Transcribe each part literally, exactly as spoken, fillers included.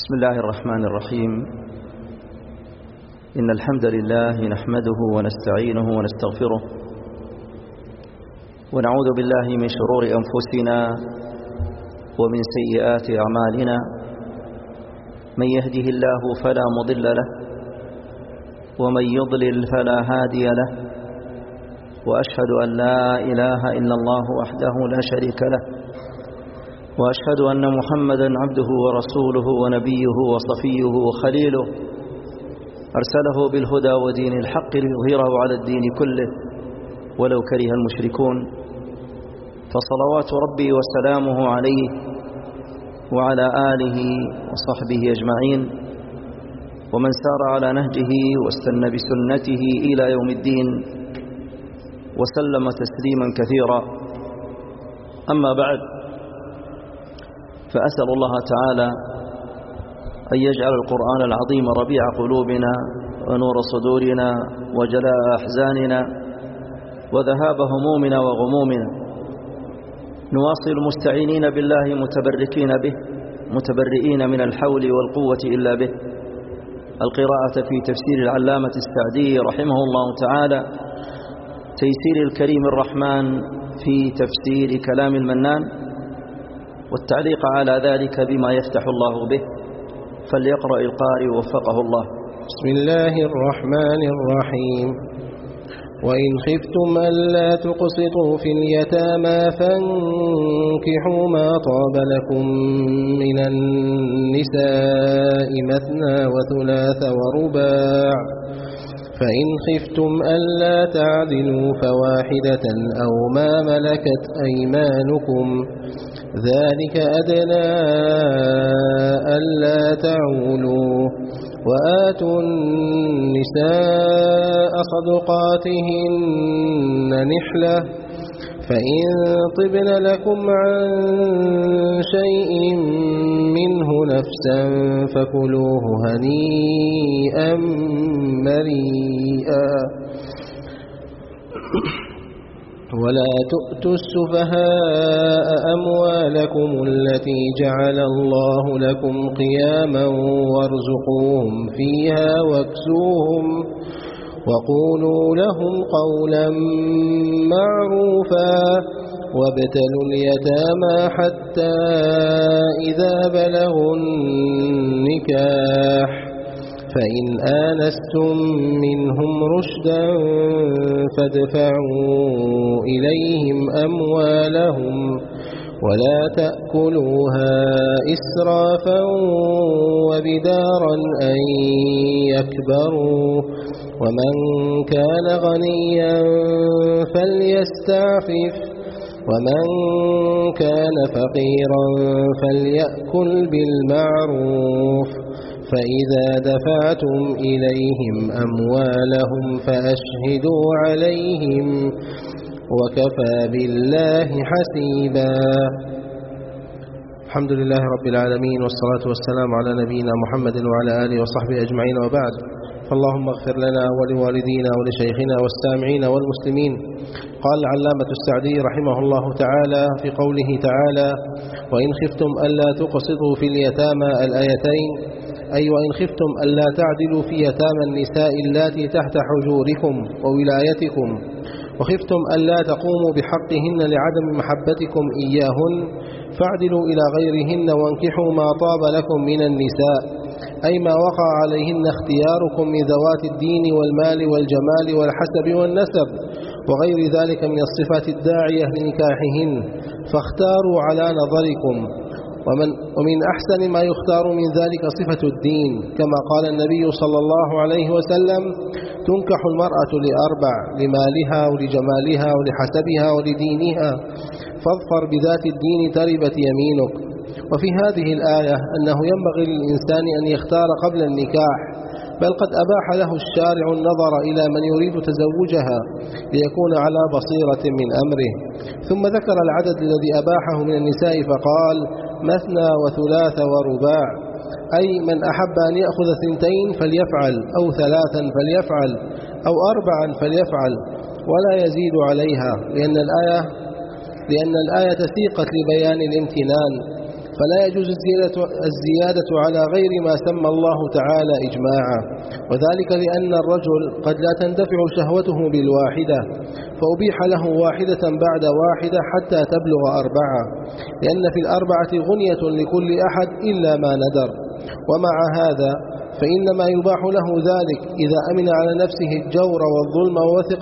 بسم الله الرحمن الرحيم. إن الحمد لله نحمده ونستعينه ونستغفره ونعوذ بالله من شرور أنفسنا ومن سيئات أعمالنا. من يهده الله فلا مضل له ومن يضلل فلا هادي له، وأشهد أن لا إله إلا الله وحده لا شريك له، وأشهد أن محمدا عبده ورسوله ونبيه وصفيه وخليله، أرسله بالهدى ودين الحق ليظهره على الدين كله ولو كره المشركون. فصلوات ربي وسلامه عليه وعلى آله وصحبه أجمعين، ومن سار على نهجه واستنى بسنته إلى يوم الدين وسلم تسليما كثيرا. أما بعد، فأسأل الله تعالى أن يجعل القرآن العظيم ربيع قلوبنا ونور صدورنا وجلاء أحزاننا وذهاب همومنا وغمومنا. نواصل مستعينين بالله متبركين به متبرئين من الحول والقوة إلا به القراءة في تفسير العلامة السعدي رحمه الله تعالى، تيسير الكريم الرحمن في تفسير كلام المنان، والتعليق على ذلك بما يفتح الله به. فليقرأ القارئ وفقه الله. بسم الله الرحمن الرحيم. وإن خفتم ألا تقسطوا في اليتامى فانكحوا ما طاب لكم من النساء مثنى وثلاث ورباع، فإن خفتم ألا تعدلوا فواحدة أو ما ملكت أيمانكم، ذلك أدنى ألا تعولوا. وآتوا النساء صدقاتهن نحلة، فإن طبن لكم عن شيء منه نفسا فكلوه هنيئا مريئا. ولا تؤتوا السفهاء أموالكم التي جعل الله لكم قياما وارزقوهم فيها واكسوهم وقولوا لهم قولا معروفا. وابتلوا اليتامى حتى إذا بلغوا النكاح، فإن آنستم منهم رشدا فادفعوا إليهم أموالهم ولا تأكلوها إسرافا وبدارا أن يكبروا. ومن كان غنيا فليستعفف، ومن كان فقيرا فليأكل بالمعروف. فإذا دفعتم إليهم أموالهم فأشهدوا عليهم وكفى بالله حسيبا. الحمد لله رب العالمين، والصلاة والسلام على نبينا محمد وعلى آله وصحبه أجمعين، وبعد. فاللهم اغفر لنا ولوالدينا ولشيخنا والسامعين والمسلمين. قال العلامة السعدي رحمه الله تعالى في قوله تعالى: وإن خفتم ألا تقسطوا في اليتامى، الآيتين، أي وإن خفتم ألا تعدلوا في يتامى النساء اللاتي تحت حجوركم وولايتكم، وخفتم ألا تقوموا بحقهن لعدم محبتكم إياهن، فاعدلوا إلى غيرهن وانكحوا ما طاب لكم من النساء، أي ما وقع عليهن اختياركم من ذوات الدين والمال والجمال والحسب والنسب وغير ذلك من الصفات الداعية لنكاحهن، فاختاروا على نظركم. ومن, ومن أحسن ما يختار من ذلك صفة الدين، كما قال النبي صلى الله عليه وسلم: تنكح المرأة لأربع: لمالها ولجمالها ولحسبها ولدينها، فاظفر بذات الدين تربت يمينك. وفي هذه الآية أنه ينبغي للإنسان أن يختار قبل النكاح، بل قد أباح له الشارع النظر إلى من يريد تزوجها ليكون على بصيرة من أمره. ثم ذكر العدد الذي أباحه من النساء فقال: مثنى وثلاث ورباع، أي من أحب أن يأخذ ثنتين فليفعل، أو ثلاثا فليفعل، أو أربعا فليفعل، ولا يزيد عليها، لأن الآية, لأن الآية سيقت لبيان الامتنان، فلا يجوز الزيادة, الزيادة على غير ما سمى الله تعالى إجماعا، وذلك لأن الرجل قد لا تندفع شهوته بالواحدة، فأبيح له واحدة بعد واحدة حتى تبلغ أربعة، لأن في الأربعة غنية لكل أحد إلا ما ندر. ومع هذا فإنما يباح له ذلك إذا أمن على نفسه الجور والظلم ووثق,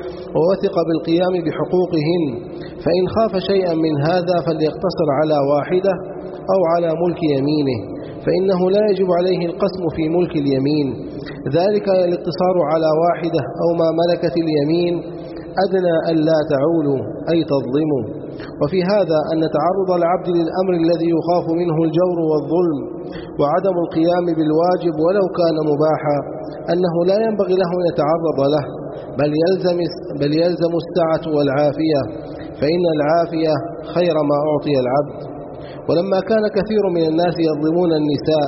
ووثق بالقيام بحقوقهن، فإن خاف شيئا من هذا فليقتصر على واحدة أو على ملك يمينه، فإنه لا يجب عليه القسم في ملك اليمين، ذلك الاقتصار على واحدة أو ما ملكت اليمين أدنى أن لا تعولوا أي تظلموا. وفي هذا أن تعرض العبد للأمر الذي يخاف منه الجور والظلم وعدم القيام بالواجب ولو كان مباحا أنه لا ينبغي له أن يتعرض له، بل يلزم, بل يلزم السعة والعافية، فإن العافية خير ما أعطي العبد. ولما كان كثير من الناس يظلمون النساء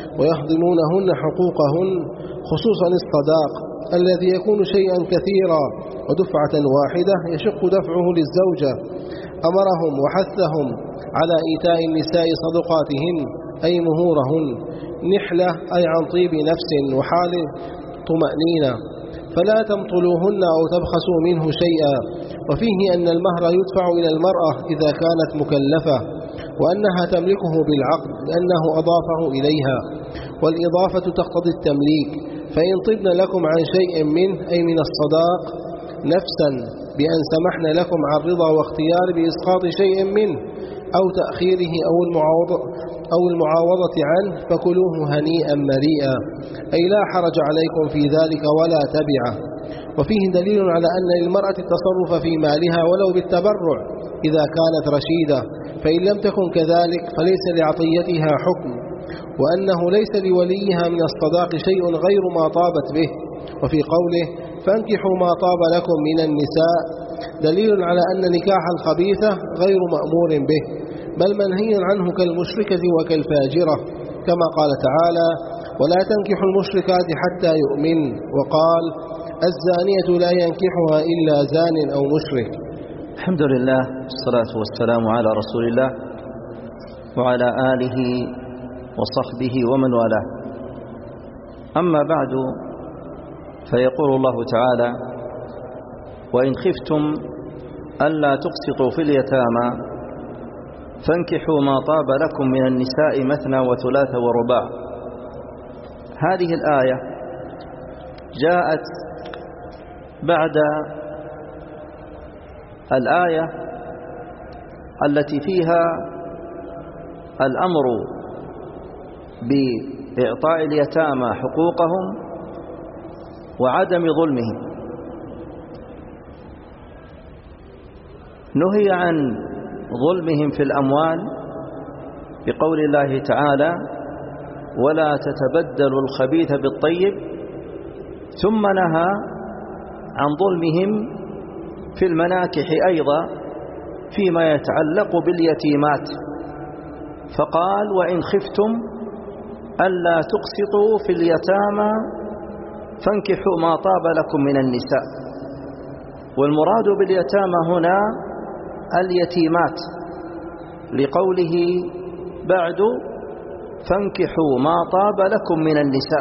ويهضمونهن حقوقهن، خصوصا الصداق الذي يكون شيئا كثيرا ودفعة واحدة يشق دفعه للزوجة، أمرهم وحثهم على إيتاء النساء صدقاتهن أي مهورهن، نحلة أي عن طيب نفس وحال طمأنينة، فلا تمطلوهن أو تبخسوا منه شيئا. وفيه أن المهر يدفع إلى المرأة إذا كانت مكلفة، وأنها تملكه بالعقد لأنه أضافه إليها، والإضافة تقتضي التمليك، فإن طبن لكم عن شيء منه أي من الصداق نفسا بأن سمحن لكم عن رضا واختيار بإسقاط شيء منه أو تأخيره أو المعاوضة, أو المعاوضة عنه فكلوه هنيئا مريئا، أي لا حرج عليكم في ذلك ولا تبعه. وفيه دليل على أن للمرأة التصرف في مالها ولو بالتبرع إذا كانت رشيدة، فإن لم تكن كذلك فليس لعطيتها حكم، وأنه ليس لوليها من الصداق شيء غير ما طابت به. وفي قوله فانكحوا ما طاب لكم من النساء دليل على أن نكاح الخبيثة غير مأمور به، بل منهي عنه كالمشركة وكالفاجرة، كما قال تعالى ولا تنكحوا المشركات حتى يؤمن، وقال الزانية لا ينكحها إلا زان أو مشرك. الحمد لله والصلاة والسلام على رسول الله وعلى آله وصحبه ومن والاه. أما بعد، فيقول الله تعالى وإن خفتم ألا تقسطوا في اليتامى فانكحوا ما طاب لكم من النساء مثنى وثلاث ورباع. هذه الآية جاءت بعد الآية التي فيها الأمر بإعطاء اليتامى حقوقهم وعدم ظلمهم. نهي عن ظلمهم في الأموال بقول الله تعالى ولا تتبدلوا الخبيث بالطيب، ثم نهى عن ظلمهم في المناكح أيضا فيما يتعلق باليتيمات، فقال وإن خفتم ألا تقسطوا في اليتامى فانكحوا ما طاب لكم من النساء. والمراد باليتامى هنا اليتيمات، لقوله بعد فانكحوا ما طاب لكم من النساء.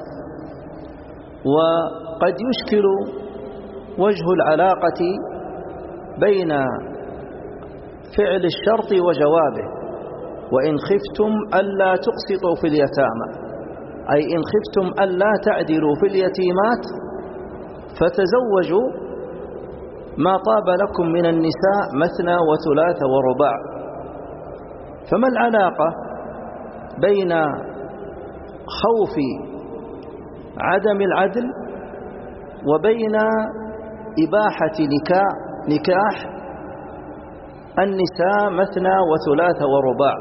وقد يشكل وجه العلاقة بين فعل الشرط وجوابه، وإن خفتم ألا تقسطوا في اليتامى، أي إن خفتم ألا تعدلوا في اليتيمات فتزوجوا ما طاب لكم من النساء مثنى وثلاث ورباع. فما العلاقة بين خوف عدم العدل وبين إباحة نكاح, نكاح النساء مثنى وثلاث ورباع؟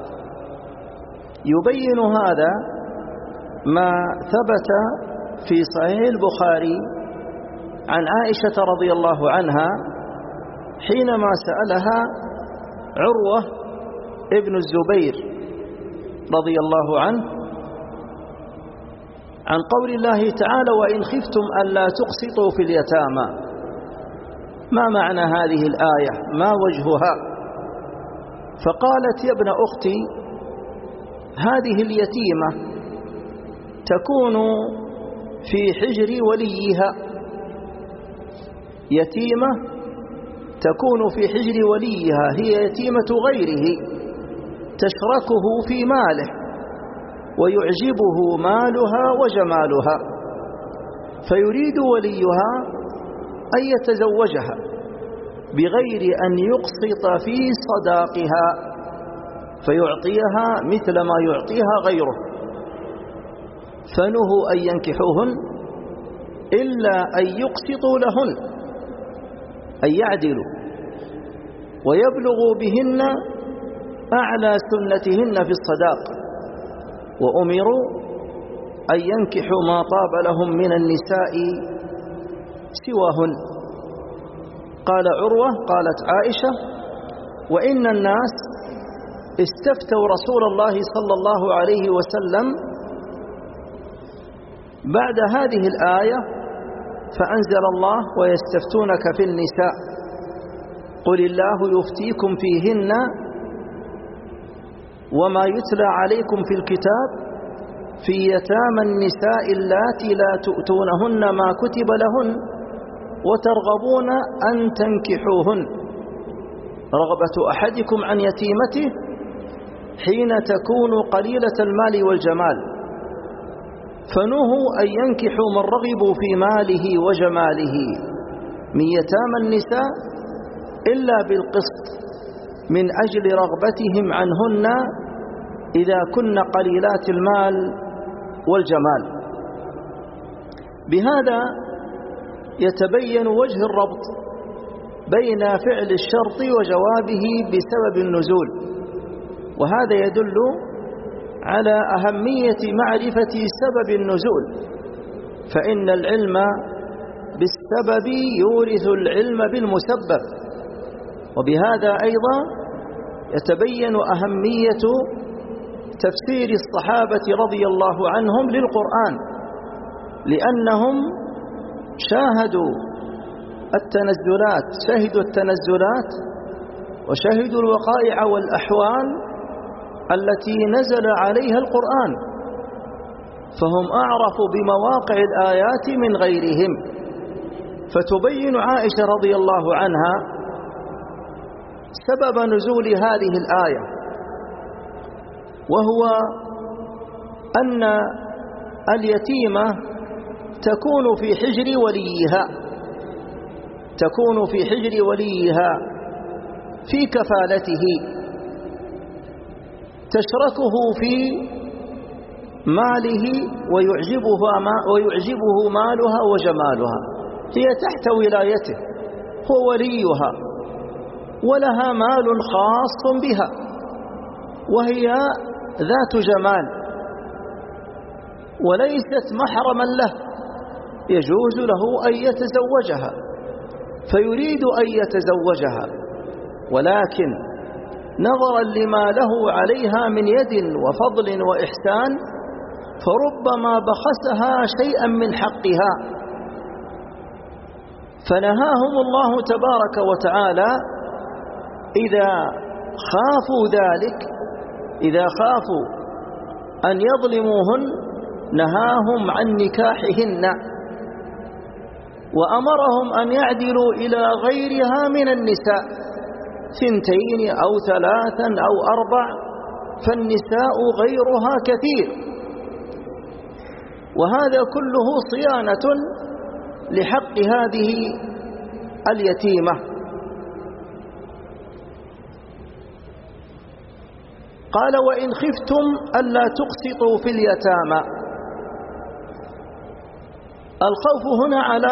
يبين هذا ما ثبت في صحيح البخاري عن عائشة رضي الله عنها حينما سألها عروة ابن الزبير رضي الله عنه عن قول الله تعالى وإن خفتم ألا تقسطوا في اليتامى، ما معنى هذه الآية؟ ما وجهها؟ فقالت: يا ابن أختي، هذه اليتيمة تكون في حجر وليها، يتيمة تكون في حجر وليها، هي يتيمة غيره تشركه في ماله ويعجبه مالها وجمالها، فيريد وليها أن يتزوجها بغير أن يقسط في صداقها فيعطيها مثل ما يعطيها غيره، فنهوا أن ينكحوهن إلا أن يقسطوا لهن، أن يعدلوا ويبلغوا بهن أعلى سنتهن في الصداق، وأمروا أن ينكحوا ما طاب لهم من النساء سواهن. قال عروة: قالت عائشة: وإن الناس استفتوا رسول الله صلى الله عليه وسلم بعد هذه الآية، فأنزل الله: ويستفتونك في النساء قل الله يفتيكم فيهن وما يتلى عليكم في الكتاب في يتامى النساء اللاتي لا تؤتونهن ما كتب لهن وترغبون أن تنكحوهن، رغبة أحدكم عن يتيمته حين تكون قليلة المال والجمال، فنهوا أن ينكحوا من رغبوا في ماله وجماله من يتامى النساء إلا بالقسط من أجل رغبتهم عنهن إذا كن قليلات المال والجمال. بهذا يتبين وجه الربط بين فعل الشرط وجوابه بسبب النزول، وهذا يدل على أهمية معرفة سبب النزول، فإن العلم بالسبب يورث العلم بالمسبب. وبهذا أيضا يتبين أهمية تفسير الصحابة رضي الله عنهم للقرآن، لأنهم شاهدوا التنزلات شهدوا التنزلات وشهدوا الوقائع والأحوال التي نزل عليها القرآن، فهم أعرف بمواقع الآيات من غيرهم. فتبين عائشة رضي الله عنها سبب نزول هذه الآية، وهو أن اليتيمة تكون في حجر وليها تكون في حجر وليها في كفالته، تشركه في ماله ويعجبه, ما ويعجبه مالها وجمالها، هي تحت ولايته، هو وليها ولها مال خاص بها وهي ذات جمال وليست محرما له، يجوز له أن يتزوجها فيريد أن يتزوجها، ولكن نظرا لما له عليها من يد وفضل وإحسان فربما بخسها شيئا من حقها، فنهاهم الله تبارك وتعالى إذا خافوا ذلك إذا خافوا أن يظلموهن نهاهم عن نكاحهن، وأمرهم أن يعدلوا إلى غيرها من النساء، ثنتين أو ثلاثا أو أربع، فالنساء غيرها كثير، وهذا كله صيانة لحق هذه اليتيمة. قال: وإن خفتم ألا تقسطوا في اليتامى. الخوف هنا على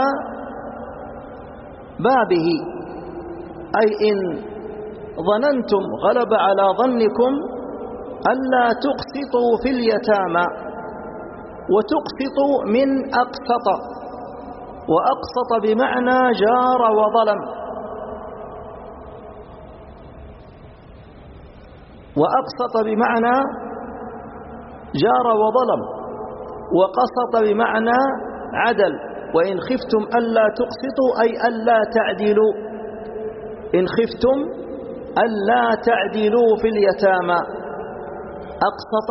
بابه، أي إن ظننتم غلب على ظنكم ألا تقسطوا في اليتامى، وتقسط من أقسط، وأقسط بمعنى جار وظلم، وأقسط بمعنى جار وظلم، وقسط بمعنى عدل. وإن خفتم ألا تقسطوا أي ألا تعدلوا، إن خفتم ألا تعدلوا في اليتامى. أقسط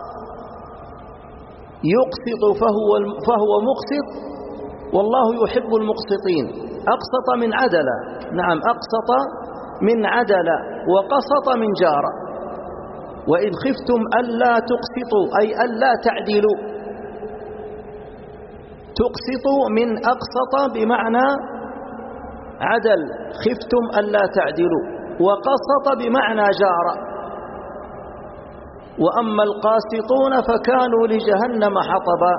يقسط فهو, فهو مقسط، والله يحب المقسطين. أقسط من عدل، نعم أقسط من عدل، وقسط من جار. وإن خفتم ألا تقسطوا أي ألا تعدلوا. تقسطوا من أقسط بمعنى عدل، خفتم ألا تعدلوا، وقسط بمعنى جار. وأما القاسطون فكانوا لجهنم حطبا.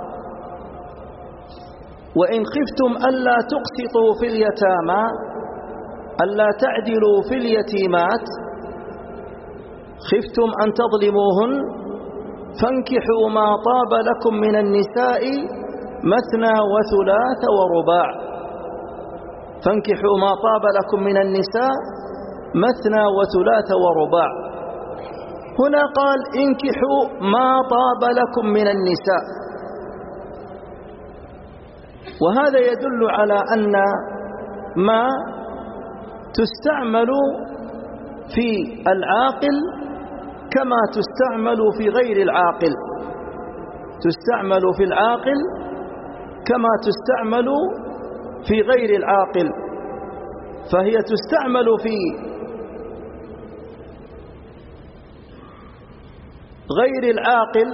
وإن خفتم ألا تقسطوا في اليتامى ألا تعدلوا في اليتيمات، خفتم أن تظلموهن، فانكحوا ما طاب لكم من النساء مثنى وثلاث ورباع. فانكحوا ما طاب لكم من النساء مثنى وثلاث ورباع. هنا قال انكحوا ما طاب لكم من النساء، وهذا يدل على أن ما تستعمل في العاقل كما تستعمل في غير العاقل. تستعمل في العاقل كما تستعمل في غير العاقل، فهي تستعمل في غير العاقل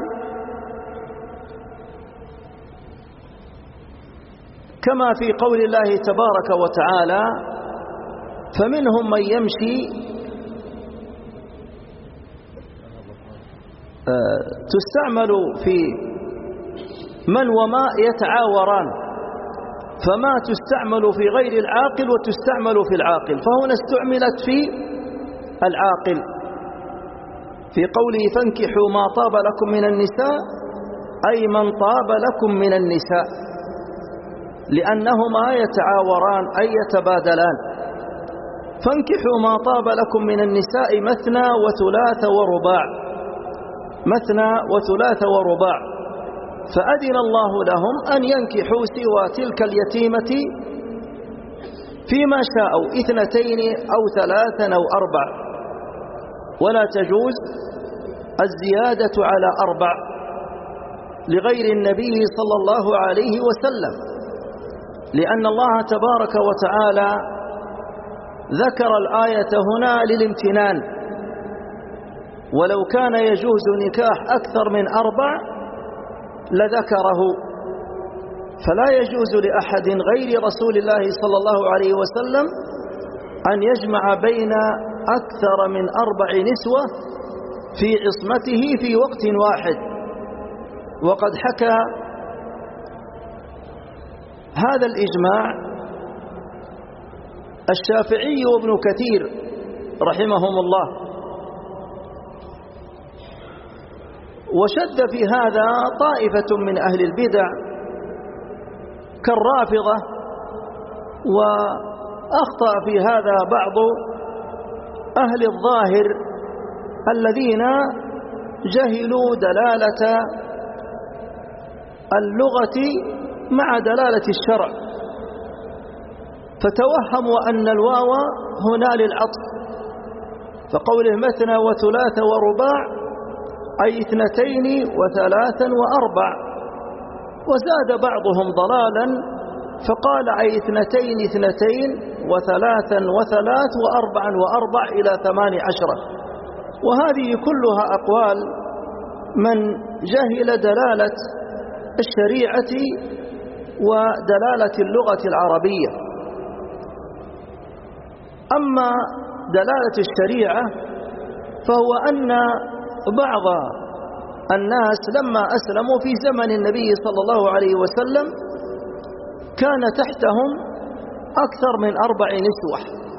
كما في قول الله تبارك وتعالى: فمنهم من يمشي. تستعمل في من وما يتعاوران، فما تستعمل في غير العاقل وتستعمل في العاقل، فهنا استعملت في العاقل في قوله فانكحوا ما طاب لكم من النساء، أي من طاب لكم من النساء، لأنهما يتعاوران أي يتبادلان. فانكحوا ما طاب لكم من النساء مثنى وثلاث ورباع، مثنى وثلاث ورباع. فأذن الله لهم أن ينكحوا سوى تلك اليتيمة فيما شاءوا، اثنتين أو ثلاثا أو أربع، ولا تجوز الزيادة على أربع لغير النبي صلى الله عليه وسلم، لأن الله تبارك وتعالى ذكر الآية هنا للامتنان، ولو كان يجوز نكاح أكثر من أربع لذكره. فلا يجوز لأحد غير رسول الله صلى الله عليه وسلم أن يجمع بين أكثر من أربع نسوة في عصمته في وقت واحد. وقد حكى هذا الإجماع الشافعي وابن كثير رحمهم الله، وشد في هذا طائفة من أهل البدع كالرافضة، وأخطأ في هذا بعض أهل الظاهر الذين جهلوا دلالة اللغة مع دلالة الشرع، فتوهموا أن الواو هنا للعطف، فقوله مثنى وثلاث ورباع أي اثنتين وثلاثا وأربع. وزاد بعضهم ضلالا فقال أي اثنتين اثنتين وثلاثا وثلاث وأربعا وأربع إلى ثمان عشرة. وهذه كلها أقوال من جهل دلالة الشريعة ودلالة اللغة العربية. أما دلالة الشريعة فهو أن بعض الناس لما أسلموا في زمن النبي صلى الله عليه وسلم كان تحتهم أكثر من أربع نسوة،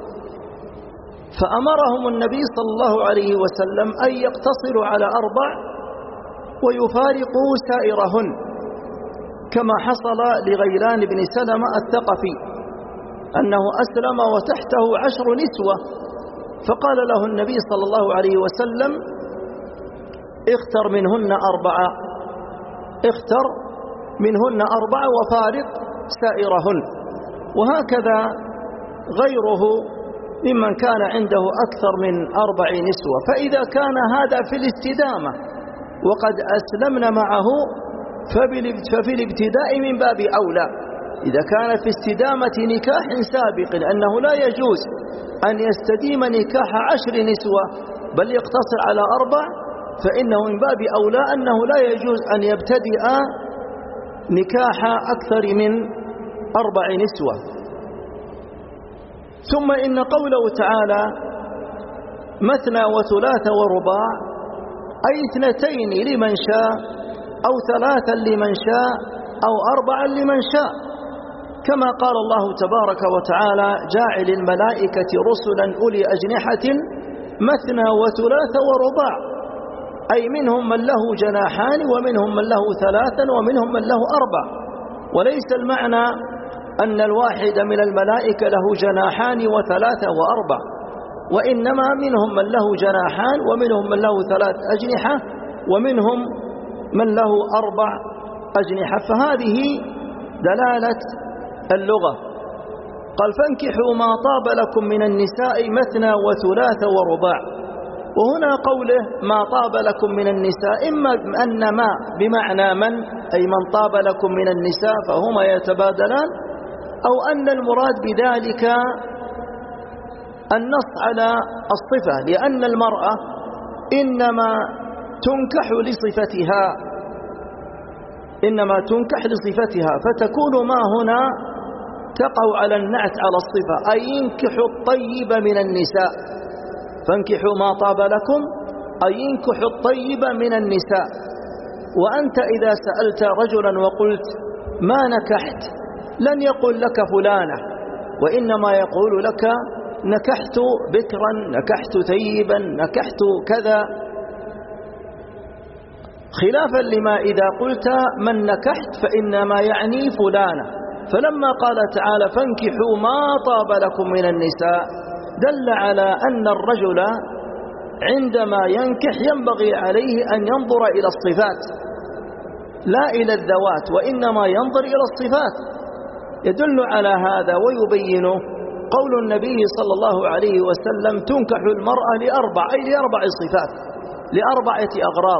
فأمرهم النبي صلى الله عليه وسلم أن يقتصروا على أربع ويفارقوا سائرهن، كما حصل لغيلان بن سلمة الثقفي أنه أسلم وتحته عشر نسوة، فقال له النبي صلى الله عليه وسلم اختر منهن أربعة، اختر منهن أربعة وفارق سائرهن. وهكذا غيره ممن كان عنده أكثر من أربع نسوة. فإذا كان هذا في الاستدامة وقد أسلمنا معه ففي الابتداء من باب أولى. إذا كان في استدامة نكاح سابق أنه لا يجوز أن يستديم نكاح عشر نسوة بل يقتصر على أربع، فإنه من باب أولى أنه لا يجوز أن يبتدئ نكاح أكثر من أربع نسوة. ثم إن قوله تعالى مثنى وثلاث ورباع أي اثنتين لمن شاء أو ثلاثا لمن شاء أو أربعا لمن شاء، كما قال الله تبارك وتعالى جاعل الملائكة رسلا أولي أجنحة مثنى وثلاث ورباع، أي منهم من له جناحان ومنهم من له ثلاثا ومنهم من له أربع. وليس المعنى أن الواحد من الملائكة له جناحان وثلاثة وأربع، وإنما منهم من له جناحان ومنهم من له ثلاث أجنحة ومنهم من له أربع أجنحة. فهذه دلالة اللغة. قال فانكحوا ما طاب لكم من النساء مثنى وثلاث ورباع. وهنا قوله ما طاب لكم من النساء إما أن ما بمعنى من، أي من طاب لكم من النساء فهما يتبادلان، أو أن المراد بذلك النص على الصفة، لأن المرأة إنما تنكح لصفتها إنما تنكح لصفتها فتكون ما هنا تقع على النعت على الصفة، أي ينكحوا الطيب من النساء. فانكحوا ما طاب لكم أي ينكحوا الطيب من النساء. وأنت إذا سألت رجلا وقلت ما نكحت لن يقول لك فلانة، وإنما يقول لك نكحت بكرا، نكحت ثيبا، نكحت كذا، خلافا لما إذا قلت من نكحت فإنما يعني فلانة. فلما قال تعالى فانكحوا ما طاب لكم من النساء دل على أن الرجل عندما ينكح ينبغي عليه أن ينظر إلى الصفات لا إلى الذوات، وإنما ينظر إلى الصفات. يدل على هذا ويبينه قول النبي صلى الله عليه وسلم تنكح المرأة لأربع، أي لأربع صفات، لأربعة أغراض: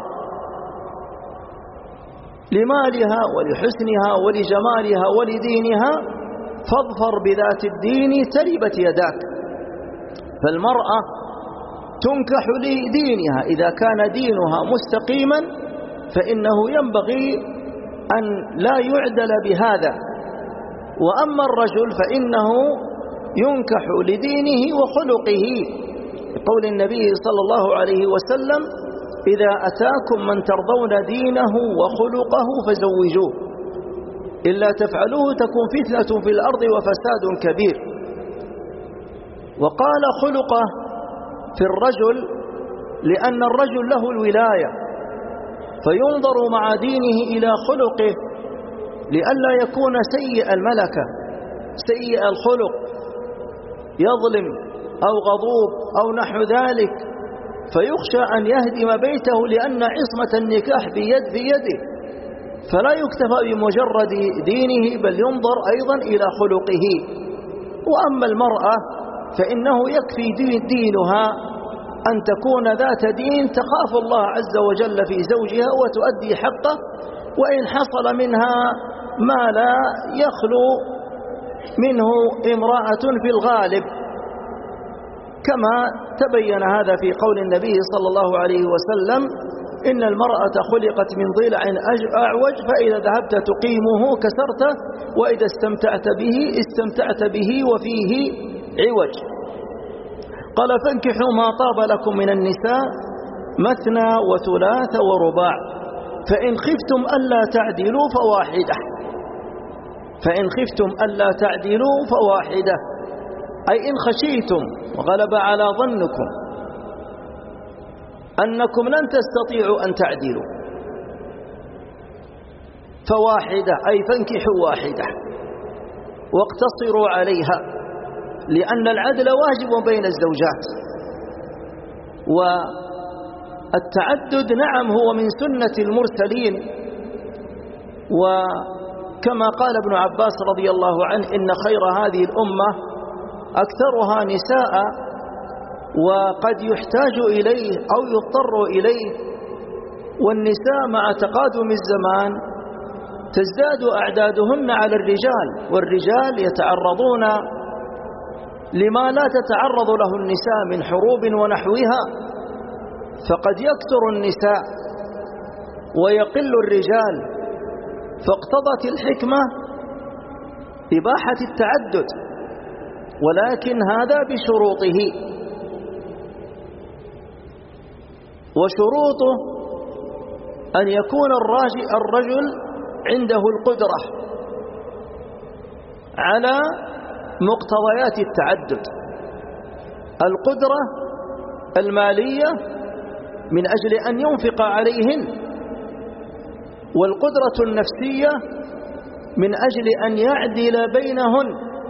لمالها ولحسنها ولجمالها ولدينها، فاظفر بذات الدين تربت يداك. فالمرأة تنكح لدينها، إذا كان دينها مستقيما فإنه ينبغي أن لا يعدل بهذا. وأما الرجل فإنه ينكح لدينه وخلقه، قول النبي صلى الله عليه وسلم إذا أتاكم من ترضون دينه وخلقه فزوجوه، إلا تفعلوه تكون فتنة في الأرض وفساد كبير. وقال خلقه في الرجل لأن الرجل له الولاية، فينظر مع دينه إلى خلقه لئلا يكون سيء الملكة سيء الخلق، يظلم أو غضوب أو نحو ذلك، فيخشى أن يهدم بيته لأن عصمة النكاح بيد في يده. فلا يكتفى بمجرد دينه بل ينظر أيضا إلى خلقه. وأما المرأة فإنه يكفي دينها أن تكون ذات دين تخاف الله عز وجل في زوجها وتؤدي حقه، وإن حصل منها ما لا يخلو منه امرأة في الغالب، كما تبين هذا في قول النبي صلى الله عليه وسلم إن المرأة خلقت من ضلع أعوج فإذا ذهبت تقيمه كسرته وإذا استمتعت به استمتعت به وفيه عوج. قال فانكحوا ما طاب لكم من النساء مثنى وثلاث ورباع فإن خفتم ألا تعدلوا فواحدة فإن خفتم ألا تعدلوا فواحدة أي إن خشيتم وغلب على ظنكم أنكم لن تستطيعوا أن تعدلوا فواحدة أي فانكحوا واحدة واقتصروا عليها، لأن العدل واجب بين الزوجات، والتعدد نعم هو من سنة المرسلين. وكما قال ابن عباس رضي الله عنه إن خير هذه الأمة أكثرها نساء، وقد يحتاج إليه أو يضطر إليه، والنساء مع تقادم الزمان تزداد أعدادهن على الرجال، والرجال يتعرضون لما لا تتعرض له النساء من حروب ونحوها، فقد يكثر النساء ويقل الرجال، فاقتضت الحكمة إباحة التعدد، ولكن هذا بشروطه، وشروطه أن يكون الرجل عنده القدرة على مقتضيات التعدد، القدرة المالية من أجل أن ينفق عليهن، والقدرة النفسية من أجل أن يعدل بينهن،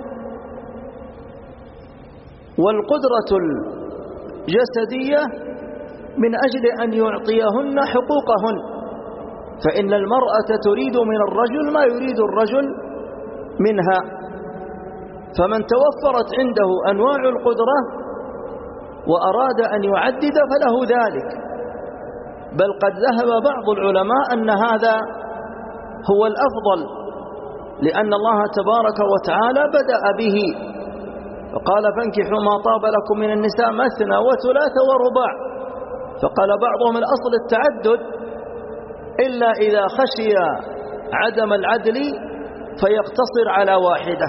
والقدرة الجسدية من أجل أن يعطيهن حقوقهن، فإن المرأة تريد من الرجل ما يريد الرجل منها، فمن توفرت عنده أنواع القدرة وأراد أن يعدد فله ذلك، بل قد ذهب بعض العلماء أن هذا هو الأفضل، لأن الله تبارك وتعالى بدأ به فقال فانكحوا ما طاب لكم من النساء مثنى وثلاث ورباع، فقال بعضهم الأصل التعدد إلا إذا خشي عدم العدل فيقتصر على واحدة.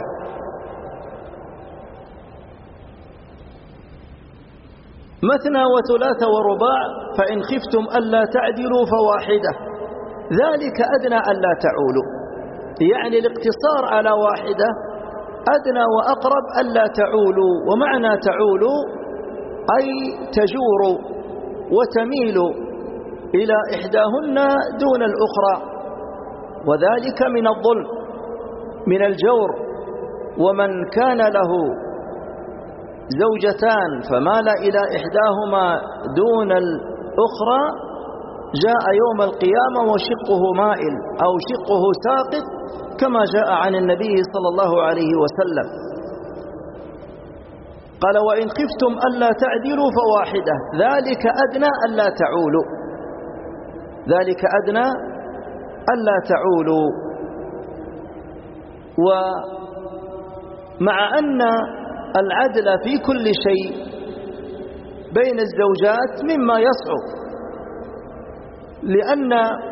مثنى وثلاث ورباع، فإن خفتم ألا تعدلوا فواحدة، ذلك أدنى ألا تعولوا، يعني الاقتصار على واحدة أدنى وأقرب ألا تعولوا، ومعنى تعولوا أي تجوروا وتميلوا إلى إحداهن دون الأخرى، وذلك من الظلم من الجور. ومن كان له زوجتان فمال إلى إحداهما دون الأخرى جاء يوم القيامة وشقه مائل أو شقه ساقط، كما جاء عن النبي صلى الله عليه وسلم قال وإن خفتم ألا تعدلوا فواحدة، ذلك أدنى ألا تعولوا، ذلك أدنى ألا تعولوا. ومع أن العدل في كل شيء بين الزوجات مما يصعب، لأن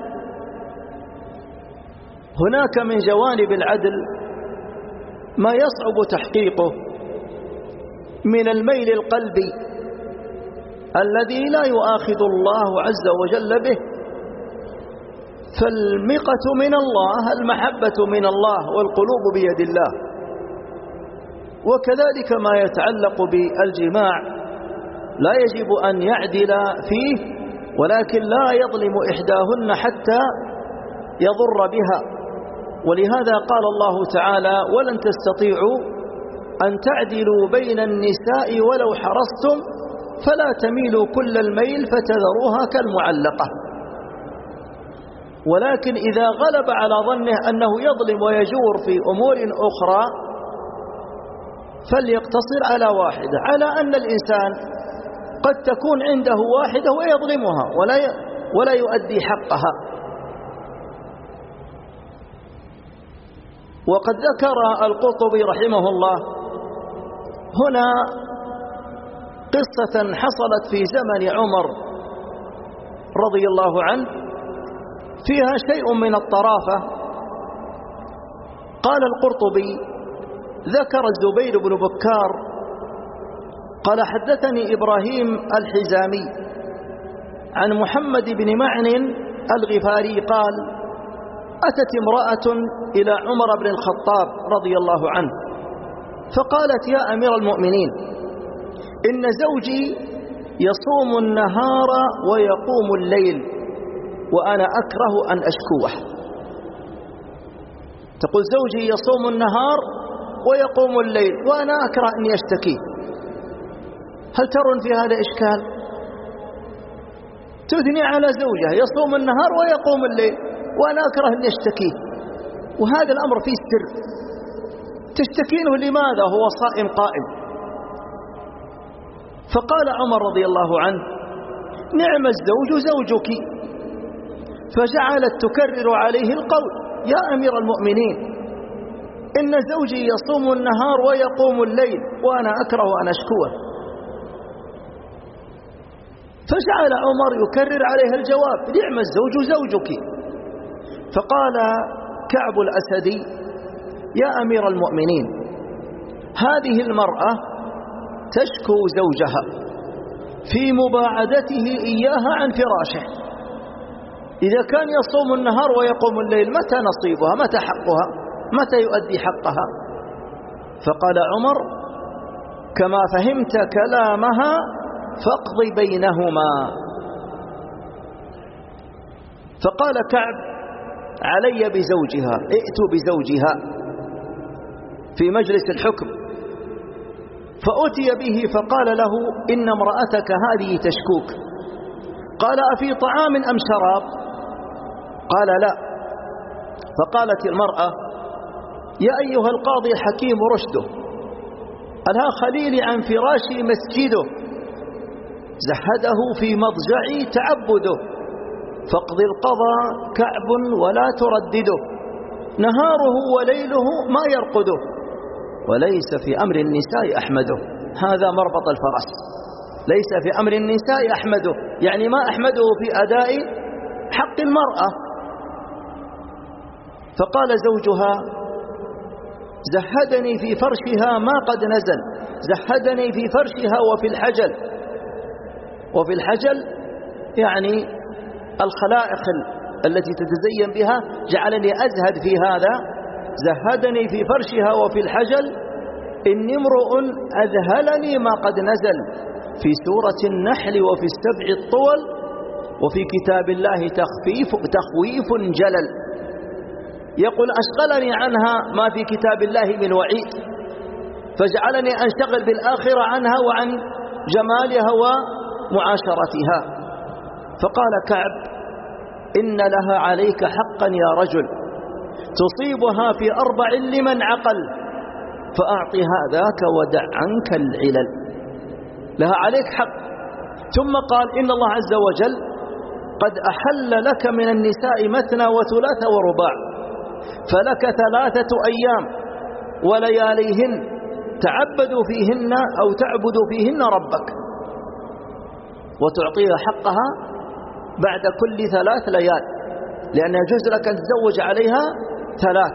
هناك من جوانب العدل ما يصعب تحقيقه من الميل القلبي الذي لا يؤاخذ الله عز وجل به، فالمقة من الله، المحبة من الله، والقلوب بيد الله. وكذلك ما يتعلق بالجماع لا يجب أن يعدل فيه، ولكن لا يظلم إحداهن حتى يضر بها، ولهذا قال الله تعالى ولن تستطيعوا أن تعدلوا بين النساء ولو حرصتم فلا تميلوا كل الميل فتذروها كالمعلقة. ولكن إذا غلب على ظنه أنه يظلم ويجور في أمور أخرى فليقتصر على واحدة، على أن الإنسان قد تكون عنده واحدة ويظلمها ولا ولا يؤدي حقها. وقد ذكر القرطبي رحمه الله هنا قصة حصلت في زمن عمر رضي الله عنه فيها شيء من الطرافة. قال القرطبي ذكر الزبير بن بكار قال حدثني إبراهيم الحزامي عن محمد بن معن الغفاري قال أتت امرأة إلى عمر بن الخطاب رضي الله عنه فقالت يا أمير المؤمنين إن زوجي يصوم النهار ويقوم الليل وأنا أكره أن أشكوه. تقول زوجي يصوم النهار ويقوم الليل وأنا أكره أن يشتكي، هل ترون في هذا إشكال؟ تثني على زوجها يصوم النهار ويقوم الليل وأنا أكره أن يشتكي، وهذا الأمر فيه سر. تشتكينه لماذا؟ هو صائم قائم، فقال عمر رضي الله عنه: نعم الزوج زوجك. فجعلت تكرر عليه القول: يا أمير المؤمنين، إن زوجي يصوم النهار ويقوم الليل وأنا أكره أن أشكوه. فجعل عمر يكرر عليها الجواب: نعم الزوج زوجك. فقال كعب الأسدي: يا أمير المؤمنين، هذه المرأة تشكو زوجها في مباعدته إياها عن فراشه. إذا كان يصوم النهار ويقوم الليل متى نصيبها؟ متى حقها؟ متى يؤدي حقها؟ فقال عمر: كما فهمت كلامها فاقض بينهما. فقال كعب: علي بزوجها، ائتوا بزوجها في مجلس الحكم. فأتي به فقال له: إن امرأتك هذه تشكوك. قال: أفي طعام أم شراب؟ قال: لا. فقالت المرأة: يا أيها القاضي الحكيم رشده، ألها خليلي عن فراشي مسجده، زهده في مضجعي تعبده، فاقض القضاء كعب ولا تردده، نهاره وليله ما يرقده، وليس في أمر النساء أحمده. هذا مربط الفرس، ليس في أمر النساء أحمده، يعني ما أحمده في أداء حق المرأة. فقال زوجها: زهدني في فرشها ما قد نزل، زهدني في فرشها وفي الحجل. وفي الحجل يعني الخلائق التي تتزين بها، جعلني أزهد في هذا. زهدني في فرشها وفي الحجل، إني امرؤ أذهلني ما قد نزل في سورة النحل وفي السبع الطول، وفي كتاب الله تخفيف تخويف جلل. يقول: أشغلني عنها ما في كتاب الله من وعيد، فجعلني أنشغل بالآخرة عنها وعن جمالها ومعاشرتها. فقال كعب: إن لها عليك حقا يا رجل، تصيبها في أربع لمن عقل، فأعطي هذاك ودع عنك العلل. لها عليك حق. ثم قال: إن الله عز وجل قد أحل لك من النساء مثنى وثلاث ورباع، فلك ثلاثة أيام ولياليهن تعبد فيهن أو تعبد فيهن ربك، وتعطيها حقها بعد كل ثلاث ليال، لأن يجوز لك أن تزوج عليها ثلاث.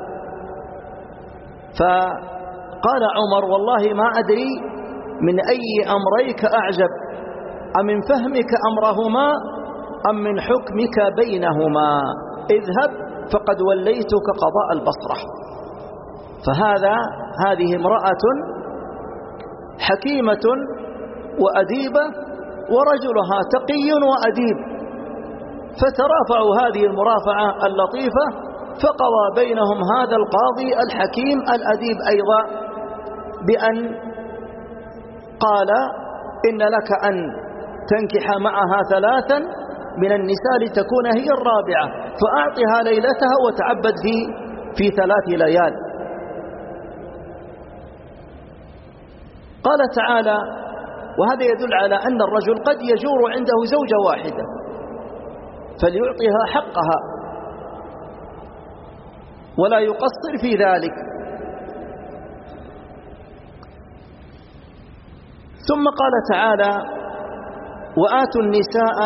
فقال عمر: والله ما أدري من أي أمريك أعجب، أمن فهمك أمرهما أم من حكمك بينهما؟ اذهب فقد وليتك قضاء البصرة. فهذا هذه امرأة حكيمة وأديبة، ورجلها تقي وأديب، فترافعوا هذه المرافعة اللطيفة، فقضى بينهم هذا القاضي الحكيم الأديب أيضا بأن قال: إن لك أن تنكح معها ثلاثا من النساء لتكون هي الرابعة، فأعطها ليلتها وتعبد في في ثلاث ليال. قال تعالى: وهذا يدل على أن الرجل قد يجور عنده زوجة واحدة فليعطيها حقها ولا يقصر في ذلك. ثم قال تعالى: وآتوا النساء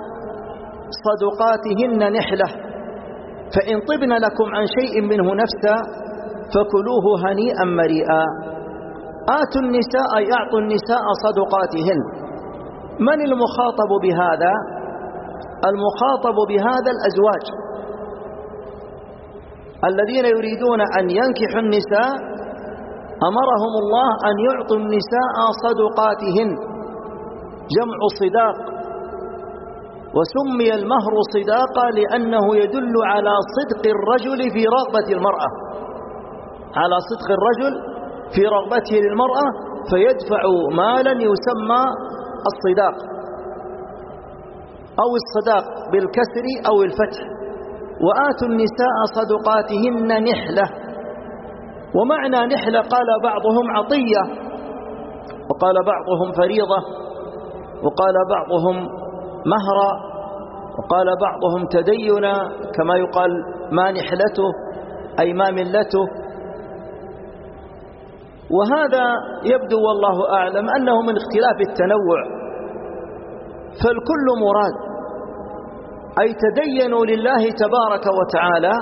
صدقاتهن نحلة، فإن طبن لكم عن شيء منه نفسا فكلوه هنيئا مريئا. آتوا النساء أي أعطوا النساء صدقاتهن. من المخاطب بهذا؟ المخاطب بهذا الأزواج الذين يريدون أن ينكحوا النساء، أمرهم الله أن يعطوا النساء صدقاتهن، جمع صداق، وسمي المهر صداقا لأنه يدل على صدق الرجل في رغبة المرأة، على صدق الرجل في رغبته للمرأة، فيدفع مالا يسمى الصداق أو الصداق بالكسر أو الفتح. وآتوا النساء صدقاتهن نحلة. ومعنى نحلة قال بعضهم عطية، وقال بعضهم فريضة، وقال بعضهم مهرا، وقال بعضهم تدينا، كما يقال ما نحلته أي ما ملته. وهذا يبدو والله أعلم أنه من اختلاف التنوع، فالكل مراد، أي تدينوا لله تبارك وتعالى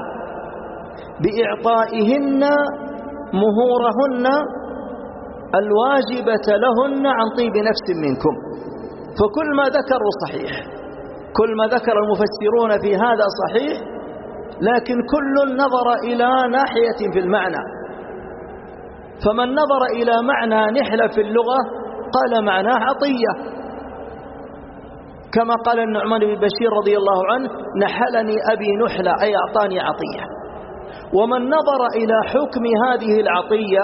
بإعطائهن مهورهن الواجبة لهن عن طيب نفس منكم. فكل ما ذكروا صحيح، كل ما ذكر المفسرون في هذا صحيح، لكن كل نظر إلى ناحية في المعنى. فمن نظر إلى معنى نحلة في اللغة قال معناه عطية، كما قال النعمان بن بشير رضي الله عنه: نحلني أبي نحلة، أي أعطاني عطية. ومن نظر إلى حكم هذه العطية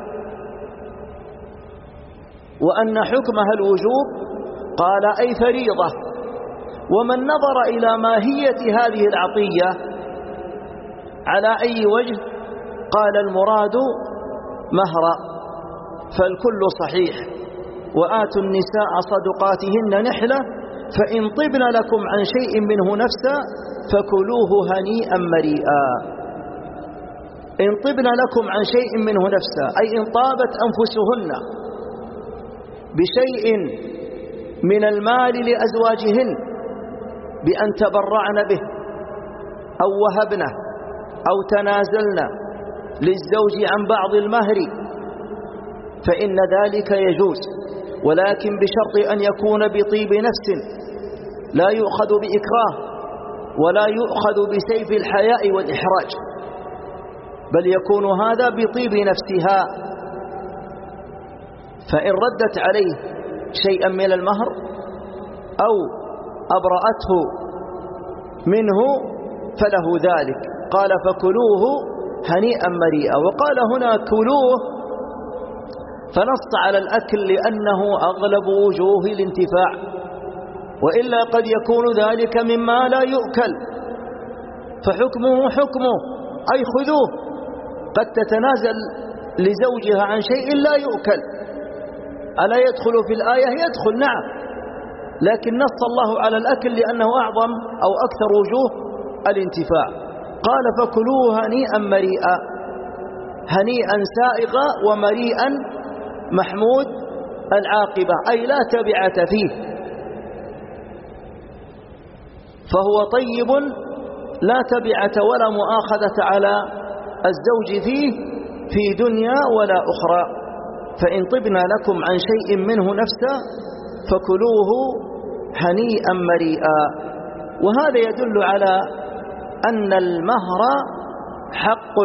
وأن حكمها الوجوب قال أي فريضة. ومن نظر إلى ماهية هذه العطية على أي وجه قال المراد مهرا. فالكل صحيح. وآتوا النساء صدقاتهن نحلة فإن طبن لكم عن شيء منه نفسا فكلوه هنيئا مريئا. إن طبن لكم عن شيء منه نفسا أي إن طابت أنفسهن بشيء من المال لأزواجهن بأن تبرعن به أو وهبنه أو تنازلن للزوج عن بعض المهر فإن ذلك يجوز، ولكن بشرط أن يكون بطيب نفس، لا يؤخذ بإكراه ولا يؤخذ بسيف الحياء والإحراج، بل يكون هذا بطيب نفسها. فإن ردت عليه شيئا من المهر أو أبرأته منه فله ذلك. قال فكلوه هنيئا مريئا. وقال هنا كلوه فنص على الأكل لأنه أغلب وجوه الانتفاع، وإلا قد يكون ذلك مما لا يؤكل فحكمه حكمه أي خذوه. قد تتنازل لزوجها عن شيء لا يؤكل، ألا يدخل في الآية؟ يدخل نعم، لكن نص الله على الأكل لأنه أعظم أو أكثر وجوه الانتفاع. قال فكلوه هنيئا مريئا، هنيئا سائغا ومريئا محمود العاقبة، أي لا تبعة فيه، فهو طيب لا تبعة ولا مؤاخذة على الزوج فيه في دنيا ولا أخرى. فإن طبنا لكم عن شيء منه نفسا فكلوه هنيئا مريئا. وهذا يدل على أن المهر حق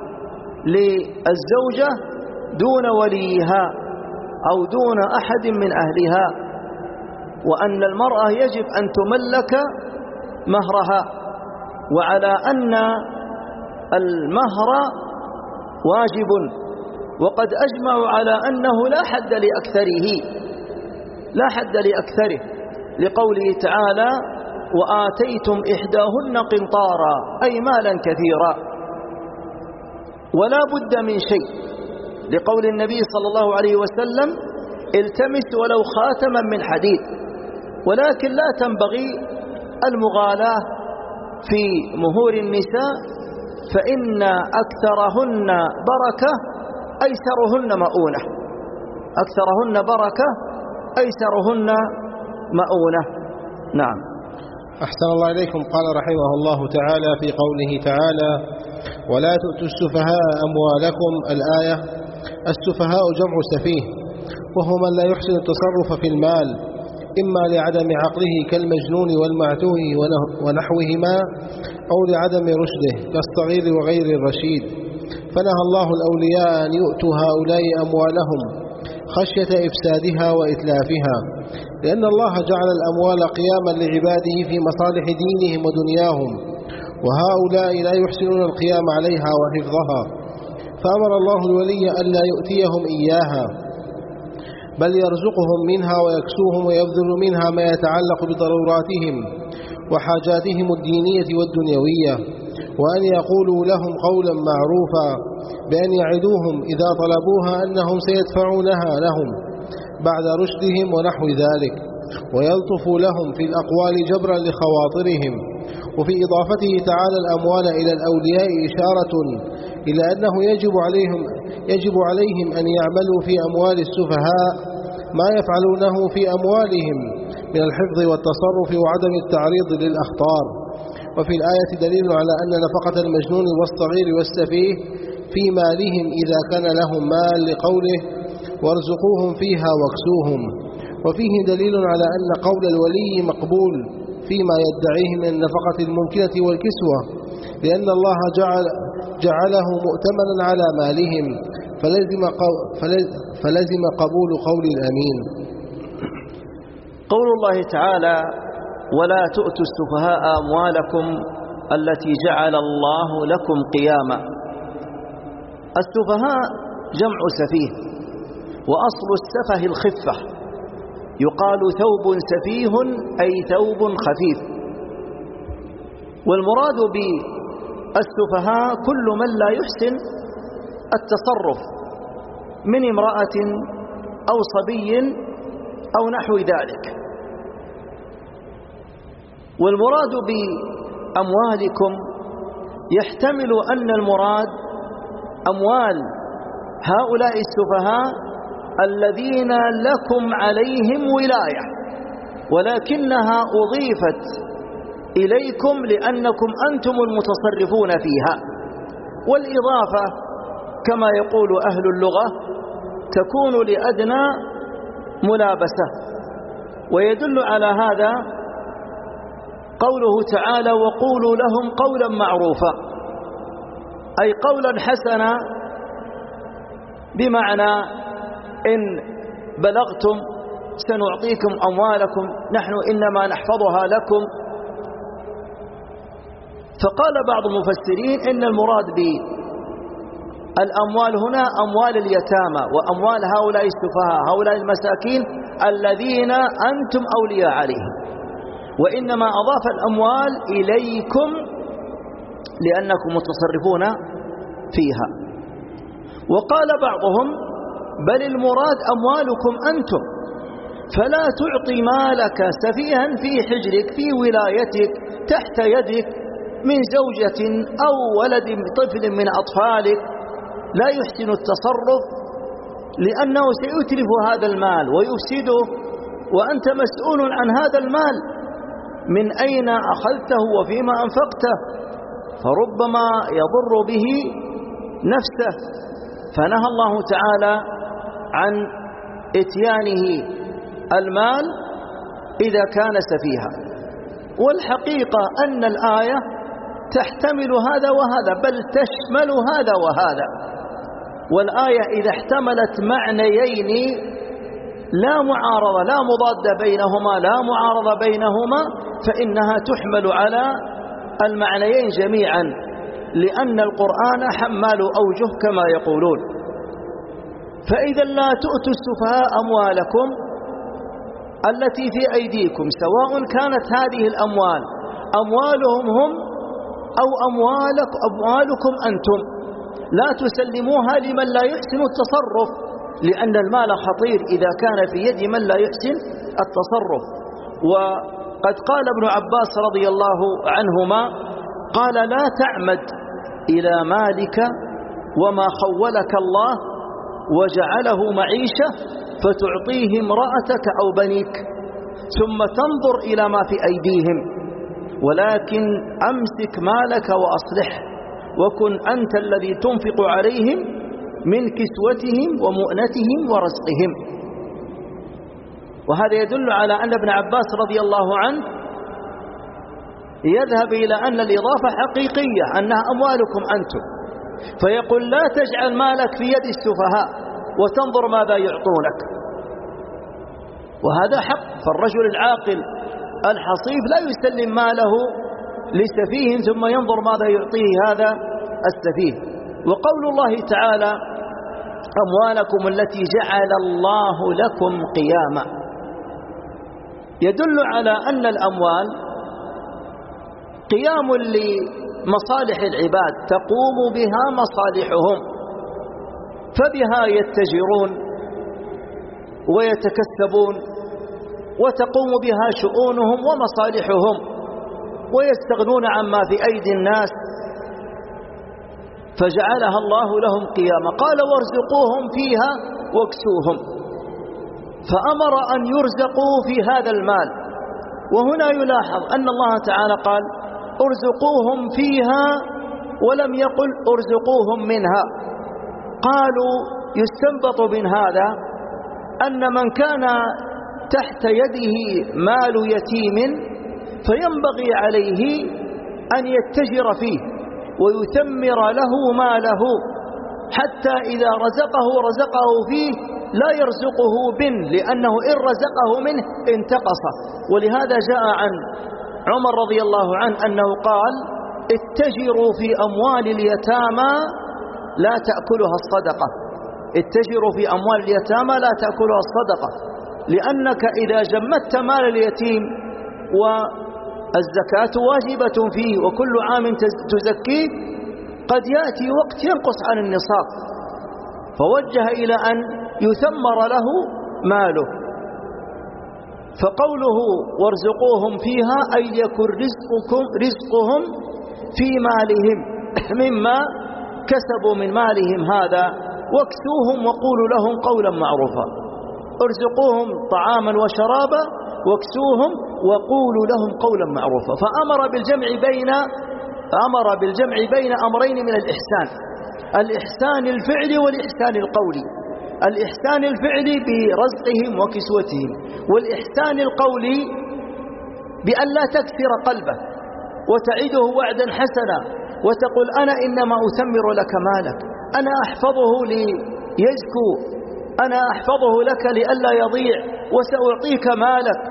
للزوجة دون وليها أو دون أحد من أهلها، وأن المرأة يجب أن تملك مهرها، وعلى أن المهر واجب. وقد أجمعوا على أنه لا حد لأكثره، لا حد لأكثره، لقوله تعالى وآتيتم إحداهن قنطارا أي مالا كثيرا. ولا بد من شيء، لقول النبي صلى الله عليه وسلم التمس ولو خاتما من حديد. ولكن لا تنبغي المغالاة في مهور النساء، فإن أكثرهن بركة أيسرهن مؤونة، أكثرهن بركة أيسرهن مؤونة. نعم. أحسن الله إليكم. قال رحمه الله تعالى في قوله تعالى ولا تؤتوا السفهاء أموالكم، الآية. السفهاء جمع سفيه، وهو من لا يحسن التصرف في المال، إما لعدم عقله كالمجنون والمعتوه ونحوهما، أو لعدم رشده كالصغير وغير الرشيد. فنهى الله الأولياء أن يؤتوا هؤلاء أموالهم خشية إفسادها وإتلافها، لأن الله جعل الأموال قياما لعباده في مصالح دينهم ودنياهم، وهؤلاء لا يحسنون القيام عليها وحفظها، فأمر الله الولي ألا يؤتيهم إياها، بل يرزقهم منها ويكسوهم ويبذل منها ما يتعلق بضروراتهم وحاجاتهم الدينية والدنيوية، وأن يقولوا لهم قولا معروفا، بأن يعدوهم إذا طلبوها أنهم سيدفعونها لهم، بعد رشدهم ونحو ذلك، ويلطف لهم في الأقوال جبرا لخواطرهم. وفي إضافته تعالى الأموال إلى الأولياء إشارة إلى أنه يجب عليهم, يجب عليهم أن يعملوا في أموال السفهاء ما يفعلونه في أموالهم من الحفظ والتصرف وعدم التعريض للأخطار. وفي الآية دليل على أن نفقة المجنون والصغير والسفيه في مالهم إذا كان لهم مال لقوله وارزقوهم فيها واكسوهم. وفيه دليل على أن قول الولي مقبول فيما يدعيه من النفقة الممكنة والكسوة، لأن الله جعل جعله مؤتمنا على مالهم، فلزم, فلزم قبول قول الأمين. قول الله تعالى: ولا تؤتوا السفهاء أموالكم التي جعل الله لكم قياما. السفهاء جمع سفيه، وأصل السفه الخفة، يقال ثوب سفيه أي ثوب خفيف. والمراد بالسفهاء كل من لا يحسن التصرف من امرأة أو صبي أو نحو ذلك. والمراد بأموالكم يحتمل أن المراد أموال هؤلاء السفهاء الذين لكم عليهم ولاية، ولكنها أضيفت إليكم لأنكم أنتم المتصرفون فيها. والإضافة كما يقول أهل اللغة تكون لأدنى ملابسة. ويدل على هذا قوله تعالى: وقولوا لهم قولا معروفا، أي قولا حسنا، بمعنى إن بلغتم سنعطيكم أموالكم، نحن إنما نحفظها لكم. فقال بعض المفسرين إن المراد بالأموال هنا أموال اليتامى وأموال هؤلاء السفهاء، هؤلاء المساكين الذين أنتم أولياء عليهم، وإنما أضاف الأموال إليكم لأنكم متصرفون فيها. وقال بعضهم: بل المراد أموالكم أنتم، فلا تعطي مالك سفيها في حجرك في ولايتك تحت يدك من زوجة أو ولد طفل من أطفالك لا يحسن التصرف، لأنه سيتلف هذا المال ويفسده، وأنت مسؤول عن هذا المال، من أين أخذته وفيما أنفقته، فربما يضر به نفسه. فنهى الله تعالى عن إتيانه المال إذا كان سفيها. والحقيقة أن الآية تحتمل هذا وهذا، بل تشمل هذا وهذا. والآية إذا احتملت معنيين لا معارضة لا مضاد بينهما لا معارضة بينهما، فإنها تحمل على المعنيين جميعا، لأن القرآن حمال أوجه كما يقولون. فإذا لا تؤتوا السفهاء أموالكم التي في أيديكم، سواء كانت هذه الأموال أموالهم هم أو أموالك أموالكم أنتم، لا تسلموها لمن لا يحسن التصرف، لأن المال خطير إذا كان في يد من لا يحسن التصرف. وقد قال ابن عباس رضي الله عنهما قال: لا تعمد إلى مالك وما خولك الله وجعله معيشة فتعطيه امرأتك أو بنيك ثم تنظر إلى ما في أيديهم، ولكن أمسك مالك وأصلحه، وكن أنت الذي تنفق عليهم من كسوتهم ومؤنتهم ورزقهم. وهذا يدل على أن ابن عباس رضي الله عنه يذهب إلى أن الإضافة حقيقية، أنها أموالكم أنتم، فيقول: لا تجعل مالك في يد السفهاء وتنظر ماذا يعطونك. وهذا حق، فالرجل العاقل الحصيف لا يسلم ماله لسفيه ثم ينظر ماذا يعطيه هذا السفيه. وقول الله تعالى: أموالكم التي جعل الله لكم قياما، يدل على أن الأموال قيام لمصالح العباد تقوم بها مصالحهم، فبها يتجرون ويتكسبون وتقوم بها شؤونهم ومصالحهم ويستغنون عما في أيدي الناس، فجعلها الله لهم قياما. قال وارزقوهم فيها واكسوهم، فأمر أن يرزقوا في هذا المال. وهنا يلاحظ أن الله تعالى قال ارزقوهم فيها ولم يقل ارزقوهم منها. قالوا يستنبط من هذا أن من كان تحت يده مال يتيم فينبغي عليه أن يتجر فيه ويثمر له ماله، حتى إذا رزقه رزقه فيه لا يرزقه منه، لأنه إن رزقه منه انتقص. ولهذا جاء عن عمر رضي الله عنه أنه قال اتجروا في أموال اليتامى لا تأكلها الصدقة. اتجروا في أموال اليتامى لا تأكلها الصدقة، لأنك إذا جمدت مال اليتيم والزكاة واجبة فيه وكل عام تزكيه، قد يأتي وقت ينقص عن النصاب، فوجه إلى أن يثمر له ماله. فقوله وارزقوهم فيها أي يكن رزقكم رزقهم في مالهم مما كسبوا من مالهم هذا، واكسوهم وقولوا لهم قولا معروفا. ارزقوهم طعاما وشرابا واكسوهم وقولوا لهم قولا معروفا. فأمر بالجمع بين أمر بالجمع بين أمرين من الإحسان: الإحسان الفعلي والإحسان القولي. الإحسان الفعلي برزقهم وكسوتهم، والإحسان القولي بأن لا تكسر قلبه وتعده وعدا حسنا وتقول أنا إنما أثمر لك مالك، أنا أحفظه ليزكو، أنا أحفظه لك لئلا يضيع وسأعطيك مالك،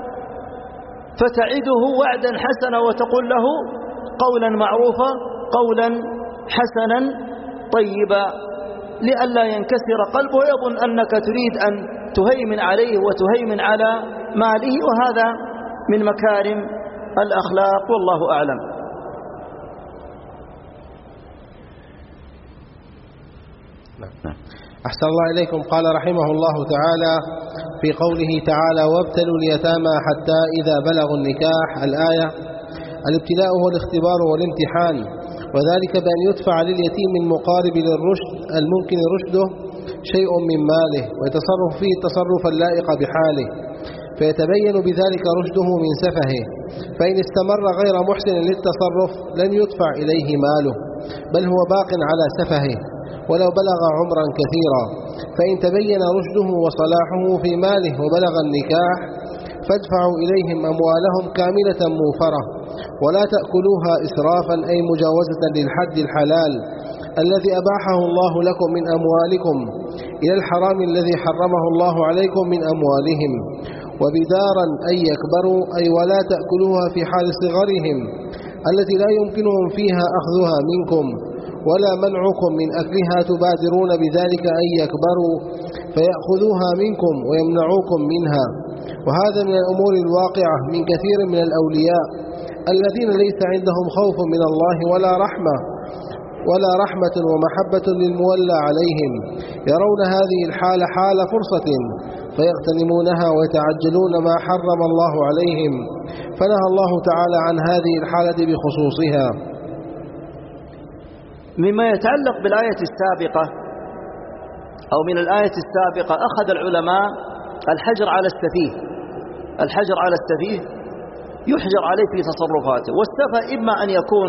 فتعده وعدا حسنا وتقول له قولا معروفا قولا حسنا طيبا، لئلا ينكسر قلبه ويظن أنك تريد أن تهيمن عليه وتهيمن على ماله، وهذا من مكارم الأخلاق والله أعلم. أحسن الله إليكم. قال رحمه الله تعالى في قوله تعالى وابتلوا اليتامى حتى إذا بلغوا النكاح، الآية: الابتلاء هو الاختبار والامتحان، وذلك بأن يدفع لليتيم المقارب للرشد الممكن رشده شيء من ماله ويتصرف فيه التصرف اللائق بحاله، فيتبين بذلك رشده من سفهه. فإن استمر غير محسن للتصرف لن يدفع إليه ماله، بل هو باق على سفهه ولو بلغ عمرا كثيرا. فإن تبين رشده وصلاحه في ماله وبلغ النكاح فادفعوا إليهم أموالهم كاملة موفرة، ولا تأكلوها إسرافا أي مجاوزة للحد الحلال الذي أباحه الله لكم من أموالكم إلى الحرام الذي حرمه الله عليكم من أموالهم، وبدارا أي يكبروا أي ولا تأكلوها في حال صغرهم التي لا يمكنهم فيها أخذها منكم ولا منعكم من أكلها، تبادرون بذلك أن يكبروا فيأخذوها منكم ويمنعوكم منها. وهذا من الأمور الواقعة من كثير من الأولياء الذين ليس عندهم خوف من الله ولا رحمة ولا رحمة ومحبة للمولى عليهم، يرون هذه الحالة حال فرصة فيغتنمونها ويتعجلون ما حرم الله عليهم، فنهى الله تعالى عن هذه الحالة بخصوصها. مما يتعلق بالآية السابقة أو من الآية السابقة، أخذ العلماء الحجر على السفيه. الحجر على السفيه يحجر عليه في تصرفاته، والسفه إما أن يكون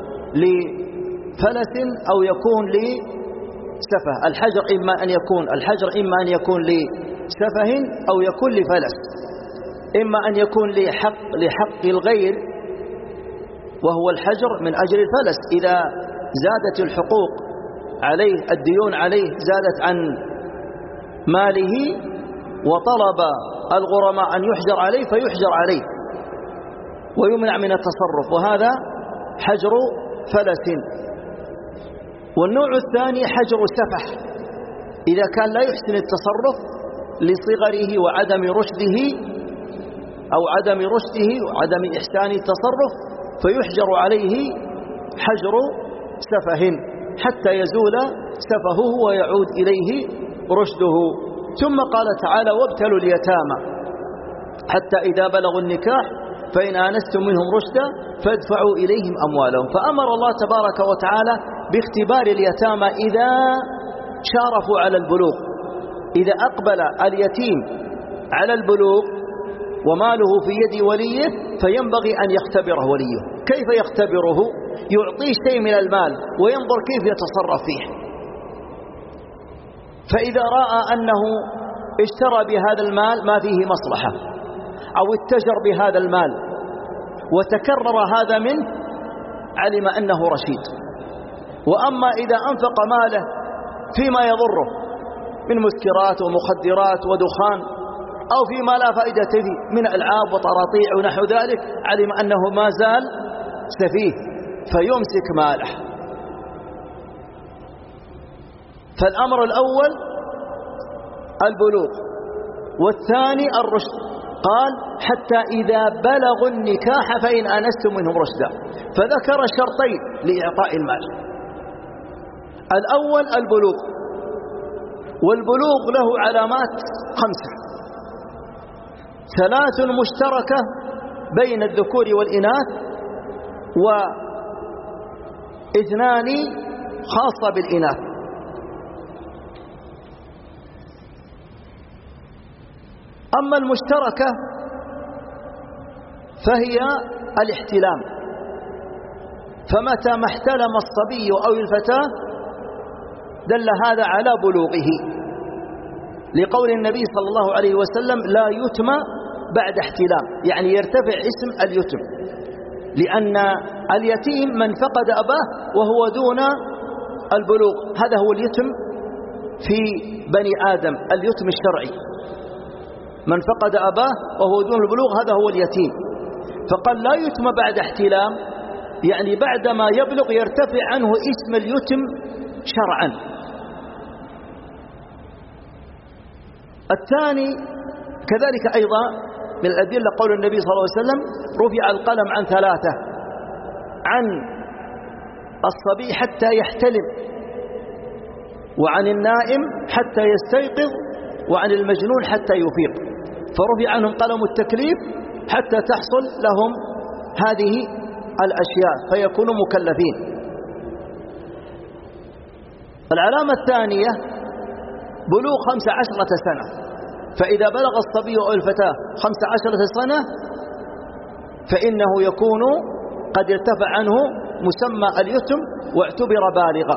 لفلس أو يكون لسفه. الحجر إما أن يكون الحجر إما أن يكون لسفه أو يكون لفلس، إما أن يكون لحق لحق الغير وهو الحجر من أجل الفلس، إذا زادت الحقوق عليه الديون عليه زادت عن ماله وطلب الغرماء أن يحجر عليه فيحجر عليه ويمنع من التصرف، وهذا حجر فلس. والنوع الثاني حجر سفح، إذا كان لا يحسن التصرف لصغره وعدم رشده أو عدم رشده وعدم إحسان التصرف فيحجر عليه حجر سفه حتى يزول سفهه ويعود إليه رشده. ثم قال تعالى وابتلوا اليتامى حتى إذا بلغوا النكاح فإن آنستم منهم رشدا فادفعوا إليهم أموالهم. فأمر الله تبارك وتعالى باختبار اليتامى إذا شارفوا على البلوغ. إذا أقبل اليتيم على البلوغ وماله في يد وليه فينبغي أن يختبره وليه. كيف يختبره؟ يعطيه شيء من المال وينظر كيف يتصرف فيه. فإذا رأى أنه اشترى بهذا المال ما فيه مصلحة أو اتجر بهذا المال وتكرر هذا منه علم أنه رشيد. وأما إذا أنفق ماله فيما يضره من مسكرات ومخدرات ودخان أو فيما لا فائدة فيه من ألعاب وطراطيع ونحو ذلك علم أنه ما زال سفيه فيمسك ماله. فالأمر الأول البلوغ والثاني الرشد. قال حتى إذا بلغوا النكاح فإن آنستم منهم رشدا، فذكر شرطين لإعطاء المال. الأول البلوغ، والبلوغ له علامات خمسة: ثلاث مشتركة بين الذكور والإناث، واثنان خاصة بالإناث. أما المشتركة فهي الاحتلام، فمتى ما احتلم الصبي أو الفتاة دل هذا على بلوغه، لقول النبي صلى الله عليه وسلم لا يتم بعد احتلام، يعني يرتفع اسم اليتم، لأن اليتيم من فقد أباه وهو دون البلوغ، هذا هو اليتم في بني آدم، اليتم الشرعي من فقد أباه وهو دون البلوغ هذا هو اليتيم. فقال لا يتم بعد احتلام، يعني بعدما يبلغ يرتفع عنه اسم اليتم شرعا. الثاني كذلك أيضا من الأدلة قول النبي صلى الله عليه وسلم رفع القلم عن ثلاثة: عن الصبي حتى يحتلم، وعن النائم حتى يستيقظ، وعن المجنون حتى يفيق. فرفع عنهم قلم التكليف حتى تحصل لهم هذه الأشياء فيكونوا مكلفين. العلامة الثانية بلوغ خمس عشرة سنة، فإذا بلغ الصبي أو الفتاة خمس عشرة سنة فإنه يكون قد ارتفع عنه مسمى اليتم واعتبر بالغا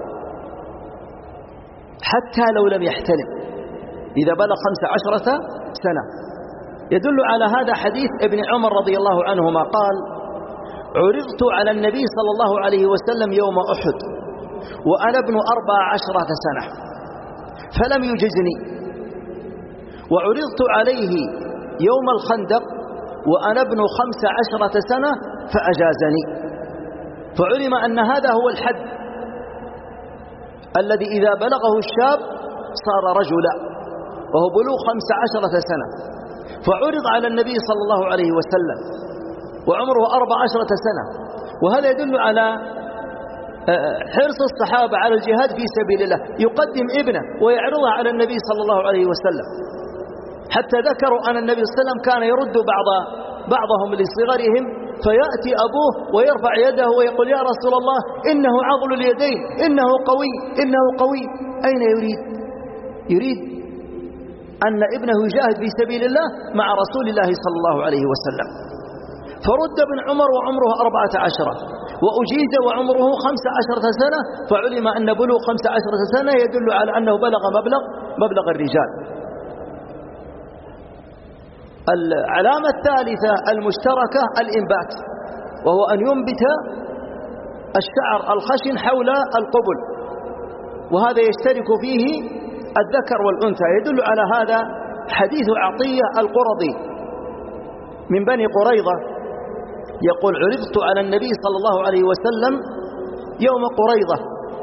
حتى لو لم يحتلم إذا بلغ خمس عشرة سنة. يدل على هذا حديث ابن عمر رضي الله عنهما قال: عرضت على النبي صلى الله عليه وسلم يوم أحد وأنا ابن أربع عشرة سنة فلم يجزني، وعرضت عليه يوم الخندق وأنا ابن خمس عشرة سنة فأجازني. فعلم أن هذا هو الحد الذي إذا بلغه الشاب صار رجلا، وهو بلوغ خمس عشرة سنة. فعرض على النبي صلى الله عليه وسلم وعمره أربع عشرة سنة، وهذا يدل على حرص الصحابة على الجهاد في سبيل الله، يقدم ابنه ويعرضها على النبي صلى الله عليه وسلم، حتى ذكروا أن النبي صلى الله عليه وسلم كان يرد بعض بعضهم لصغرهم فيأتي أبوه ويرفع يده ويقول: يا رسول الله إنه عضل اليدين، إنه قوي، إنه قوي. أين يريد؟ يريد أن ابنه يجاهد في سبيل الله مع رسول الله صلى الله عليه وسلم. فرد ابن عمر وعمره أربعة عشرة، وأجيز وعمره خمس عشرة سنة، فعلم أن بلوغ خمس عشرة سنة يدل على أنه بلغ مبلغ مبلغ الرجال. العلامة الثالثة المشتركة الإنبات، وهو أن ينبت الشعر الخشن حول القبل، وهذا يشترك فيه الذكر والأنثى. يدل على هذا حديث عطية القرظي من بني قريظة يقول: عرضت على النبي صلى الله عليه وسلم يوم قريظة،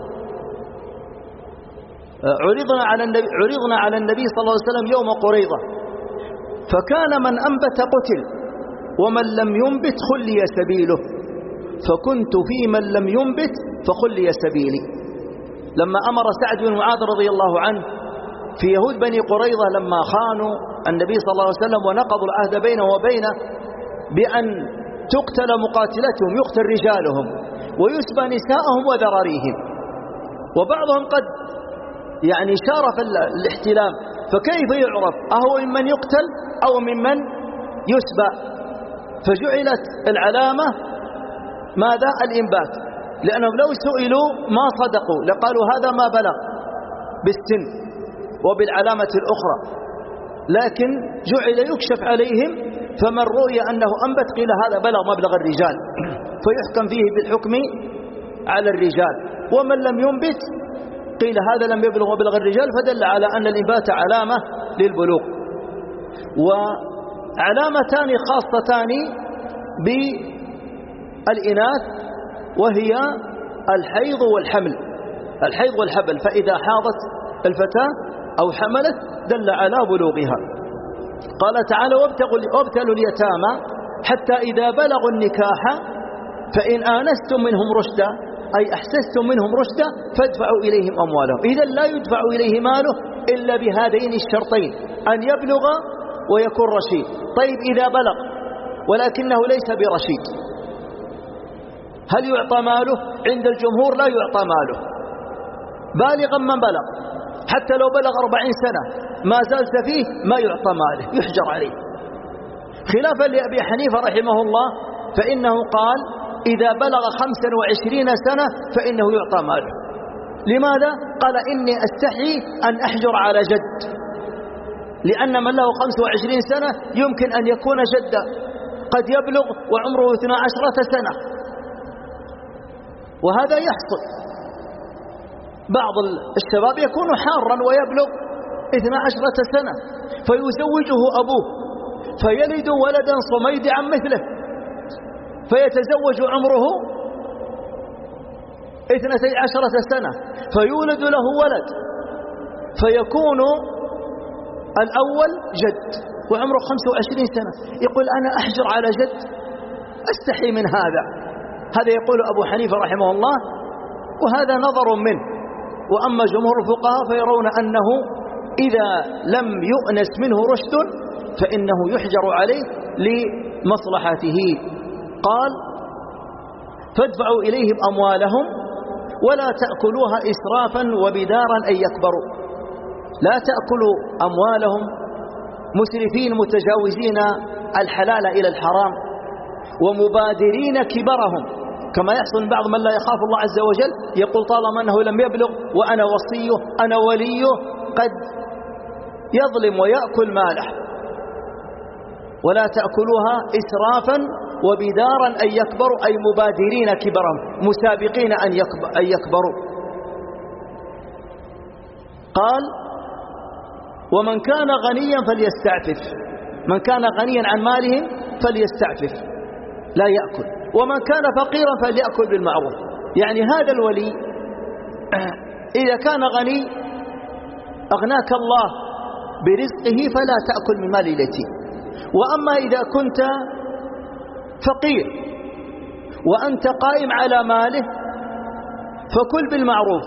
عرضنا على النبي, عرضنا على النبي صلى الله عليه وسلم يوم قريظة، فكان من أنبت قتل ومن لم ينبت خلي سبيله، فكنت في من لم ينبت فخلي سبيلي. لما أمر سعد بن معاذ رضي الله عنه في يهود بني قريظة لما خانوا النبي صلى الله عليه وسلم ونقضوا العهد بينه وبينه بأن تقتل مقاتلتهم، يقتل رجالهم ويسبى نساءهم وذراريهم، وبعضهم قد يعني شارف الاحتلام، فكيف يعرف أهو ممن يقتل أو ممن يسبى؟ فجعلت العلامة ماذا؟ الإنبات، لأنهم لو سئلوا ما صدقوا لقالوا هذا ما بلغ بالسن وبالعلامة الأخرى، لكن جعل يكشف عليهم، فمن رؤي أنه أنبت قيل هذا بلغ مبلغ الرجال فيحكم فيه بالحكم على الرجال، ومن لم ينبت قيل هذا لم يبلغ مبلغ الرجال، فدل على أن الإنبات علامة للبلوغ. وعلامتان خاصتان بالإناث وهي الحيض والحمل، الحيض والحبل، فإذا حاضت الفتاة أو حملت دل على بلوغها. قال تعالى وابتلوا اليتامى حتى إذا بلغوا النكاح فإن آنستم منهم رشدا أي أحسستم منهم رشدا فادفعوا إليهم أموالهم. إذن لا يدفع إليه ماله إلا بهذين الشرطين، أن يبلغ ويكون رشيد. طيب إذا بلغ ولكنه ليس برشيد هل يعطى ماله؟ عند الجمهور لا يعطى ماله، بالغا من بلغ، حتى لو بلغ أربعين سنة ما زال سفيه ما يعطى ماله، يحجر عليه، خلافا لأبي حنيفة رحمه الله فإنه قال إذا بلغ خمسا وعشرين سنة فإنه يعطى ماله. لماذا؟ قال إني أستحي أن أحجر على جد، لأن من له خمس وعشرين سنة يمكن أن يكون جدا، قد يبلغ وعمره اثنا عشرة سنة، وهذا يحصل. بعض الشباب يكون حارا ويبلغ اثنا عشرة سنة فيزوجه أبوه فيلد ولدا صميدعا مثله، فيتزوج عمره اثنتي عشرة سنة فيولد له ولد، فيكون الأول جد وعمره خمس وعشرين سنة، يقول أنا أحجر على جد، أستحي من هذا. هذا يقول أبو حنيفة رحمه الله، وهذا نظر منه. وأما جمهور الفقهاء فيرون أنه إذا لم يؤنس منه رشد فإنه يحجر عليه لمصلحته. قال فادفعوا إليهم أموالهم ولا تأكلوها إسرافا وبدارا أن يكبروا. لا تأكلوا أموالهم مسرفين متجاوزين الحلال إلى الحرام ومبادرين كبرهم، كما يحصل بعض من لا يخاف الله عز وجل يقول طالما أنه لم يبلغ وأنا وصيه أنا وليه قد يظلم ويأكل ماله. ولا تأكلوها إسرافا وبدارا أن يكبروا أي مبادرين كبرهم، مسابقين أن يكبروا. قال ومن كان غنيا فليستعفف، من كان غنيا عن مالهم فليستعفف لا يأكل، ومن كان فقيرا فليأكل بالمعروف. يعني هذا الولي إذا كان غني أغناك الله برزقه فلا تأكل من مال اليتيم، وأما إذا كنت فقير وأنت قائم على ماله فكل بالمعروف،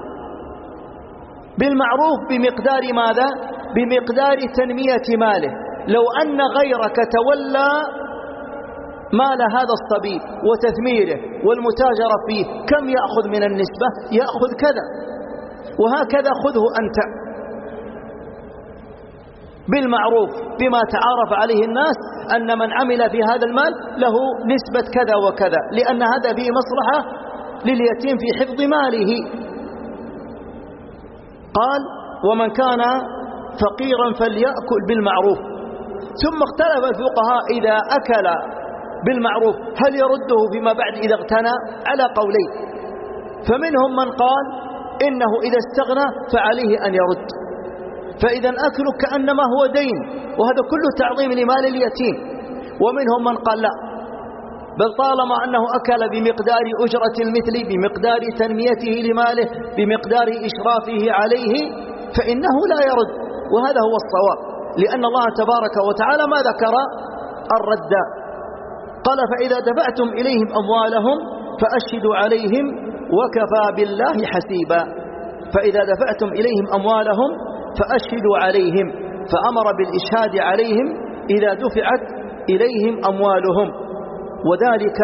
بالمعروف بمقدار ماذا؟ بمقدار تنمية ماله. لو أن غيرك تولى مال هذا الصبي وتثميره والمتاجرة فيه كم يأخذ من النسبة؟ يأخذ كذا، وهكذا خذه أنت بالمعروف بما تعارف عليه الناس أن من عمل في هذا المال له نسبة كذا وكذا، لأن هذا فيه مصلحة لليتيم في حفظ ماله. قال ومن كان فقيرا فليأكل بالمعروف. ثم اختلف الفقهاء إذا أكل بالمعروف هل يرده فيما بعد إذا اغتنى؟ على قولين، فمنهم من قال إنه إذا استغنى فعليه أن يرد، فإذا أكله كأنما هو دين، وهذا كله تعظيم لمال اليتيم. ومنهم من قال لا، بل طالما أنه أكل بمقدار أجرة المثل، بمقدار تنميته لماله، بمقدار إشرافه عليه، فإنه لا يرد. وهذا هو الصواب، لأن الله تبارك وتعالى ما ذكر الرد. قال فإذا دفعتم إليهم أموالهم فأشهدوا عليهم وكفى بالله حسيبا. فإذا دفعتم إليهم أموالهم فأشهدوا عليهم، فأمر بالإشهاد عليهم إذا دفعت إليهم أموالهم، وذلك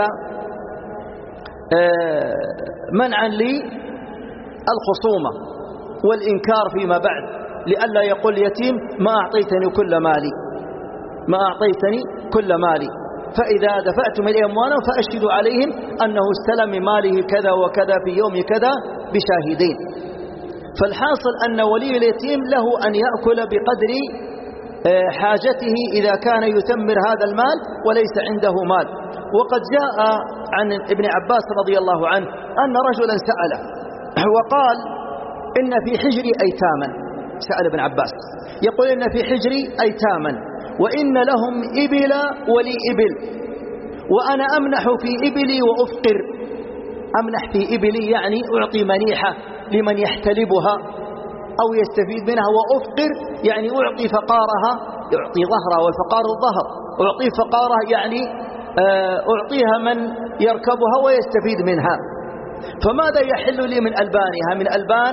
منعا للخصومة والإنكار فيما بعد، لئلا يقول اليتيم ما أعطيتني كل مالي ما أعطيتني كل مالي فإذا دفعتم إليهم أموالهم فأشهدوا عليهم أنه استلم من ماله كذا وكذا في يوم كذا بشاهدين. فالحاصل أن ولي اليتيم له أن يأكل بقدر حاجته إذا كان يثمر هذا المال وليس عنده مال. وقد جاء عن ابن عباس رضي الله عنه أن رجلا سأله وقال إن في حجري أيتاما، سأل ابن عباس يقول إن في حجري أيتاما وإن لهم إبل ولي إبل، وأنا أمنح في إبلي وأفقر. أمنح في إبلي يعني أعطي منيحة لمن يحتلبها أو يستفيد منها، وأفقر يعني أعطي فقارها، يعطي ظهرها والفقار الظهر، أعطي فقارها يعني أعطيها من يركبها ويستفيد منها. فماذا يحل لي من ألبانها؟ من ألبان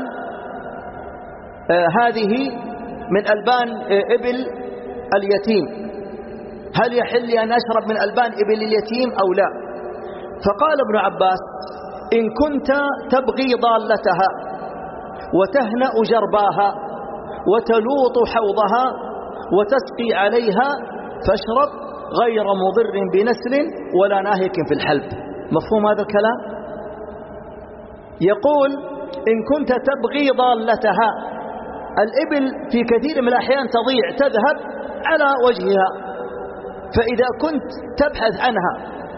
هذه من ألبان إبل اليتيم، هل يحل لي أن أشرب من ألبان إبل اليتيم أو لا؟ فقال ابن عباس إن كنت تبغي ضالتها وتهنأ جرباها وتلوط حوضها وتسقي عليها فاشرب غير مضر بنسل ولا ناهك في الحلب. مفهوم هذا الكلام؟ يقول إن كنت تبغي ضالتها، الإبل في كثير من الأحيان تضيع تذهب على وجهها، فإذا كنت تبحث عنها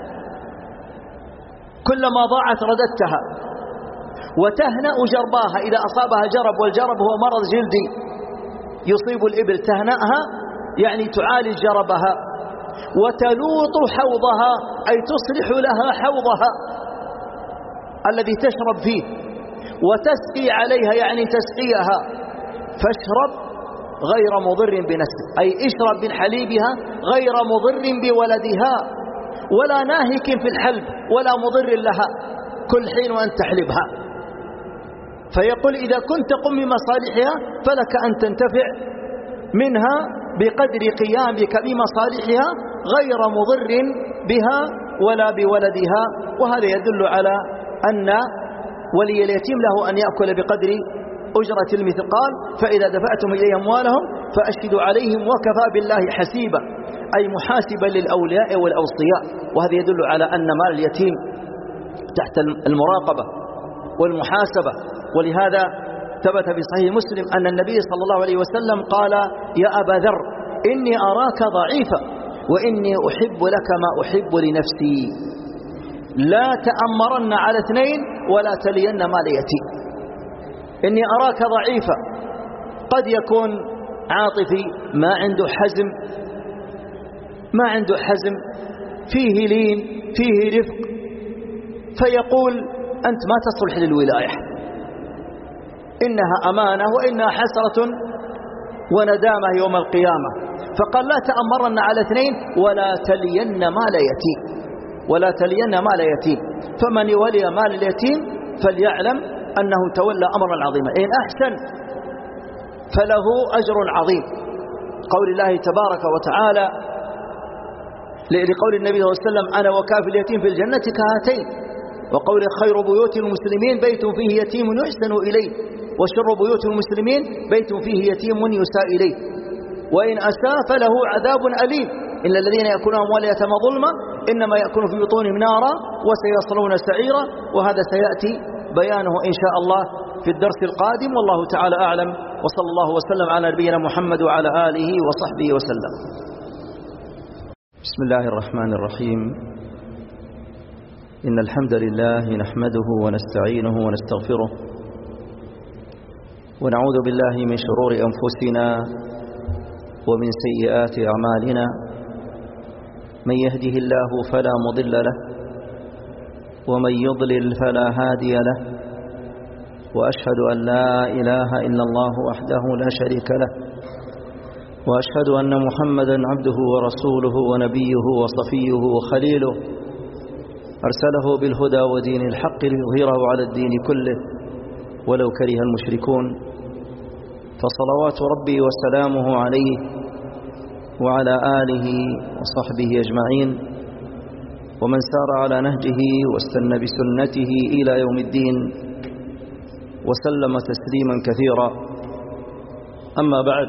كلما ضاعت رددتها، وتهنأ جرباها إذا أصابها جرب، والجرب هو مرض جلدي يصيب الإبل، تهنأها يعني تعالج جربها، وتلوط حوضها أي تصلح لها حوضها الذي تشرب فيه، وتسقي عليها يعني تسقيها، فاشرب غير مضر بنسل، أي اشرب من حليبها غير مضر بولدها ولا ناهك في الحلب ولا مضر لها كل حين وأن تحلبها. فيقول إذا كنت تقوم بمصالحها فلك أن تنتفع منها بقدر قيامك بمصالحها غير مضر بها ولا بولدها. وهذا يدل على أن ولي اليتيم له أن يأكل بقدر أجرة المثقال، فإذا دفعتم إليه أموالهم فأشهدوا عليهم وكفى بالله حسيبا، أي محاسبا للأولياء والأوصياء. وهذا يدل على أن مال اليتيم تحت المراقبة والمحاسبة. ولهذا ثبت في صحيح مسلم أن النبي صلى الله عليه وسلم قال يا أبا ذر إني أراك ضعيفا وإني أحب لك ما أحب لنفسي، لا تأمرن على اثنين ولا تلين مال يتيم. إني أراك ضعيفا، قد يكون عاطفي، ما عنده حزم ما عنده حزم فيه لين فيه رفق، فيقول أنت ما تصلح للولاية، إنها أمانة وإنها حسرة وندامة يوم القيامة. فقال لا تأمرن على اثنين ولا تلين مال يتيم ولا تلين مال يتيم. فمن يولي مال اليتيم فليعلم أنه تولى أمرا عظيما، إن أحسن فله أجر عظيم. قول الله تبارك وتعالى لقول النبي صلى الله عليه وسلم أنا وكافل اليتيم في الجنة كهاتين، وقول خير بيوت المسلمين بيت فيه يتيم يحسن إليه، وشر بيوت المسلمين بيت فيه يتيم يساء إليه، وإن أساء فله عذاب أليم. إن الذين يأكلون أموال اليتامى ظلما إنما يأكلون في بطونهم نارا وسيصلون سعيرا. وهذا سيأتي بيانه إن شاء الله في الدرس القادم، والله تعالى أعلم، وصلى الله وسلم على نبينا محمد وعلى آله وصحبه وسلم. بسم الله الرحمن الرحيم. إن الحمد لله نحمده ونستعينه ونستغفره، ونعوذ بالله من شرور أنفسنا ومن سيئات أعمالنا، من يهده الله فلا مضل له ومن يضلل فلا هادي له، وأشهد أن لا إله إلا الله وحده لا شريك له، وأشهد أن محمدا عبده ورسوله ونبيه وصفيه وخليله، أرسله بالهدى ودين الحق ليظهره على الدين كله ولو كره المشركون. فصلوات ربي وسلامه عليه وعلى آله وصحبه أجمعين ومن سار على نهجه واستنى بسنته إلى يوم الدين وسلم تسليما كثيرا. أما بعد،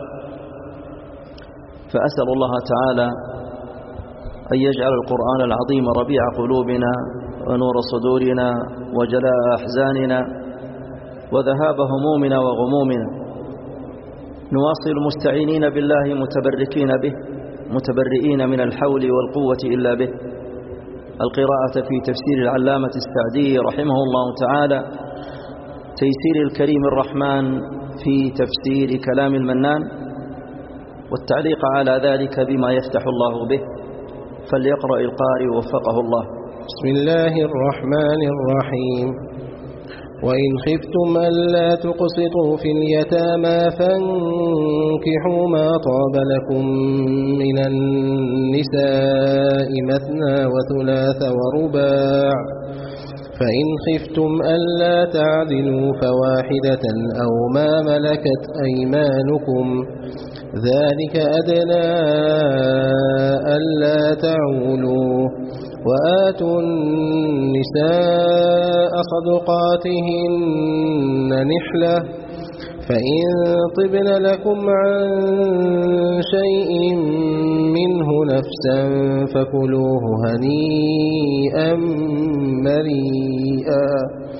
فأسأل الله تعالى أن يجعل القرآن العظيم ربيع قلوبنا ونور صدورنا وجلاء أحزاننا وذهاب همومنا وغمومنا. نواصل مستعينين بالله متبركين به متبرئين من الحول والقوة إلا به القراءة في تفسير العلامة السعدي رحمه الله تعالى، تيسير الكريم الرحمن في تفسير كلام المنان، والتعليق على ذلك بما يفتح الله به. فليقرأ القارئ وفقه الله. بسم الله الرحمن الرحيم. وإن خفتم ألا تقسطوا في اليتامى فانكحوا ما طاب لكم من النساء مثنى وثلاث ورباع، فإن خفتم ألا تعدلوا فواحدة أو ما ملكت أيمانكم، ذلك أدنى ألا تعولوا. وآتوا النساء صدقاتهن نحلة، فإن طبن لكم عن شيء منه نفسا فكلوه هنيئا مريئا.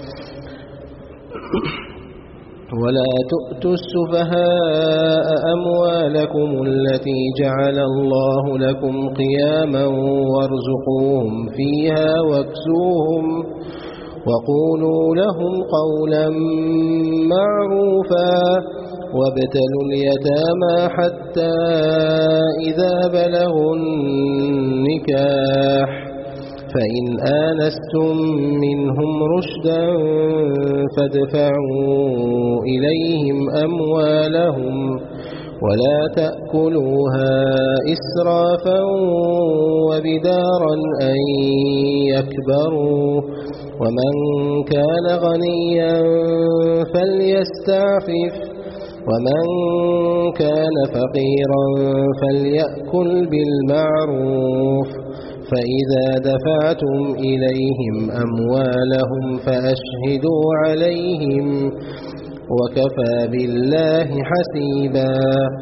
ولا تؤتوا السفهاء أموالكم التي جعل الله لكم قياما وارزقوهم فيها واكسوهم وقولوا لهم قولا معروفا. وابتلوا اليتامى حتى إذا بلغوا النكاح، فإن آنستم منهم رشدا فادفعوا إليهم أموالهم ولا تأكلوها إسرافا وبدارا أن يكبروا. ومن كان غنيا فليستعفف، ومن كان فقيرا فليأكل بالمعروف. فإذا دفعتم إليهم أموالهم فأشهدوا عليهم وكفى بالله حسيبا.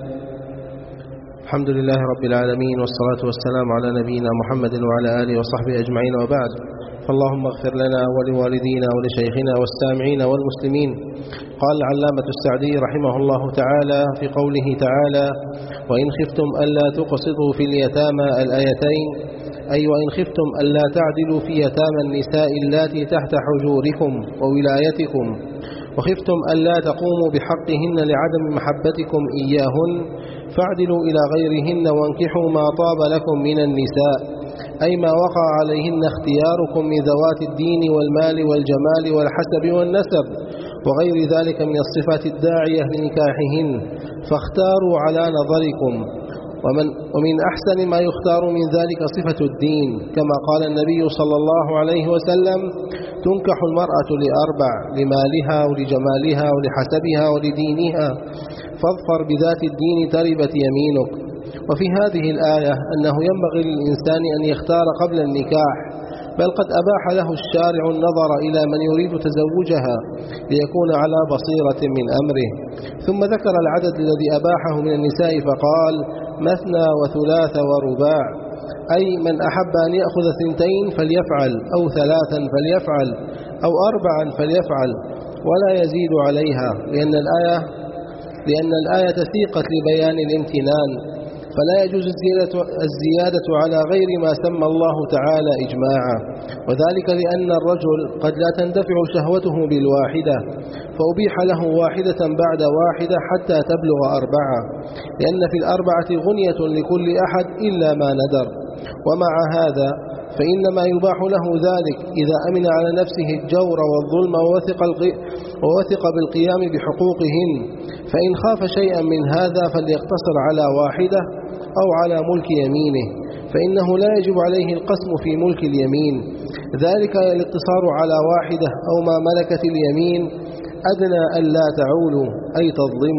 الحمد لله رب العالمين، والصلاة والسلام على نبينا محمد وعلى آله وصحبه أجمعين، وبعد. فاللهم اغفر لنا ولوالدينا ولشيخنا والسامعين والمسلمين. قال العلامة السعدي رحمه الله تعالى في قوله تعالى: وإن خفتم ألا تقسطوا في اليتامى، الآيتين، أي وإن خفتم ألا تعدلوا في يتامى النساء اللاتي تحت حجوركم وولايتكم، وخفتم ألا تقوموا بحقهن لعدم محبتكم إياهن، فاعدلوا إلى غيرهن وانكحوا ما طاب لكم من النساء، أي ما وقع عليهن اختياركم من ذوات الدين والمال والجمال والحسب والنسب وغير ذلك من الصفات الداعية لنكاحهن، فاختاروا على نظركم. ومن, ومن أحسن ما يختار من ذلك صفة الدين، كما قال النبي صلى الله عليه وسلم: تنكح المرأة لأربع: لمالها ولجمالها ولحسبها ولدينها، فاظفر بذات الدين تربت يمينك. وفي هذه الآية أنه ينبغي للإنسان أن يختار قبل النكاح، بل قد أباح له الشارع النظر إلى من يريد تزوجها ليكون على بصيرة من أمره. ثم ذكر العدد الذي أباحه من النساء فقال: مثنى وثلاث ورباع، أي من أحب أن يأخذ ثنتين فليفعل، أو ثلاثا فليفعل، أو أربعا فليفعل، ولا يزيد عليها، لأن الآية لأن الآية سيقت لبيان الامتنان، فلا يجوز الزيادة على غير ما سمى الله تعالى إجماعا، وذلك لأن الرجل قد لا تندفع شهوته بالواحدة، فأبيح له واحدة بعد واحدة حتى تبلغ أربعة، لأن في الأربعة غنية لكل أحد إلا ما ندر. ومع هذا فإنما يباح له ذلك إذا أمن على نفسه الجور والظلم ووثق, ووثق بالقيام بحقوقهن، فإن خاف شيئا من هذا فليقتصر على واحدة أو على ملك يمينه، فإنه لا يجب عليه القسم في ملك اليمين، ذلك الاقتصار على واحدة أو ما ملكت اليمين أدنى ألا تعولوا، أي تظلموا.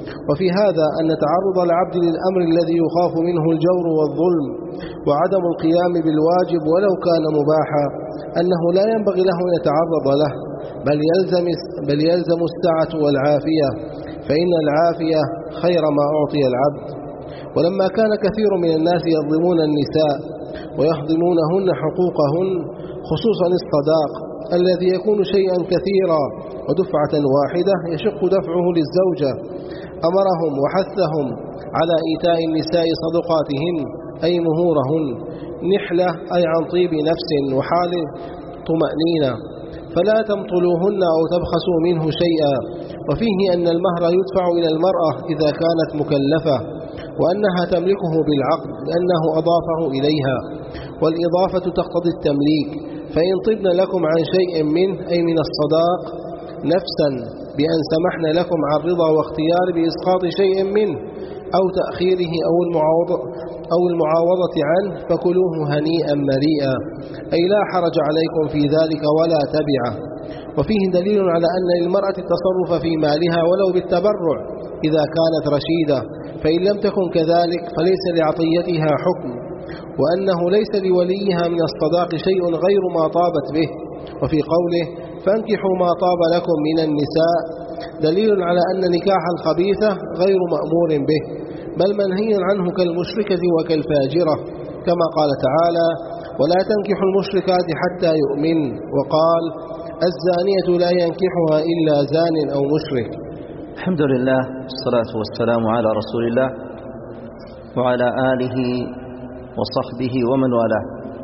وفي هذا أن تعرض العبد للأمر الذي يخاف منه الجور والظلم وعدم القيام بالواجب ولو كان مباحا أنه لا ينبغي له أن يتعرض له، بل يلزم, بل يلزم السعة والعافية، فإن العافية خير ما أعطي العبد. ولما كان كثير من الناس يظلمون النساء ويهضمونهن حقوقهن، خصوصا الصداق الذي يكون شيئا كثيرا ودفعة واحدة يشق دفعه للزوجة، أمرهم وحثهم على إيتاء النساء صدقاتهن أي مهورهن، نحلة أي عن طيب نفس وحال طمأنينة، فلا تمطلوهن أو تبخسوا منه شيئا. وفيه أن المهر يدفع إلى المرأة إذا كانت مكلفة، وأنها تملكه بالعقد لأنه أضافه إليها، والإضافة تقتضي التمليك، فإن طبن لكم عن شيء منه أي من الصداق نفسا بأن سمحن لكم عن رضا واختيار بإسقاط شيء منه أو تأخيره أو المعاوضة, أو المعاوضة عنه فكلوه هنيئا مريئا، أي لا حرج عليكم في ذلك ولا تبعه. وفيه دليل على أن للمرأة التصرف في مالها ولو بالتبرع إذا كانت رشيدة، فإن لم تكن كذلك فليس لعطيتها حكم، وأنه ليس لوليها من الصداق شيء غير ما طابت به. وفي قوله فانكحوا ما طاب لكم من النساء دليل على أن نكاح الخبيثة غير مأمور به، بل منهي عنه كالمشركة وكالفاجرة، كما قال تعالى ولا تنكحوا المشركات حتى يؤمن، وقال الزانية لا ينكحها إلا زان أو مشرك. الحمد لله والصلاة والسلام على رسول الله وعلى آله وصحبه ومن والاه.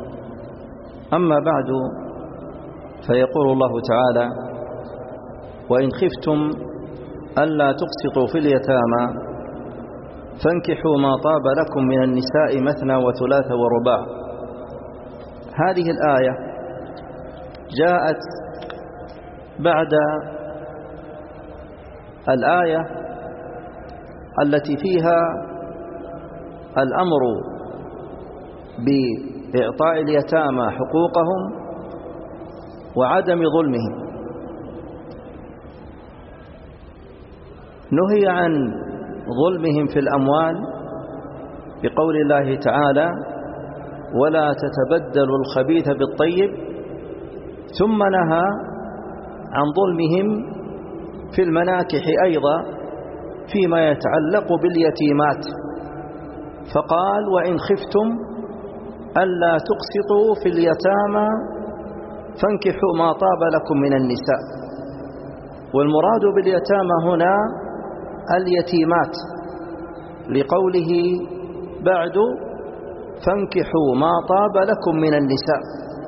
أما بعد، فيقول الله تعالى وإن خفتم ألا تقسطوا في اليتامى فانكحوا ما طاب لكم من النساء مثنى وثلاث ورباع. هذه الآية جاءت بعد الآية التي فيها الأمر بإعطاء اليتامى حقوقهم وعدم ظلمهم. نهي عن ظلمهم في الأموال بقول الله تعالى ولا تتبدلوا الخبيث بالطيب، ثم نهى عن ظلمهم في المناكح أيضا فيما يتعلق باليتيمات، فقال وإن خفتم ألا تقسطوا في اليتامى فانكحوا ما طاب لكم من النساء. والمراد باليتامى هنا اليتيمات، لقوله بعد فانكحوا ما طاب لكم من النساء.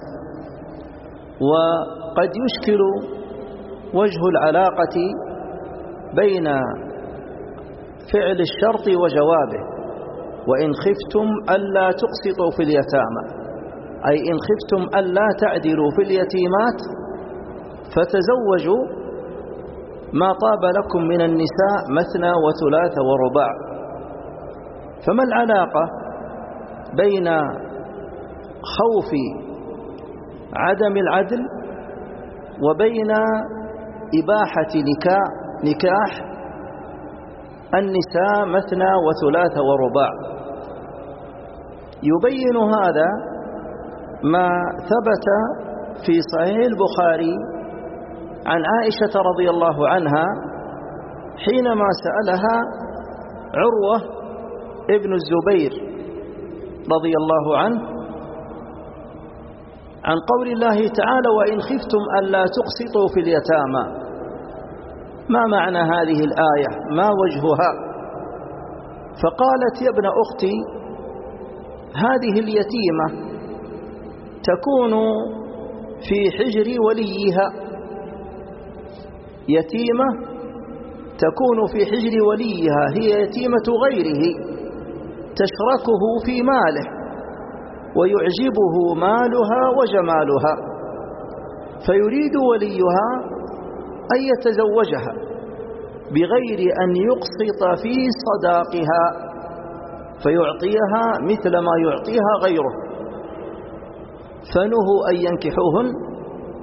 وقد يشكل وجه العلاقة بين فعل الشرط وجوابه، وإن خفتم ألا تقسطوا في اليتامى، أي إن خفتم ألا تعدلوا في اليتيمات فتزوجوا ما طاب لكم من النساء مثنى وثلاث ورباع. فما العلاقة بين خوف عدم العدل وبين إباحة نكاح, نكاح النساء مثنى وثلاث ورباع؟ يبين هذا ما ثبت في صحيح البخاري عن عائشة رضي الله عنها حينما سألها عروة ابن الزبير رضي الله عنه عن قول الله تعالى وإن خفتم ألا تقسطوا في اليتامى، ما معنى هذه الآية؟ ما وجهها؟ فقالت يا ابن أختي هذه اليتيمة تكون في حجر وليها، يتيمة تكون في حجر وليها، هي يتيمة غيره تشركه في ماله ويعجبه مالها وجمالها، فيريد وليها أن يتزوجها بغير أن يقسط في صداقها فيعطيها مثل ما يعطيها غيره، فنهوا أن ينكحوهن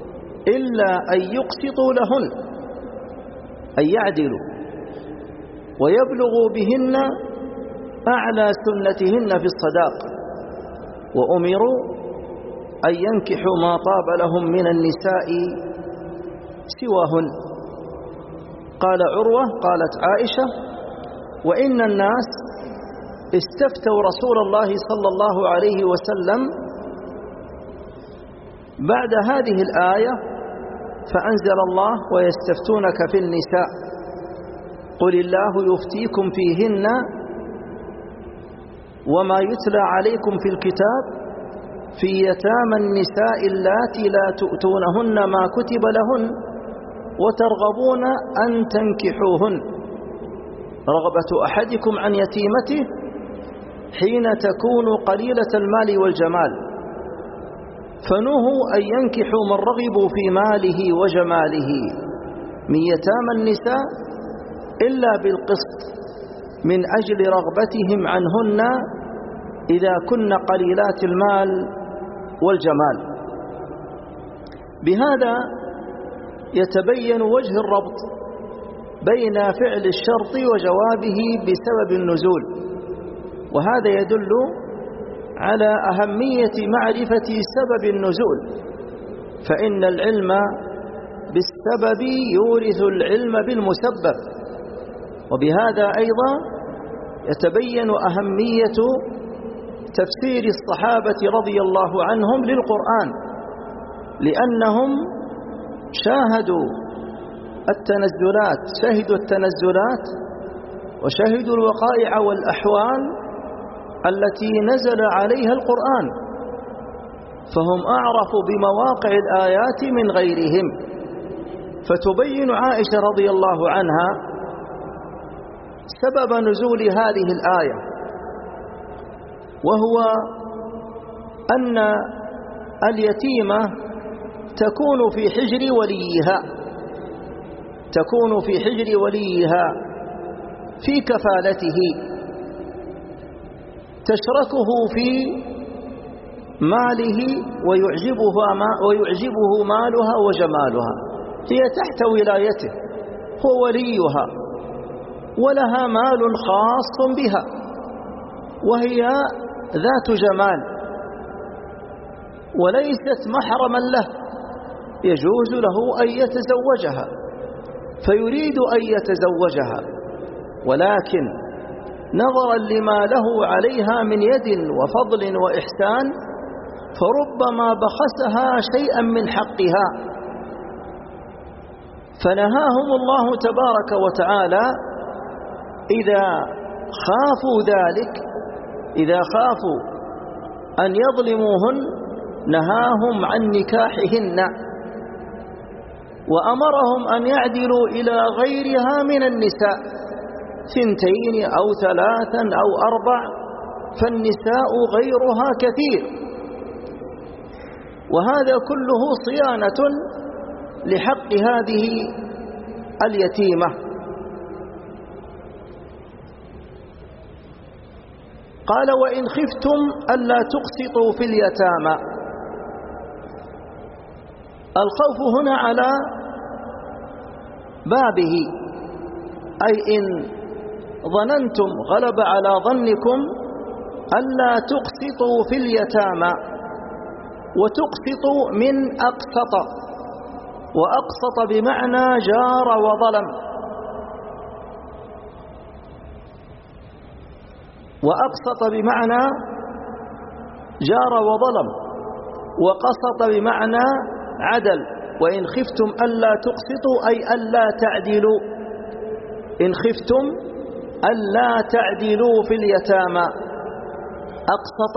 إلا أن يقسطوا لهن، أن يعدلوا. ويبلغوا بهن أعلى سنتهن في الصداق، وأمروا أن ينكحوا ما طاب لهم من النساء سواهن. قال عروة قالت عائشة: وإن الناس استفتوا رسول الله صلى الله عليه وسلم بعد هذه الآية فأنزل الله: ويستفتونك في النساء قل الله يفتيكم فيهن وما يتلى عليكم في الكتاب في يتامى النساء اللاتي لا تؤتونهن ما كتب لهن وترغبون أن تنكحوهن رغبة أحدكم عن يتيمته حين تكون قليلة المال والجمال، فنهوا أن ينكحوا من رغبوا في ماله وجماله من يتامى النساء إلا بالقسط من أجل رغبتهم عنهن إذا كن قليلات المال والجمال. بهذا يتبين وجه الربط بين فعل الشرط وجوابه بسبب النزول، وهذا يدل على أهمية معرفة سبب النزول، فإن العلم بالسبب يورث العلم بالمسبب. وبهذا أيضا يتبين أهمية تفسير الصحابة رضي الله عنهم للقرآن، لأنهم شاهدوا التنزلات شهدوا التنزلات وشهدوا الوقائع والأحوال التي نزل عليها القرآن، فهم أعرف بمواقع الآيات من غيرهم. فتبين عائشة رضي الله عنها سبب نزول هذه الآية، وهو أن اليتيمة تكون في حجر وليها تكون في حجر وليها في كفالته، تشركه في ماله ويعجبها ما ويعجبه مالها وجمالها، هي تحت ولايته، هو وليها ولها مال خاص بها وهي ذات جمال وليست محرما له، يجوز له أن يتزوجها فيريد أن يتزوجها، ولكن نظرا لما له عليها من يد وفضل وإحسان فربما بخسها شيئا من حقها، فنهاهم الله تبارك وتعالى إذا خافوا ذلك إذا خافوا أن يظلموهن نهاهم عن نكاحهن، وأمرهم أن يعدلوا إلى غيرها من النساء ثنتين أو ثلاثا أو أربع، فالنساء غيرها كثير، وهذا كله صيانة لحق هذه اليتيمة. قال: وإن خفتم ألا تقسطوا في اليتامى. الخوف هنا على بابه، أي إن ظننتم غلب على ظنكم ألا تقسطوا في اليتامى، وتقسطوا من أقسط، وأقسط بمعنى جار وظلم، وأقسط بمعنى جار وظلم، وقسط بمعنى عدل. وإن خفتم ألا تقسطوا أي ألا تعدلوا، إن خفتم ألا تعدلوا في اليتامى. أقسط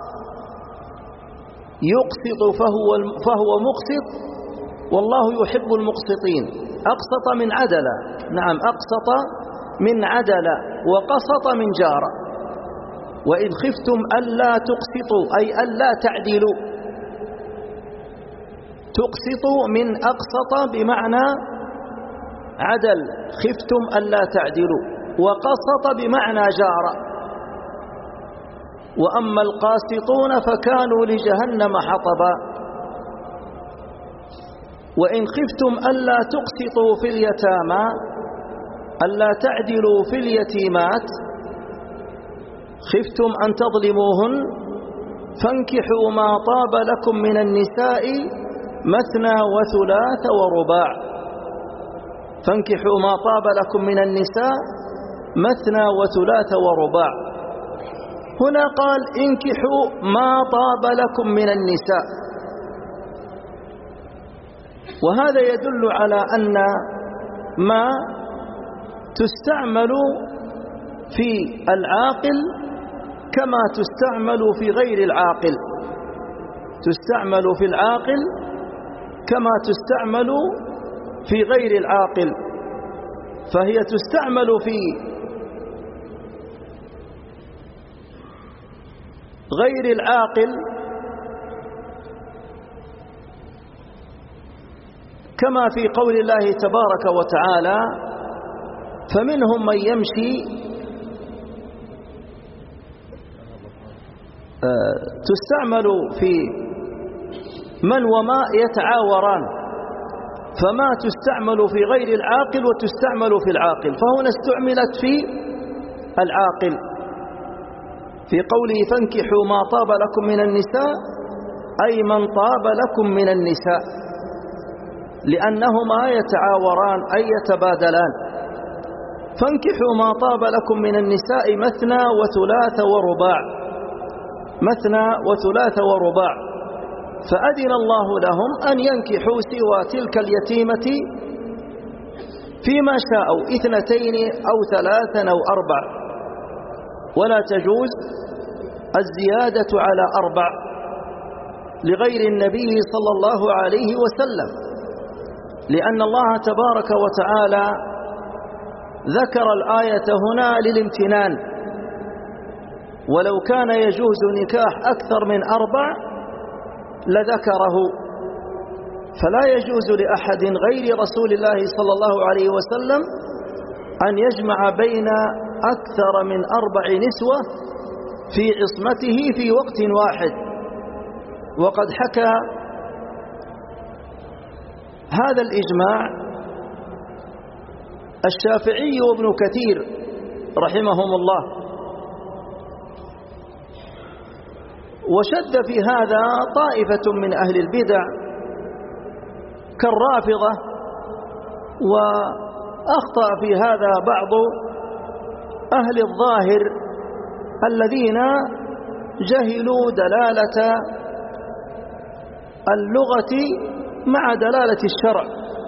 يقسط فهو, فهو مقسط، والله يحب المقسطين. أقسط من عدل، نعم أقسط من عدل، وقسط من جار. وإن خفتم ألا تقسطوا أي ألا تعدلوا، تقسطوا من أقسط بمعنى عدل، خفتم ألا تعدلوا، وقسط بمعنى جار. وأما القاسطون فكانوا لجهنم حطبا. وإن خفتم ألا تقسطوا في اليتامى ألا تعدلوا في اليتيمات خفتم أن تظلموهن فانكحوا ما طاب لكم من النساء مثنى وثلاث ورباع. فانكحوا ما طاب لكم من النساء مثنى وثلاث ورباع. هنا قال انكحوا ما طاب لكم من النساء، وهذا يدل على أن ما تستعمل في العاقل كما تستعمل في غير العاقل، تستعمل في العاقل كما تستعمل في غير العاقل، فهي تستعمل في غير العاقل كما في قول الله تبارك وتعالى فمنهم من يمشي، تستعمل في من وما يتعاوران، فما تستعمل في غير العاقل وتستعمل في العاقل، فهنا استعملت في العاقل في قوله فانكحوا ما طاب لكم من النساء، أي من طاب لكم من النساء، لأنهما يتعاوران أي يتبادلان. فانكحوا ما طاب لكم من النساء مثنى وثلاث ورباع، مثنى وثلاث ورباع، فأذن الله لهم أن ينكحوا سوى تلك اليتيمة فيما شاءوا اثنتين أو ثلاثا أو أربع، ولا تجوز الزيادة على أربع لغير النبي صلى الله عليه وسلم، لأن الله تبارك وتعالى ذكر الآية هنا للامتنان، ولو كان يجوز نكاح أكثر من أربع لذكره، فلا يجوز لأحد غير رسول الله صلى الله عليه وسلم أن يجمع بين أكثر من أربع نسوة في عصمته في وقت واحد. وقد حكى هذا الإجماع الشافعي وابن كثير رحمهم الله، وشد في هذا طائفة من أهل البدع كالرافضة، وأخطأ في هذا بعض أهل الظاهر الذين جهلوا دلالة اللغة مع دلالة الشرع،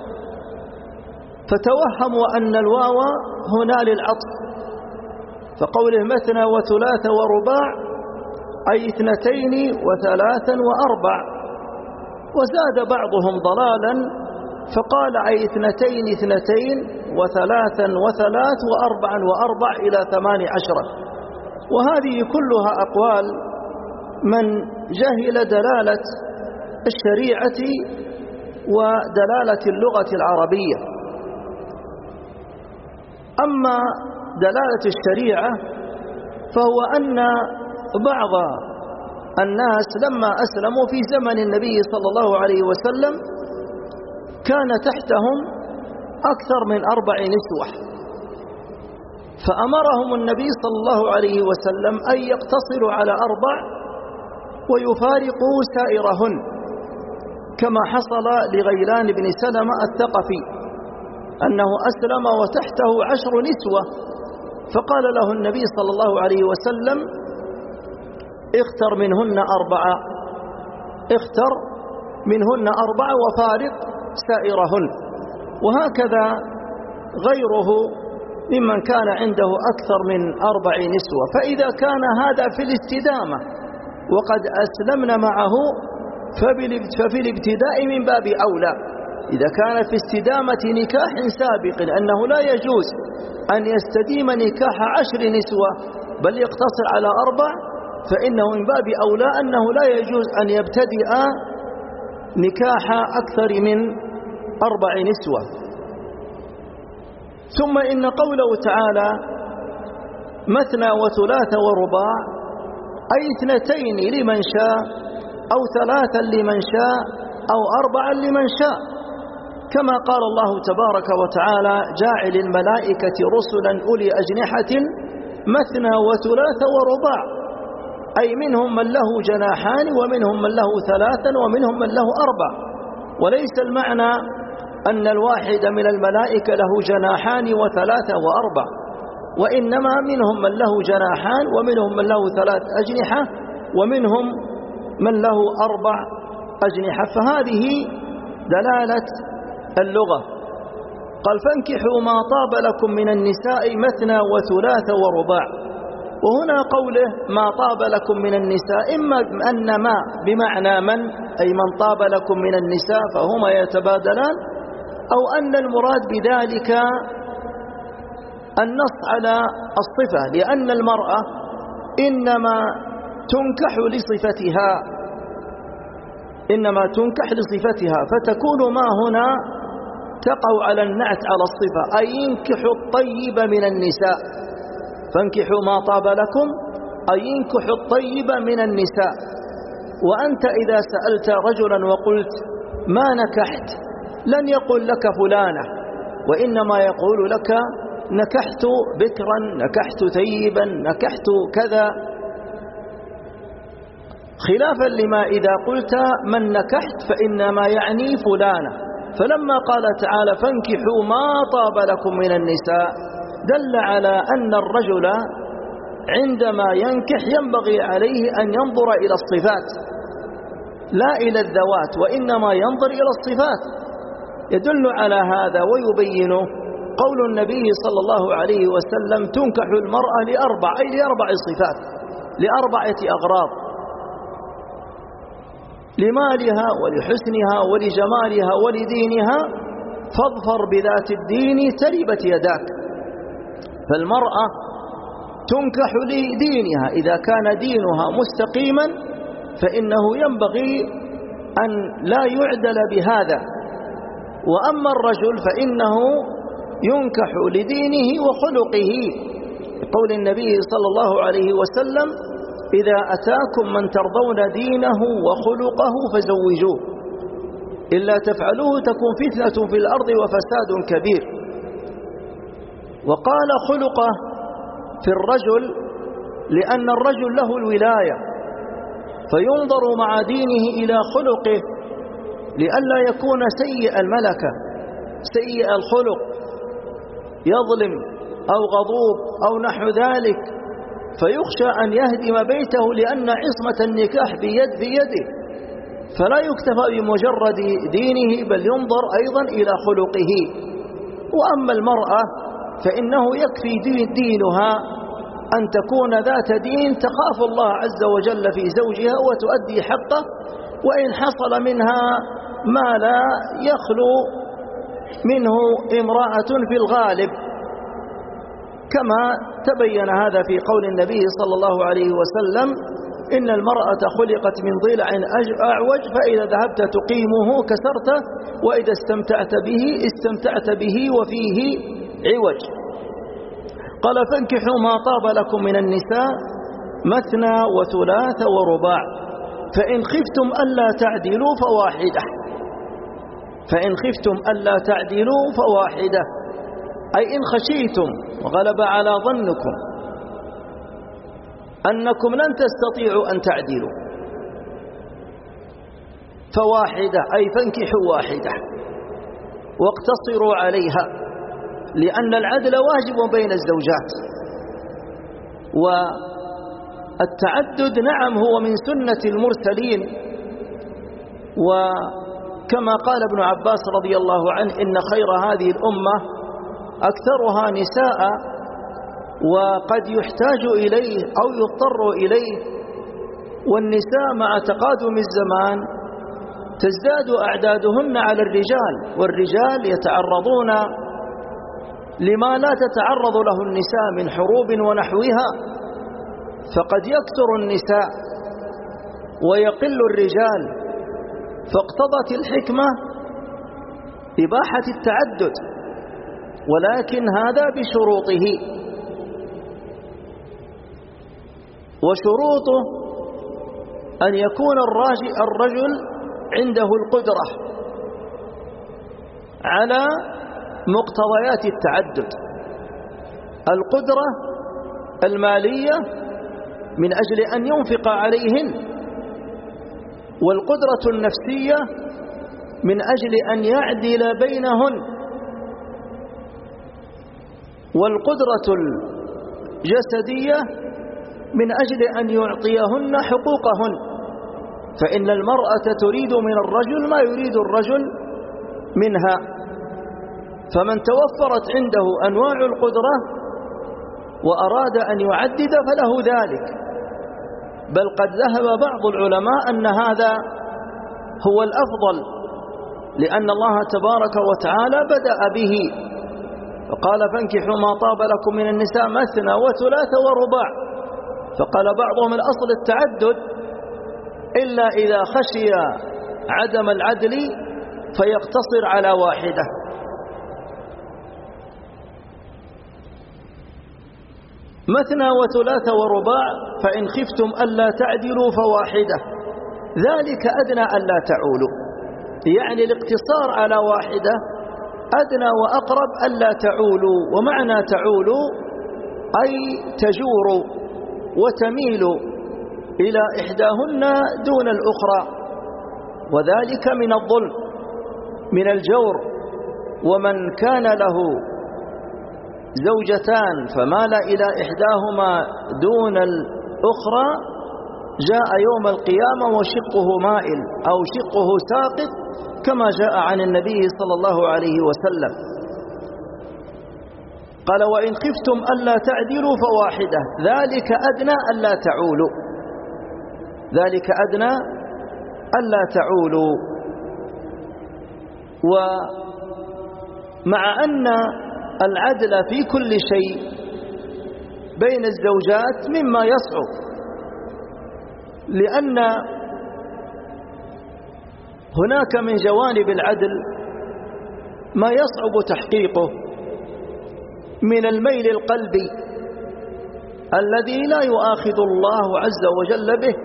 فتوهموا أن الواو هنا للعطف، فقوله مثنى وثلاث ورباع أي اثنتين وثلاثا وأربع، وزاد بعضهم ضلالا فقال أي اثنتين اثنتين وثلاثا وثلاث وأربعا وأربع إلى ثمان عشرة. وهذه كلها أقوال من جهل دلالة الشريعة ودلالة اللغة العربية. أما دلالة الشريعة فهو أن بعض الناس لما أسلموا في زمن النبي صلى الله عليه وسلم كان تحتهم أكثر من أربع نسوة، فأمرهم النبي صلى الله عليه وسلم أن يقتصروا على أربع ويفارقوا سائرهن، كما حصل لغيلان بن سلمة الثقفي أنه أسلم وتحته عشر نسوة، فقال له النبي صلى الله عليه وسلم اختر منهن أربعة، اختر منهن أربعة وفارق سائرهن. وهكذا غيره ممن كان عنده أكثر من أربع نسوة. فإذا كان هذا في الاستدامة وقد أسلمنا معه ففي الابتداء من باب أولى. إذا كان في استدامة نكاح سابق أنه لا يجوز أن يستديم نكاح عشر نسوة بل يقتصر على أربع، فإنه من باب أولى أنه لا يجوز أن يبتدئ نكاح أكثر من أربع نسوة. ثم إن قوله تعالى مثنى وثلاث ورباع أي اثنتين لمن شاء أو ثلاثا لمن شاء أو أربعا لمن شاء، كما قال الله تبارك وتعالى: جاعل الملائكة رسلا أولي أجنحة مثنى وثلاث ورباع، أي منهم من له جناحان ومنهم من له ثلاثا ومنهم من له أربع. وليس المعنى أن الواحد من الملائكة له جناحان وثلاثة وأربع، وإنما منهم من له جناحان ومنهم من له ثلاث أجنحة ومنهم من له أربع أجنحة. فهذه دلالة اللغة. قال: فانكحوا ما طاب لكم من النساء مثنى وثلاث ورباع. وهنا قوله ما طاب لكم من النساء، إما أن ما بمعنى من، أي من طاب لكم من النساء فهما يتبادلان، أو أن المراد بذلك النص على الصفة، لأن المرأة إنما تنكح لصفتها إنما تنكح لصفتها فتكون ما هنا تقع على النعت على الصفة، أي ينكحوا الطيب من النساء. فانكحوا ما طاب لكم أي ينكحوا الطيب من النساء. وأنت إذا سألت رجلا وقلت ما نكحت لن يقول لك فلانة، وإنما يقول لك نكحت بكرا، نكحت ثيبا، نكحت كذا، خلافا لما إذا قلت من نكحت فإنما يعني فلانة. فلما قال تعالى فانكحوا ما طاب لكم من النساء دل على أن الرجل عندما ينكح ينبغي عليه أن ينظر إلى الصفات لا إلى الذوات، وإنما ينظر إلى الصفات. يدل على هذا ويبينه قول النبي صلى الله عليه وسلم تنكح المرأة لأربع، أي لأربع صفات، لأربعة أغراض: لمالها ولحسنها ولجمالها ولدينها، فاظفر بذات الدين تربت يداك. فالمرأة تنكح لدينها، إذا كان دينها مستقيما فإنه ينبغي أن لا يعدل بهذا. وأما الرجل فإنه ينكح لدينه وخلقه، قول النبي صلى الله عليه وسلم إذا أتاكم من ترضون دينه وخلقه فزوجوه، إلا تفعلوه تكون فتنة في الأرض وفساد كبير. وقال خلقه في الرجل لأن الرجل له الولاية، فينظر مع دينه إلى خلقه لئلا يكون سيء الملكة سيء الخلق، يظلم أو غضوب أو نحو ذلك، فيخشى أن يهدم بيته، لأن عصمة النكاح بيد في يده، فلا يكتفى بمجرد دينه بل ينظر أيضا إلى خلقه. وأما المرأة فإنه يكفي دينها أن تكون ذات دين تخاف الله عز وجل في زوجها وتؤدي حقه، وإن حصل منها ما لا يخلو منه امرأة في الغالب، كما تبين هذا في قول النبي صلى الله عليه وسلم إن المرأة خلقت من ضلع أعوج، فإذا ذهبت تقيمه كسرته، وإذا استمتعت به استمتعت به وفيه عوج. قال فانكحوا ما طاب لكم من النساء مثنى وثلاث ورباع، فإن خفتم ألا تعدلوا فواحدة فإن خفتم ألا تعدلوا فواحدة أي إن خشيتم وغلب على ظنكم أنكم لن تستطيعوا أن تعدلوا فواحدة، أي فانكحوا واحدة واقتصروا عليها، لأن العدل واجب بين الزوجات. والتعدد نعم هو من سنة المرسلين، وكما قال ابن عباس رضي الله عنه إن خير هذه الأمة أكثرها نساء، وقد يحتاج إليه أو يضطر إليه، والنساء مع تقادم الزمان تزداد أعدادهن على الرجال، والرجال يتعرضون لما لا تتعرض له النساء من حروب ونحوها، فقد يكثر النساء ويقل الرجال، فاقتضت الحكمة إباحة التعدد، ولكن هذا بشروطه، وشروطه أن يكون الرجل عنده القدرة على مقتضيات التعدد: القدرة المالية من أجل أن ينفق عليهن، والقدرة النفسية من أجل أن يعدل بينهن، والقدرة الجسدية من أجل أن يعطيهن حقوقهن، فإن المرأة تريد من الرجل ما يريد الرجل منها. فمن توفرت عنده أنواع القدرة وأراد أن يعدد فله ذلك، بل قد ذهب بعض العلماء أن هذا هو الأفضل، لأن الله تبارك وتعالى بدأ به فقال: فانكحوا ما طاب لكم من النساء مثنى وثلاث ورباع. فقال بعضهم: الأصل التعدد إلا إذا خشي عدم العدل فيقتصر على واحدة. مثنى وثلاث ورباع، فإن خفتم ألا تعدلوا فواحدة، ذلك أدنى ألا تعولوا، يعني الاقتصار على واحدة أدنى وأقرب ألا تعولوا. ومعنى تعولوا أي تجور وتميل إلى إحداهن دون الأخرى، وذلك من الظلم من الجور. ومن كان له زوجتان فمال إلى إحداهما دون الأخرى جاء يوم القيامة وشقه مائل أو شقه ساقط، كما جاء عن النبي صلى الله عليه وسلم. قال: وإن خفتم ألا تعدلوا فواحدة، ذلك أدنى ألا تعولوا، ذلك أدنى ألا تعولوا. ومع أن العدل في كل شيء بين الزوجات مما يصعب، لأن هناك من جوانب العدل ما يصعب تحقيقه من الميل القلبي الذي لا يؤاخذ الله عز وجل به،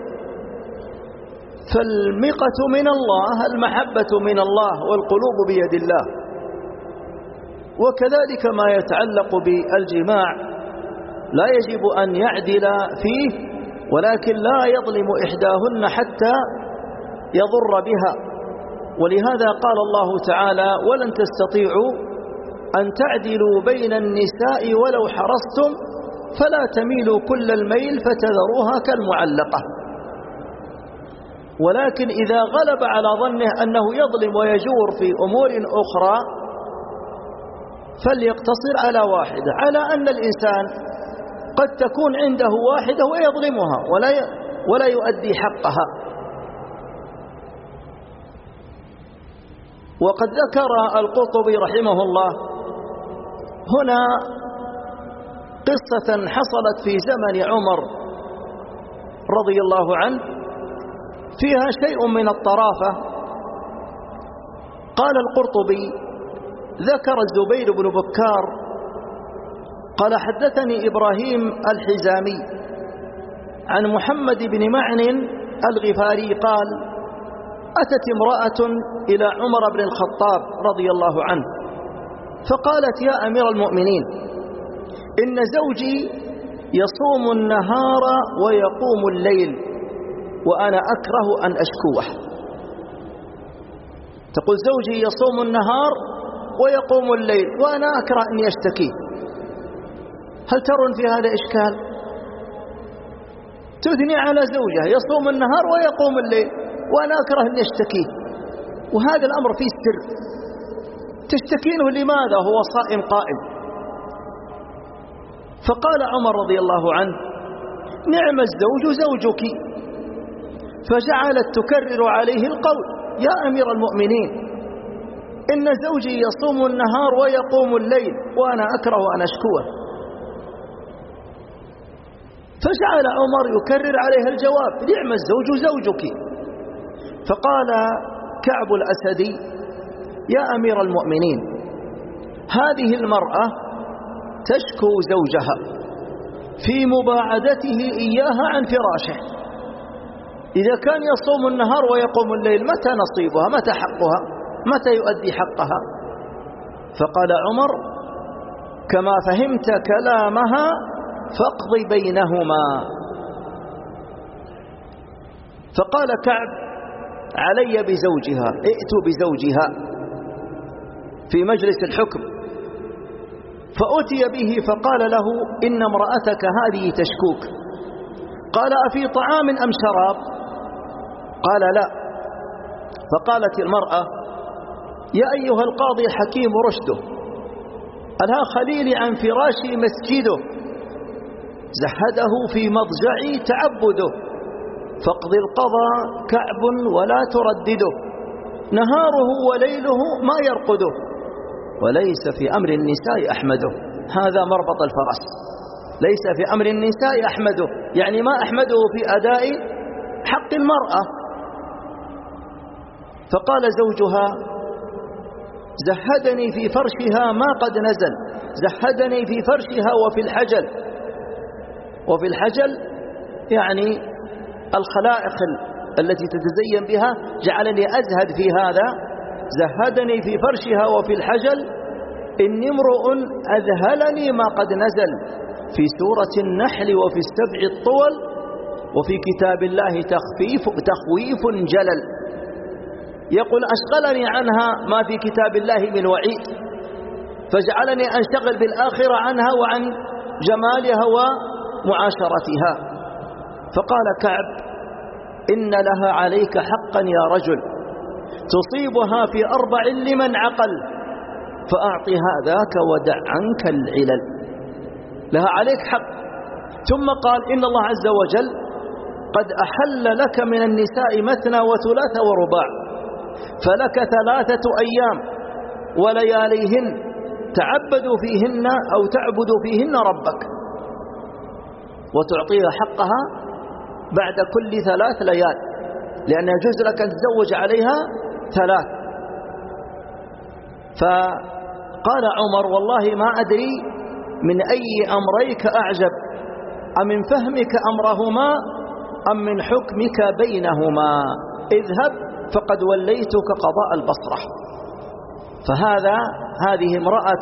فالمقة من الله، المحبة من الله، والقلوب بيد الله. وكذلك ما يتعلق بالجماع لا يجب أن يعدل فيه، ولكن لا يظلم إحداهن حتى يضر بها. ولهذا قال الله تعالى: ولن تستطيعوا أن تعدلوا بين النساء ولو حرصتم فلا تميلوا كل الميل فتذروها كالمعلقة. ولكن إذا غلب على ظنه أنه يظلم ويجور في أمور أخرى فليقتصر على واحدة، على أن الإنسان قد تكون عنده واحدة ويظلمها ولا ولا يؤدي حقها. وقد ذكر القرطبي رحمه الله هنا قصة حصلت في زمن عمر رضي الله عنه فيها شيء من الطرافة. قال القرطبي: ذكر الزبير بن بكار قال: حدثني إبراهيم الحزامي عن محمد بن معن الغفاري قال: أتت امرأة إلى عمر بن الخطاب رضي الله عنه فقالت: يا أمير المؤمنين، إن زوجي يصوم النهار ويقوم الليل وأنا أكره أن أشكوه. تقول: زوجي يصوم النهار ويقوم الليل وأنا أكره أن يشتكي. هل ترون في هذا إشكال؟ تثني على زوجها يصوم النهار ويقوم الليل وأنا أكره أن يشتكي، وهذا الأمر فيه سر. تشتكينه لماذا هو صائم قائم؟ فقال عمر رضي الله عنه: نعم الزوج زوجك. فجعلت تكرر عليه القول: يا أمير المؤمنين، إن زوجي يصوم النهار ويقوم الليل وأنا أكره أن أشكوه. فجعل عمر يكرر عليها الجواب: نعم الزوج زوجك. فقال كعب الأسدي: يا أمير المؤمنين، هذه المرأة تشكو زوجها في مباعدته إياها عن فراشه. إذا كان يصوم النهار ويقوم الليل متى نصيبها؟ متى حقها؟ متى يؤدي حقها؟ فقال عمر: كما فهمت كلامها فاقض بينهما. فقال كعب: علي بزوجها، ائتوا بزوجها في مجلس الحكم. فأتي به فقال له: إن امرأتك هذه تشكوك. قال: أفي طعام أم شراب؟ قال: لا. فقالت المرأة: يا أيها القاضي حكيم رشده، ألها خليلي عن فراشي مسجده، زهده في مضجعي تعبده، فاقض القضاء كعب ولا تردده، نهاره وليله ما يرقده، وليس في أمر النساء أحمده. هذا مربط الفرس، ليس في أمر النساء أحمده، يعني ما أحمده في أداء حق المرأة. فقال زوجها: زهدني في فرشها ما قد نزل، زهدني في فرشها وفي الحجل. وفي الحجل يعني الخلائق التي تتزين بها، جعلني أزهد في هذا. زهدني في فرشها وفي الحجل، إني امرؤ أذهلني ما قد نزل في سورة النحل وفي السبع الطول، وفي كتاب الله تخفيف تخويف جلل. يقول: أشغلني عنها ما في كتاب الله من وعيد، فجعلني أنشغل بالآخرة عنها وعن جمالها ومعاشرتها. فقال كعب: إن لها عليك حقا يا رجل، تصيبها في أربع لمن عقل، فأعطي هذاك ودع عنك العلل. لها عليك حق. ثم قال: إن الله عز وجل قد أحل لك من النساء مثنى وثلاث ورباع، فلك ثلاثة أيام ولياليهن تعبد فيهن أو تعبد فيهن ربك، وتعطيها حقها بعد كل ثلاث ليال، لأن يجوز لك أن تزوج عليها ثلاث. فقال عمر: والله ما أدري من أي أمريك أعجب، أمن فهمك أمرهما أم من حكمك بينهما، اذهب فقد وليتك قضاء البصرة. فهذا هذه امرأة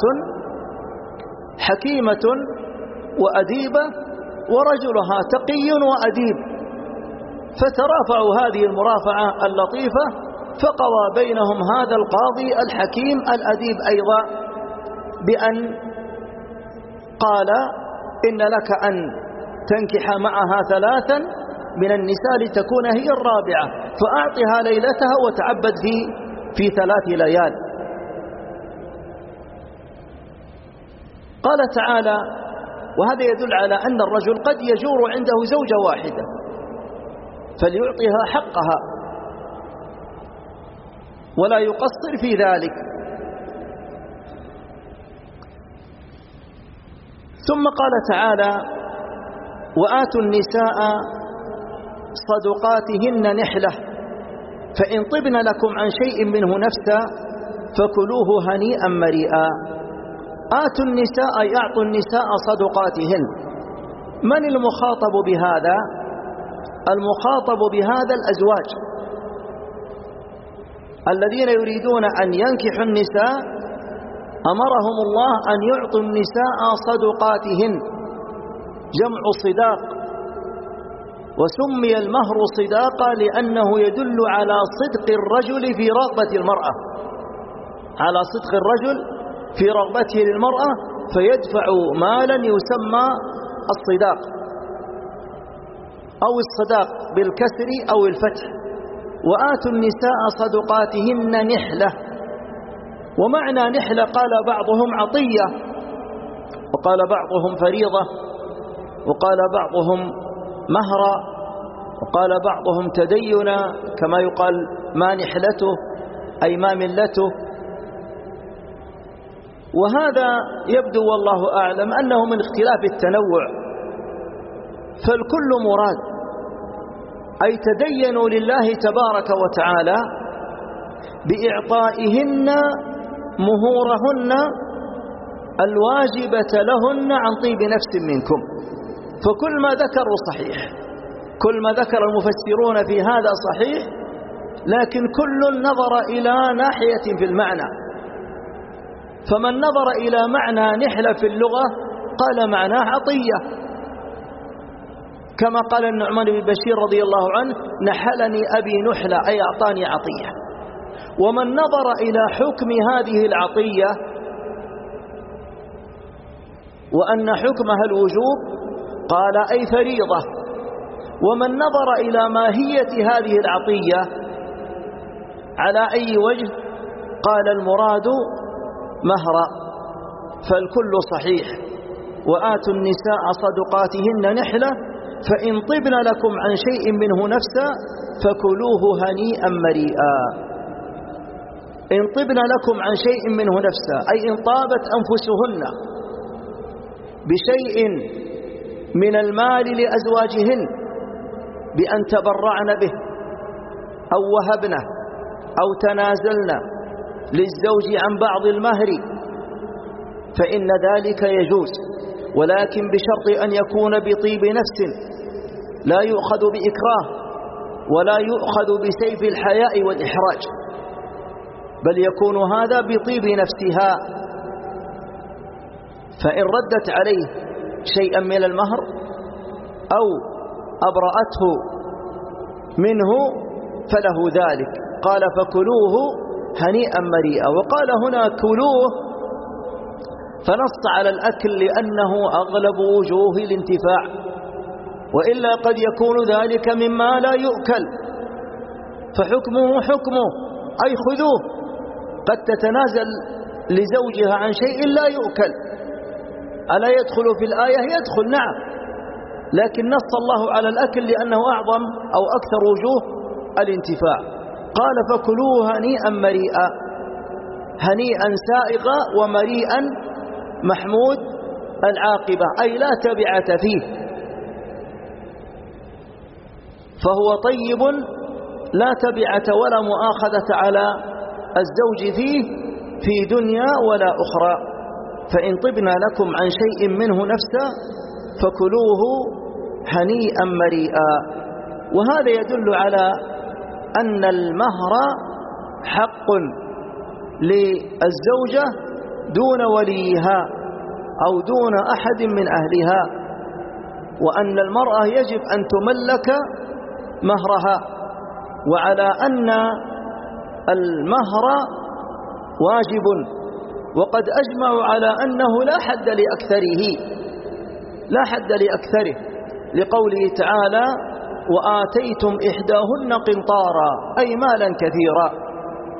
حكيمة وأديبة، ورجلها تقي وأديب، فترافعوا هذه المرافعة اللطيفة، فقضى بينهم هذا القاضي الحكيم الأديب أيضا بأن قال: إن لك أن تنكح معها ثلاثا من النساء لتكون هي الرابعة، فأعطها ليلتها وتعبد في في ثلاث ليال. قال تعالى: وهذا يدل على أن الرجل قد يجور عنده زوجة واحدة، فليعطيها حقها ولا يقصر في ذلك. ثم قال تعالى: وآتوا النساء صدقاتهن نحلة، فإن طبن لكم عن شيء منه نفسا فكلوه هنيئا مريئا. آتوا النساء أي أعطوا النساء صدقاتهن. من المخاطب بهذا؟ المخاطب بهذا الأزواج الذين يريدون أن ينكحوا النساء، أمرهم الله أن يعطوا النساء صدقاتهن، جمع صداق، وسمي المهر صداقا لأنه يدل على صدق الرجل في رغبة المرأة، على صدق الرجل في رغبته للمرأة، فيدفع مالا يسمى الصداق أو الصداق بالكسر أو الفتح. وآتوا النساء صدقاتهن نحلة. ومعنى نحلة قال بعضهم عطية، وقال بعضهم فريضة، وقال بعضهم مهرا، وقال بعضهم تدينا، كما يقال ما نحلته أي ما ملته. وهذا يبدو والله أعلم أنه من اختلاف التنوع، فالكل مراد، أي تدينوا لله تبارك وتعالى بإعطائهن مهورهن الواجبة لهن عن طيب نفس منكم. فكل ما ذكروا صحيح، كل ما ذكر المفسرون في هذا صحيح، لكن كل نظر إلى ناحية في المعنى. فمن نظر إلى معنى نحلة في اللغة قال معناه عطية، كما قال النعمان بن بشير رضي الله عنه: نحلني أبي نحلة، أي أعطاني عطية. ومن نظر إلى حكم هذه العطية وأن حكمها الوجوب قال أي فريضة. ومن نظر إلى ماهية هذه العطية على أي وجه قال المراد مهرا، فالكل صحيح. وآتوا النساء صدقاتهن نحلة فإن طبن لكم عن شيء منه نفسا فكلوه هنيئا مريئا. إن طبن لكم عن شيء منه نفسا أي إن طابت أنفسهن بشيء من المال لأزواجهن بأن تبرعن به أو وهبنه أو تنازلن للزوج عن بعض المهر فإن ذلك يجوز، ولكن بشرط أن يكون بطيب نفس، لا يؤخذ بإكراه ولا يؤخذ بسيف الحياء والإحراج، بل يكون هذا بطيب نفسها. فإن ردت عليه شيئا من المهر أو أبرأته منه فله ذلك. قال فكلوه هنيئا مريئا. وقال هنا كلوه فنص على الأكل لأنه أغلب وجوه الانتفاع، وإلا قد يكون ذلك مما لا يؤكل فحكمه حكمه، أي خذوه. قد تتنازل لزوجها عن شيء لا يؤكل، ألا يدخل في الآية؟ يدخل نعم، لكن نص الله على الأكل لأنه أعظم أو أكثر وجوه الانتفاع. قال فكلوه هنيئا مريئا، هنيئا سائغا ومريئا محمود العاقبة، أي لا تبعة فيه، فهو طيب لا تبعة ولا مؤاخذة على الزوج فيه في دنيا ولا أخرى. فإن طبنا لكم عن شيء منه نفسا فكلوه هنيئا مريئا. وهذا يدل على أن المهر حق للزوجة دون وليها أو دون أحد من أهلها، وأن المرأة يجب أن تملك مهرها، وعلى أن المهر واجب، وقد أجمعوا على أنه لا حد لأكثره، لا حد لأكثره، لقوله تعالى وآتيتم إحداهن قنطارا أي مالا كثيرا.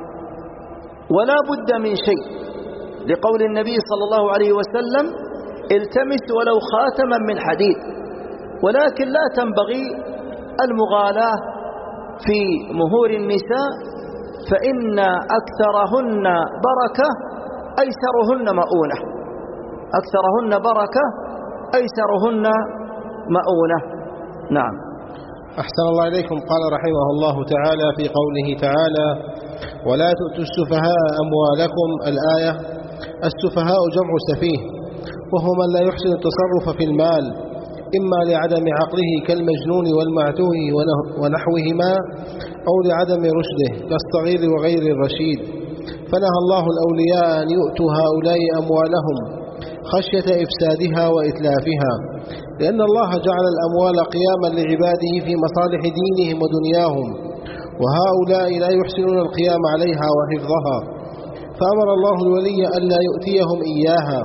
ولا بد من شيء، لقول النبي صلى الله عليه وسلم التمس ولو خاتما من حديد. ولكن لا تنبغي المغالاة في مهور النساء، فإن أكثرهن بركة أيسرهن مؤونة، أكثرهن بركة أيسرهن مؤونة. نعم. أحسن الله إليكم. قال رحمه الله تعالى في قوله تعالى ولا تؤتوا السفهاء أموالكم، الآية. السفهاء جمع سفيه، وهو من لا يحسن التصرف في المال، إما لعدم عقله كالمجنون والمعتوه ونحوهما، أو لعدم رشده كالصغير وغير الرشيد. فنهى الله الأولياء أن يؤتوا هؤلاء أموالهم خشية إفسادها وإتلافها، لأن الله جعل الأموال قياما لعباده في مصالح دينهم ودنياهم، وهؤلاء لا يحسنون القيام عليها وحفظها، فأمر الله الولي أن لا يؤتيهم إياها،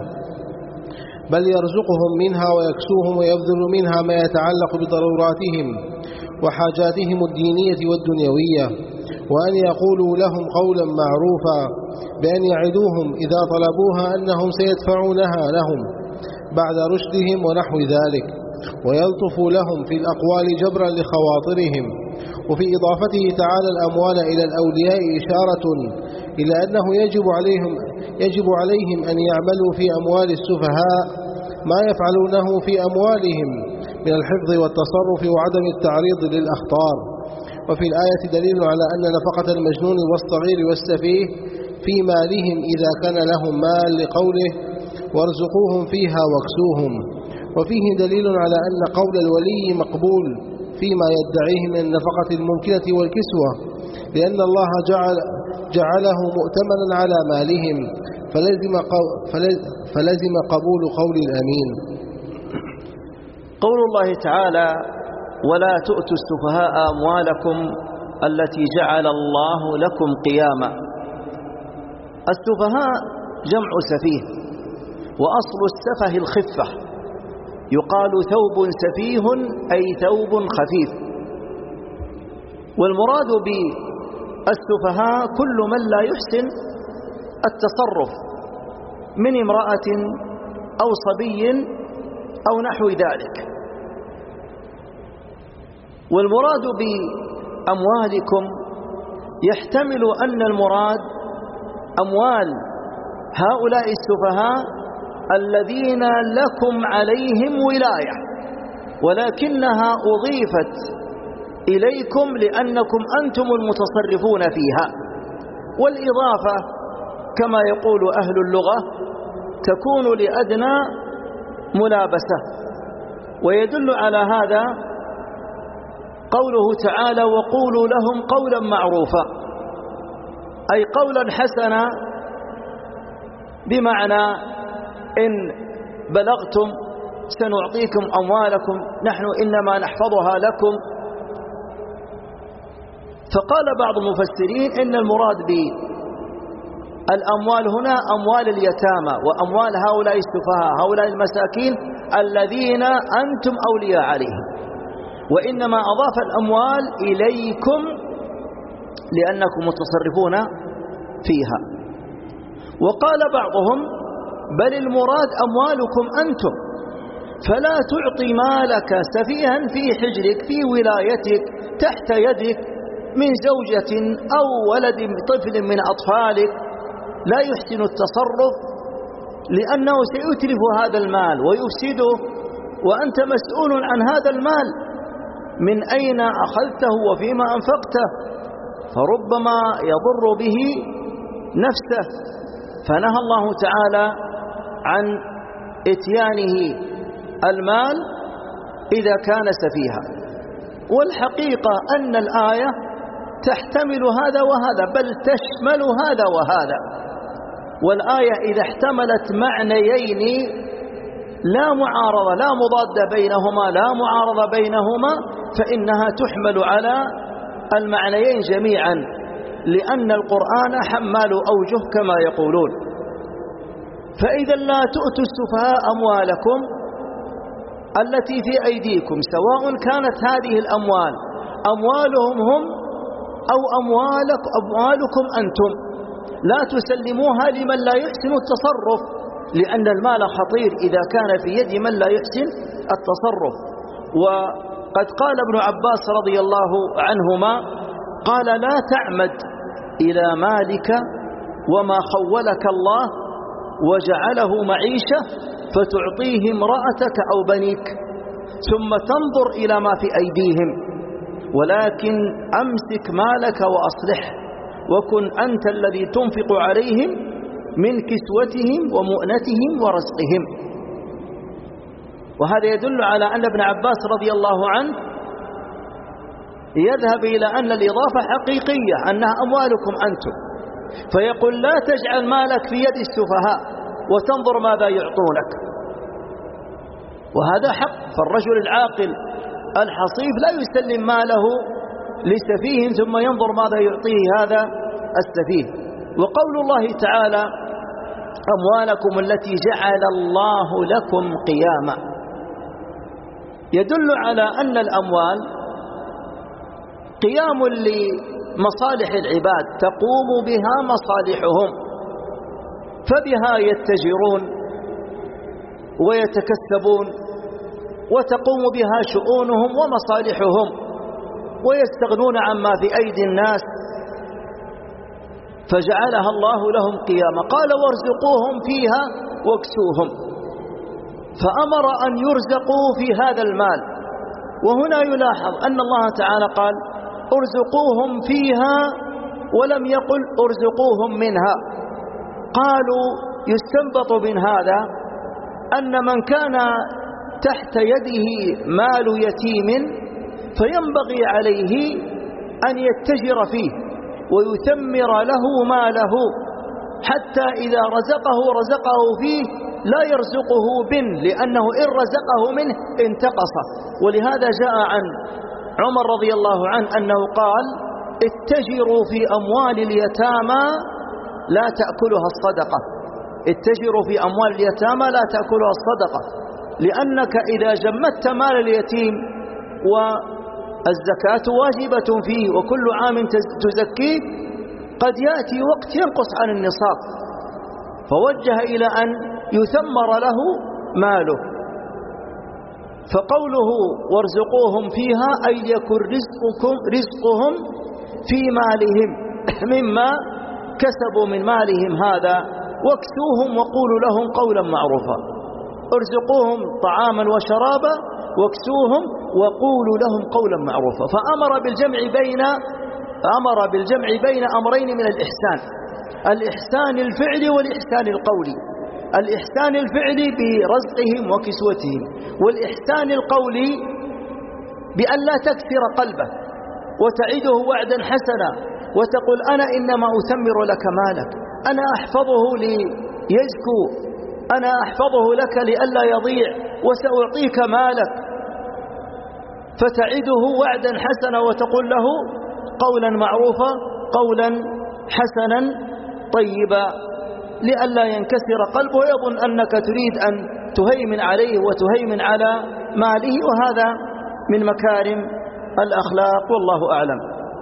بل يرزقهم منها ويكسوهم ويبذل منها ما يتعلق بضروراتهم وحاجاتهم الدينية والدنيوية، وأن يقولوا لهم قولا معروفا، بأن يعدوهم إذا طلبوها أنهم سيدفعونها لهم بعد رشدهم ونحو ذلك، ويلطفوا لهم في الأقوال جبرا لخواطرهم. وفي إضافته تعالى الأموال إلى الأولياء إشارة إلى أنه يجب عليهم, يجب عليهم أن يعملوا في أموال السفهاء ما يفعلونه في أموالهم من الحفظ والتصرف وعدم التعريض للأخطار. وفي الآية دليل على أن نفقة المجنون والصغير والسفيه في مالهم إذا كان لهم مال، لقوله وارزقوهم فيها واكسوهم. وفيه دليل على أن قول الولي مقبول فيما يدعيه من النفقة الممكنة والكسوة، لأن الله جعل جعله مؤتمنا على مالهم، فلزم, فلزم قبول قول الأمين. قول الله تعالى: ولا تؤتوا السفهاء أموالكم التي جعل الله لكم قياما. السفهاء جمع سفيه، وأصل السفه الخفة، يقال ثوب سفيه أي ثوب خفيف. والمراد بالسفهاء كل من لا يحسن التصرف من امرأة أو صبي أو نحو ذلك. والمراد بأموالكم يحتمل أن المراد أموال هؤلاء السفهاء الذين لكم عليهم ولاية، ولكنها أضيفت إليكم لأنكم أنتم المتصرفون فيها. والإضافة كما يقول أهل اللغة تكون لأدنى ملابسة. ويدل على هذا قوله تعالى: وقولوا لهم قولا معروفا، أي قولا حسنا، بمعنى إن بلغتم سنعطيكم أموالكم، نحن إنما نحفظها لكم. فقال بعض المفسرين إن المراد بالأموال هنا أموال اليتامى وأموال هؤلاء السفهاء، هؤلاء المساكين الذين أنتم أولياء عليهم، وإنما أضاف الأموال إليكم لأنكم متصرفون فيها. وقال بعضهم: بل المراد أموالكم أنتم، فلا تعطي مالك سفيها في حجرك في ولايتك تحت يدك من زوجة أو ولد طفل من أطفالك لا يحسن التصرف، لأنه سيتلف هذا المال ويفسده، وأنت مسؤول عن هذا المال، من أين أخذته وفيما أنفقته، فربما يضر به نفسه. فنهى الله تعالى عن اتيانه المال إذا كان سفيها. والحقيقة أن الآية تحتمل هذا وهذا، بل تشمل هذا وهذا. والآية إذا احتملت معنيين لا معارضة، لا مضاد بينهما، لا معارضة بينهما، فإنها تحمل على المعنيين جميعا، لأن القرآن حمال أوجه كما يقولون. فإذا لا تؤتوا السفهاء أموالكم التي في أيديكم، سواء كانت هذه الأموال أموالهم هم أو أموالك أموالكم أنتم، لا تسلموها لمن لا يحسن التصرف، لأن المال خطير إذا كان في يد من لا يحسن التصرف. وقد قال ابن عباس رضي الله عنهما قال: لا تعمد إلى مالك وما خولك الله وجعله معيشة فتعطيه امرأتك أو بنيك ثم تنظر إلى ما في أيديهم، ولكن أمسك مالك وأصلح، وكن أنت الذي تنفق عليهم من كسوتهم ومؤنتهم ورزقهم. وهذا يدل على أن ابن عباس رضي الله عنه يذهب إلى أن الإضافة حقيقية، أنها أموالكم أنتم، فيقول: لا تجعل مالك في يد السفهاء وتنظر ماذا يعطونك. وهذا حق، فالرجل العاقل الحصيف لا يسلم ماله لسفيه ثم ينظر ماذا يعطيه هذا السفيه. وقول الله تعالى: أموالكم التي جعل الله لكم قياما، يدل على أن الأموال قيام لمصالح العباد، تقوم بها مصالحهم، فبها يتجرون ويتكسبون، وتقوم بها شؤونهم ومصالحهم، ويستغنون عما في أيدي الناس، فجعلها الله لهم قياما. قال: وارزقوهم فيها واكسوهم، فأمر أن يرزقوا في هذا المال. وهنا يلاحظ أن الله تعالى قال: ارزقوهم فيها، ولم يقل ارزقوهم منها. قالوا: يستنبط من هذا أن من كان تحت يده مال يتيم فينبغي عليه أن يتجر فيه ويثمر له ماله، حتى إذا رزقه رزقه فيه لا يرزقه بن، لأنه إن رزقه منه انتقص. ولهذا جاء عن عمر رضي الله عنه أنه قال: اتجروا في أموال اليتامى لا تأكلها الصدقة. اتجروا في أموال اليتامى لا تأكلها الصدقة، لأنك إذا جمدت مال اليتيم والزكاة واجبة فيه وكل عام تزكيه، قد يأتي وقت ينقص عن النصاب، فوجه إلى أن يثمر له ماله. فقوله وارزقوهم فيها أي يكن رزقكم رزقهم في مالهم مما كسبوا من مالهم هذا، واكسوهم وقولوا لهم قولا معروفا. ارزقوهم طعاما وشرابا واكسوهم وقولوا لهم قولا معروفا. فأمر بالجمع بين أمر بالجمع بين أمرين من الإحسان: الإحسان الفعلي والإحسان القولي. الإحسان الفعلي برزقهم وكسوتهم، والإحسان القولي بأن لا تكسر قلبه وتعده وعدا حسنا وتقول: أنا إنما أثمر لك مالك، أنا أحفظه ليزكو، أنا أحفظه لك لئلا يضيع، وسأعطيك مالك. فتعده وعدا حسنا وتقول له قولا معروفا، قولا حسنا طيبا، لئلا ينكسر قلبه ويظن أنك تريد أن تهيمن عليه وتهيمن على ماله، وهذا من مكارم الأخلاق، والله أعلم.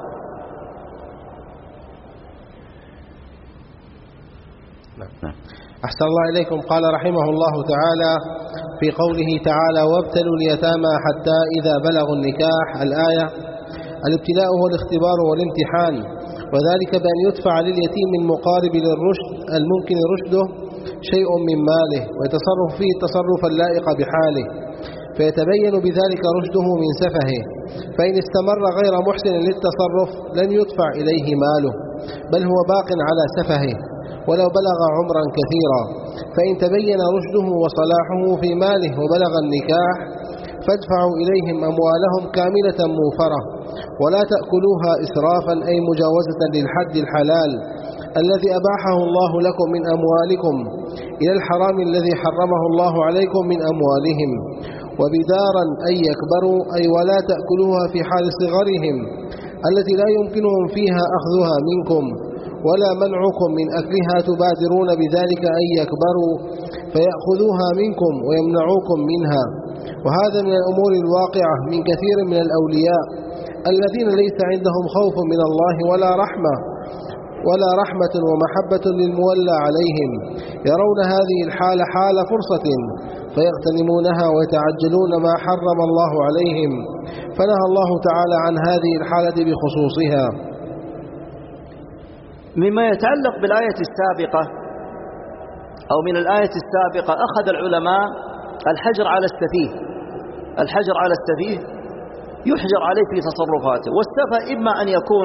نعم. أحسن الله إليكم. قال رحمه الله تعالى في قوله تعالى: وابتلوا اليتامى حتى إذا بلغوا النكاح. الآية: الابتلاء هو الاختبار والامتحان، وذلك بأن يدفع لليتيم المقارب للرشد الممكن رشده شيء من ماله، ويتصرف فيه التصرف اللائق بحاله، فيتبين بذلك رشده من سفهه. فإن استمر غير محسن للتصرف لن يدفع إليه ماله، بل هو باق على سفهه ولو بلغ عمرا كثيرا. فإن تبين رشده وصلاحه في ماله وبلغ النكاح فادفعوا إليهم أموالهم كاملة موفرة، ولا تأكلوها إسرافا أي مجاوزة للحد الحلال الذي أباحه الله لكم من أموالكم إلى الحرام الذي حرمه الله عليكم من أموالهم. وبدارا أي يكبروا، أي ولا تأكلوها في حال صغرهم التي لا يمكنهم فيها أخذها منكم، ولا منعكم من أكلها تبادرون بذلك أن يكبروا فيأخذوها منكم ويمنعوكم منها. وهذا من الأمور الواقعة من كثير من الأولياء الذين ليس عندهم خوف من الله ولا رحمة ولا رحمة ومحبة للمولى عليهم، يرون هذه الحالة حال فرصة فيغتنمونها ويتعجلون ما حرم الله عليهم، فنهى الله تعالى عن هذه الحالة بخصوصها. مما يتعلق بالآية السابقة أو من الآية السابقة، أخذ العلماء الحجر على السفيه. الحجر على السفيه يحجر عليه في تصرفاته، والسفه إما أن يكون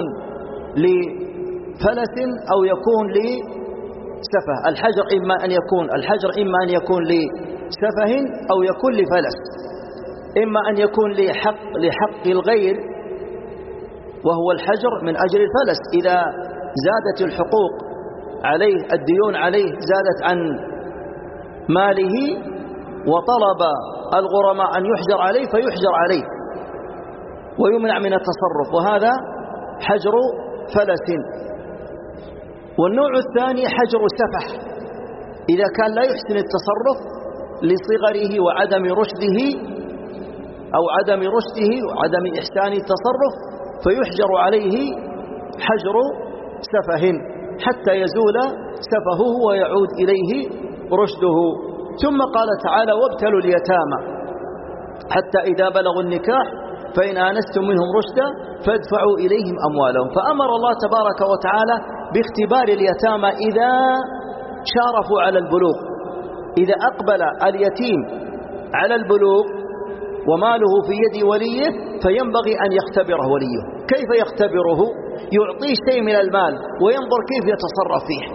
لفلس أو يكون لسفه. الحجر إما أن يكون الحجر إما أن يكون لسفه أو يكون لفلس، إما أن يكون لحق لحق الغير وهو الحجر من أجل الفلس، إذا زادت الحقوق عليه، الديون عليه زادت عن ماله وطلب الغرماء أن يحجر عليه فيحجر عليه ويمنع من التصرف، وهذا حجر فلس. والنوع الثاني حجر سفح، إذا كان لا يحسن التصرف لصغره وعدم رشده أو عدم رشده وعدم إحسان التصرف فيحجر عليه حجر سفه حتى يزول سفهه ويعود إليه رشده. ثم قال تعالى: وابتلوا اليتامى حتى إذا بلغوا النكاح فإن آنستم منهم رشدا فادفعوا إليهم أموالهم. فأمر الله تبارك وتعالى باختبار اليتامى إذا شارفوا على البلوغ. إذا أقبل اليتيم على البلوغ وماله في يد وليه فينبغي أن يختبره وليه. كيف يختبره؟ يعطيه شيء من المال وينظر كيف يتصرف فيه.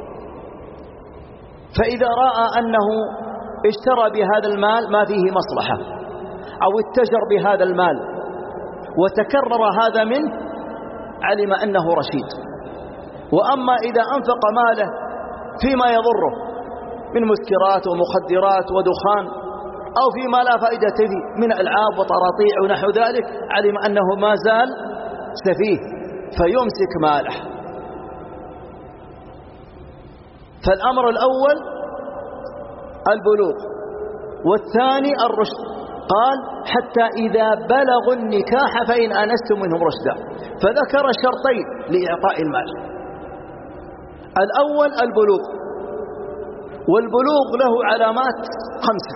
فإذا رأى أنه اشترى بهذا المال ما فيه مصلحة أو اتجر بهذا المال وتكرر هذا منه علم أنه رشيد. وأما إذا أنفق ماله فيما يضره من مسكرات ومخدرات ودخان، أو فيما لا فائدة فيه من ألعاب وطراطيع ونحو ذلك، علم أنه ما زال سفيه فيمسك ماله. فالأمر الأول البلوغ، والثاني الرشد. قال حتى إذا بلغوا النكاح فإن آنستم منهم رشدا، فذكر شرطين لإعطاء المال. الأول البلوغ، والبلوغ له علامات خمسة: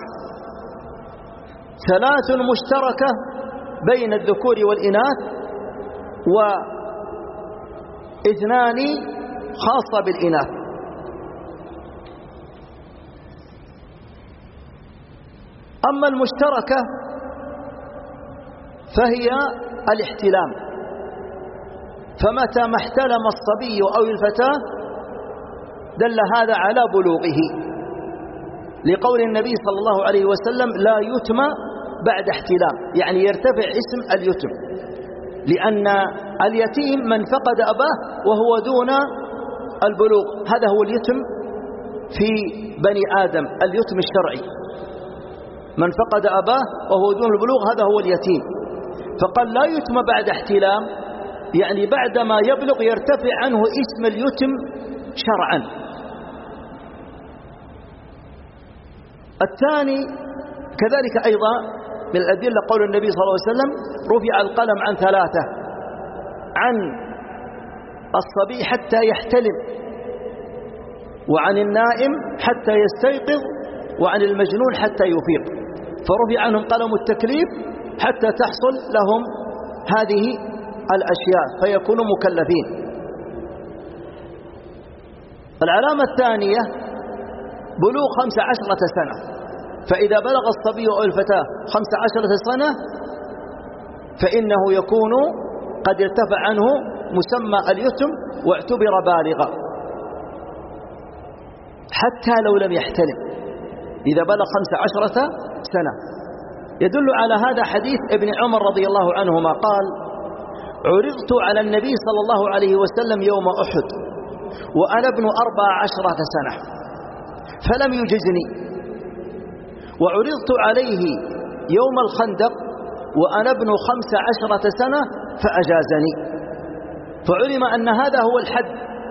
ثلاث مشتركة بين الذكور والإناث، واثنان خاصة بالإناث. أما المشتركة فهي الاحتلام، فمتى ما احتلم الصبي أو الفتاة دل هذا على بلوغه، لقول النبي صلى الله عليه وسلم: لا يتم بعد احتلام، يعني يرتفع اسم اليتم، لأن اليتيم من فقد أباه وهو دون البلوغ، هذا هو اليتم في بني آدم، اليتم الشرعي. من فقد أباه وهو دون البلوغ هذا هو اليتيم. فقال لا يتم بعد احتلام، يعني بعدما يبلغ يرتفع عنه اسم اليتم شرعا. الثاني كذلك أيضا من الأدلة قول النبي صلى الله عليه وسلم: رفع القلم عن ثلاثة، عن الصبي حتى يحتلم، وعن النائم حتى يستيقظ، وعن المجنون حتى يفيق. فرفع عنهم قلم التكليف حتى تحصل لهم هذه الأشياء فيكونوا مكلفين. العلامة الثانية بلوغ خمس عشرة سنة، فإذا بلغ الصبي أو الفتاة خمس عشرة سنة فإنه يكون قد ارتفع عنه مسمى اليتم واعتبر بالغا حتى لو لم يحتلم إذا بلغ خمس عشرة سنة. يدل على هذا حديث ابن عمر رضي الله عنهما قال: عرضت على النبي صلى الله عليه وسلم يوم أحد وأنا ابن أربع عشرة سنة فلم يجزني، وعرضت عليه يوم الخندق وأنا ابن خمس عشرة سنة فأجازني. فعلم أن هذا هو الحد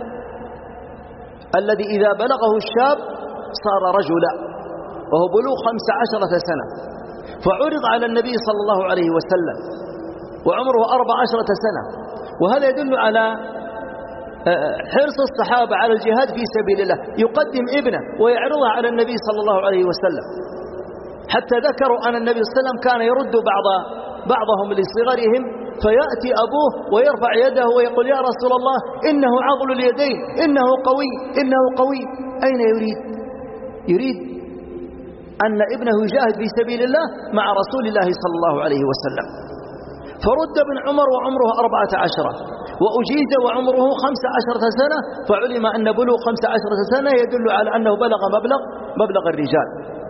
الذي إذا بلغه الشاب صار رجلا، وهو بلوغ خمس عشرة سنة. فعرض على النبي صلى الله عليه وسلم وعمره أربع عشرة سنة، وهذا يدل على حرص الصحابة على الجهاد في سبيل الله، يقدم ابنه ويعرضها على النبي صلى الله عليه وسلم، حتى ذكروا أن النبي صلى الله عليه وسلم كان يرد بعض بعضهم لصغرهم فيأتي أبوه ويرفع يده ويقول: يا رسول الله إنه عضل اليدين، إنه قوي، إنه قوي. أين يريد؟ يريد أن ابنه يجاهد في سبيل الله مع رسول الله صلى الله عليه وسلم. فرد ابن عمر وعمره أربعة عشرة، وأجيز وعمره خمس عشرة سنة، فعلم أن بلوغ خمس عشرة سنة يدل على أنه بلغ مبلغ مبلغ الرجال.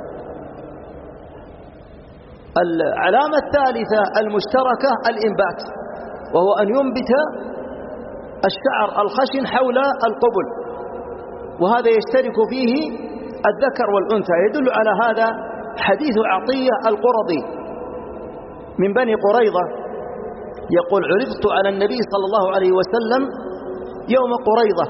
العلامة الثالثة المشتركة الإنبات، وهو أن ينبت الشعر الخشن حول القبل، وهذا يشترك فيه الذكر والأنثى. يدل على هذا حديث عطية القرظي من بني قريظة يقول: عرضت على النبي صلى الله عليه وسلم يوم قريظة،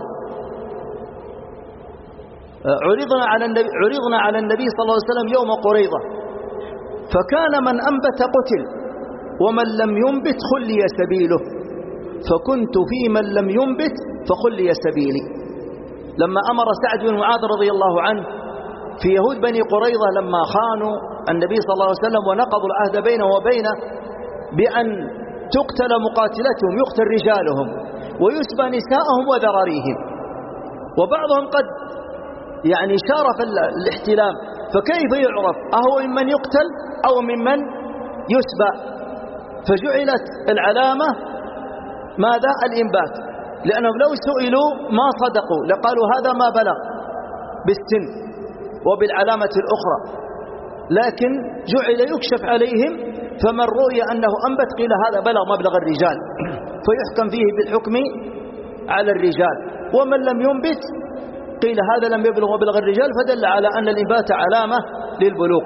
عرضنا على النبي عرضنا على النبي صلى الله عليه وسلم يوم قريظة، فكان من أنبت قتل ومن لم ينبت خلي سبيله، فكنت في من لم ينبت فخلي سبيلي. لما أمر سعد بن معاذ رضي الله عنه في يهود بني قريظة لما خانوا النبي صلى الله عليه وسلم ونقضوا العهد بينه وبينه بأن تقتل مقاتلتهم، يقتل رجالهم ويسبى نساءهم وذراريهم، وبعضهم قد يعني شارف الاحتلام، فكيف يعرف أهو ممن يقتل أو ممن يسبى؟ فجعلت العلامة ماذا؟ الإنبات، لأنهم لو سئلوا ما صدقوا لقالوا هذا ما بلغ بالسن وبالعلامة الأخرى، لكن جعل يكشف عليهم، فمن رؤي أنه أنبت قيل هذا بلغ مبلغ الرجال فيحكم فيه بالحكم على الرجال، ومن لم ينبت قيل هذا لم يبلغ وبلغ الرجال، فدل على أن الإنبات علامة للبلوغ.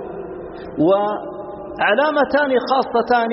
وعلامتان خاصتان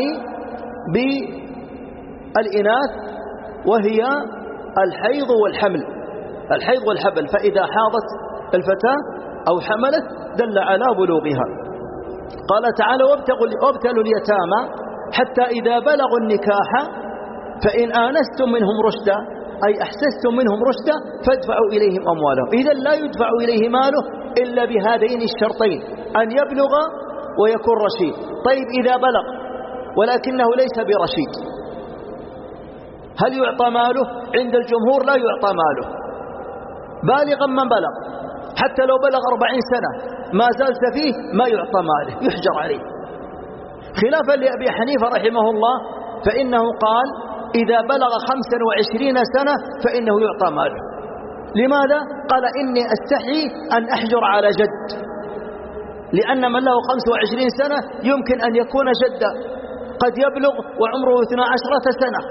بالإناث وهي الحيض والحمل، الحيض والحبل، فإذا حاضت الفتاة أو حملت دل على بلوغها. قال تعالى وابتلوا اليتامى حتى إذا بلغوا النكاح فإن آنستم منهم رشدا، أي أحسستم منهم رشدا فادفعوا إليهم أموالهم. إذن لا يدفع إليه ماله إلا بهذين الشرطين، أن يبلغ ويكون رشيد. طيب إذا بلغ ولكنه ليس برشيد هل يعطى ماله؟ عند الجمهور لا يعطى ماله، بالغا من بلغ، حتى لو بلغ أربعين سنة ما زال سفيه ما يعطى ماله، يحجر عليه. خلافا لأبي حنيفة رحمه الله فإنه قال إذا بلغ خمسا وعشرين سنة فإنه يعطى ماله. لماذا؟ قال إني أستحي أن أحجر على جد، لأن من له خمس وعشرين سنة يمكن أن يكون جدا، قد يبلغ وعمره اثنا عشرة سنة،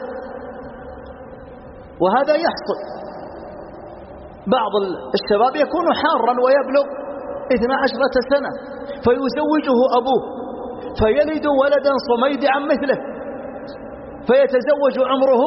وهذا يحصل. بعض الشباب يكون حارا ويبلغ اثنا عشرة سنة فيزوجه أبوه فيلد ولدا صميدعا مثله، فيتزوج عمره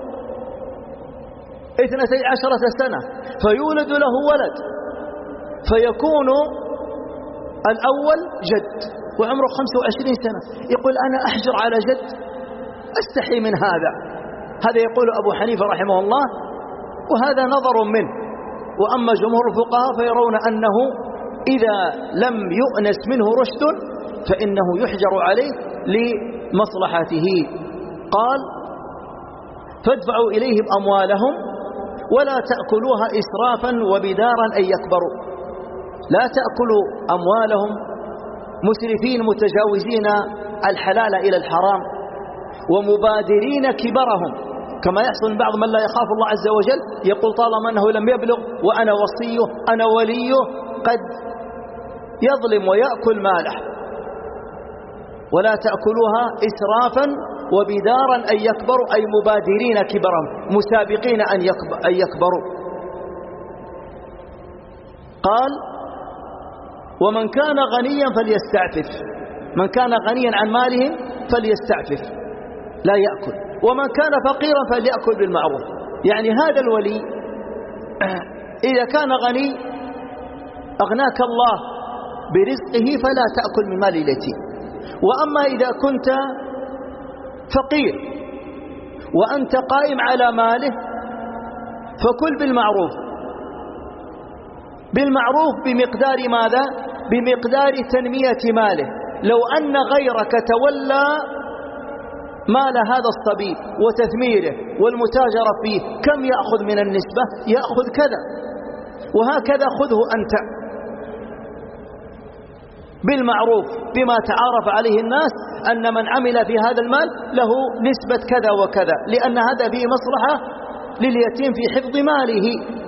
اثنتي عشرة سنة فيولد له ولد، فيكون الأول جد وعمره خمس وعشرين سنة. يقول أنا أحجر على جد، أستحي من هذا. هذا يقول أبو حنيفة رحمه الله، وهذا نظر منه. وأما جمهور الفقهاء فيرون أنه إذا لم يؤنس منه رشد فإنه يحجر عليه لمصلحته. قال فادفعوا إليهم أموالهم ولا تأكلوها إسرافا وبدارا أن يكبروا. لا تأكلوا أموالهم مسرفين متجاوزين الحلال إلى الحرام ومبادرين كبرهم، كما يحصل من بعض من لا يخاف الله عز وجل يقول طالما أنه لم يبلغ وأنا وصيه أنا وليه، قد يظلم ويأكل ماله. ولا تأكلوها إسرافا وبدارا أن يكبروا، أي مبادرين كبرهم، مسابقين أن يكبروا. قال ومن كان غنيا فليستعفف، من كان غنيا عن مالهم فليستعفف لا يأكل، ومن كان فقيرا فليأكل بالمعروف. يعني هذا الولي إذا كان غني أغناك الله برزقه فلا تأكل من مال اليتيم، وأما إذا كنت فقير وأنت قائم على ماله فكل بالمعروف، بالمعروف بمقدار ماذا؟ بمقدار تنمية ماله. لو أن غيرك تولى مال هذا الصبي وتثميره والمتاجرة فيه كم يأخذ من النسبة؟ يأخذ كذا، وهكذا خذه أنت بالمعروف بما تعارف عليه الناس أن من عمل في هذا المال له نسبة كذا وكذا، لأن هذا فيه مصلحة لليتيم في حفظ ماله.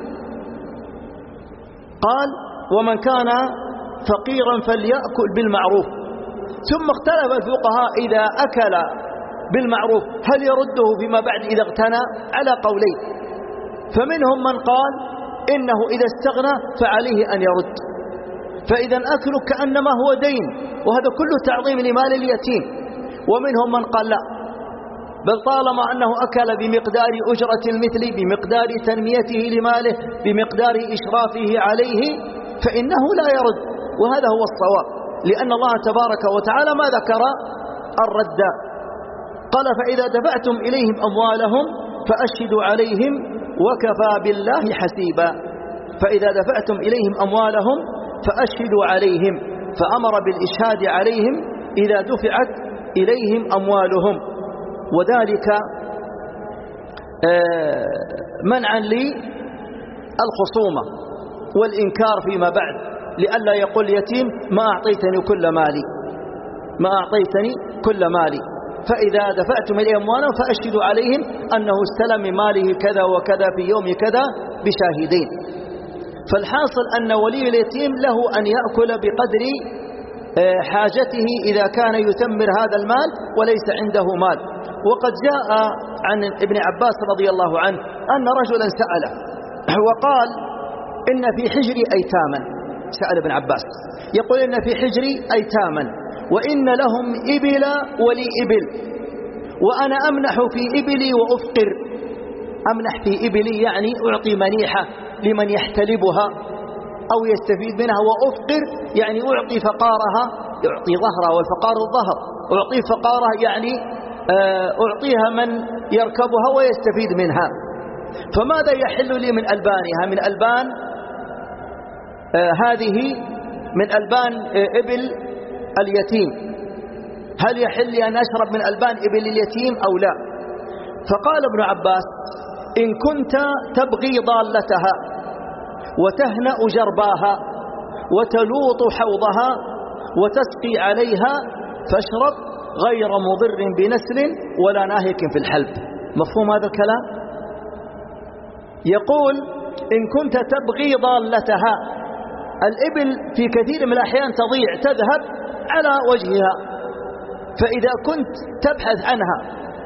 قال ومن كان فقيرا فليأكل بالمعروف. ثم اختلف الفقهاء إذا أكل بالمعروف هل يرده فيما بعد إذا اغتنى؟ على قولين، فمنهم من قال إنه إذا استغنى فعليه أن يرد، فإذا أكله كأنما هو دين، وهذا كله تعظيم لمال اليتيم. ومنهم من قال لا، بل طالما أنه أكل بمقدار أجرة المثل، بمقدار تنميته لماله، بمقدار إشرافه عليه، فإنه لا يرد. وهذا هو الصواب، لأن الله تبارك وتعالى ما ذكر الرد. قال فإذا دفعتم إليهم أموالهم فأشهدوا عليهم وكفى بالله حسيبا. فإذا دفعتم إليهم أموالهم فأشهدوا عليهم، فأمر بالإشهاد عليهم إذا دفعت إليهم أموالهم، وذلك منعا للخصومة والإنكار فيما بعد، لئلا يقول يتيم ما أعطيتني كل مالي، ما أعطيتني كل مالي. فإذا دفعتم إليهم أموالهم فأشهدوا عليهم أنه استلم من ماله كذا وكذا في يوم كذا بشاهدين. فالحاصل أن ولي اليتيم له أن يأكل بقدر حاجته إذا كان يثمر هذا المال وليس عنده مال. وقد جاء عن ابن عباس رضي الله عنه أن رجلا سأله وقال إن في حجري أيتاما، سأل ابن عباس يقول إن في حجري أيتاما وإن لهم إبل ولي إبل، وأنا أمنح في إبلي وأفقر. أمنح في إبلي يعني أعطي منيحة لمن يحتلبها أو يستفيد منها، وأفقر يعني أعطي فقارها، يعطي ظهرها والفقار الظهر، أعطي فقارها يعني أعطيها من يركبها ويستفيد منها. فماذا يحل لي من ألبانها؟ من ألبان هذه من ألبان إبل اليتيم، هل يحل لي أن أشرب من ألبان إبل اليتيم أو لا؟ فقال ابن عباس إن كنت تبغي ضالتها وتهنأ جرباها وتلوط حوضها وتسقي عليها فاشرب غير مضر بنسل ولا ناهك في الحلب. مفهوم هذا الكلام؟ يقول إن كنت تبغي ضالتها، الإبل في كثير من الأحيان تضيع تذهب على وجهها، فإذا كنت تبحث عنها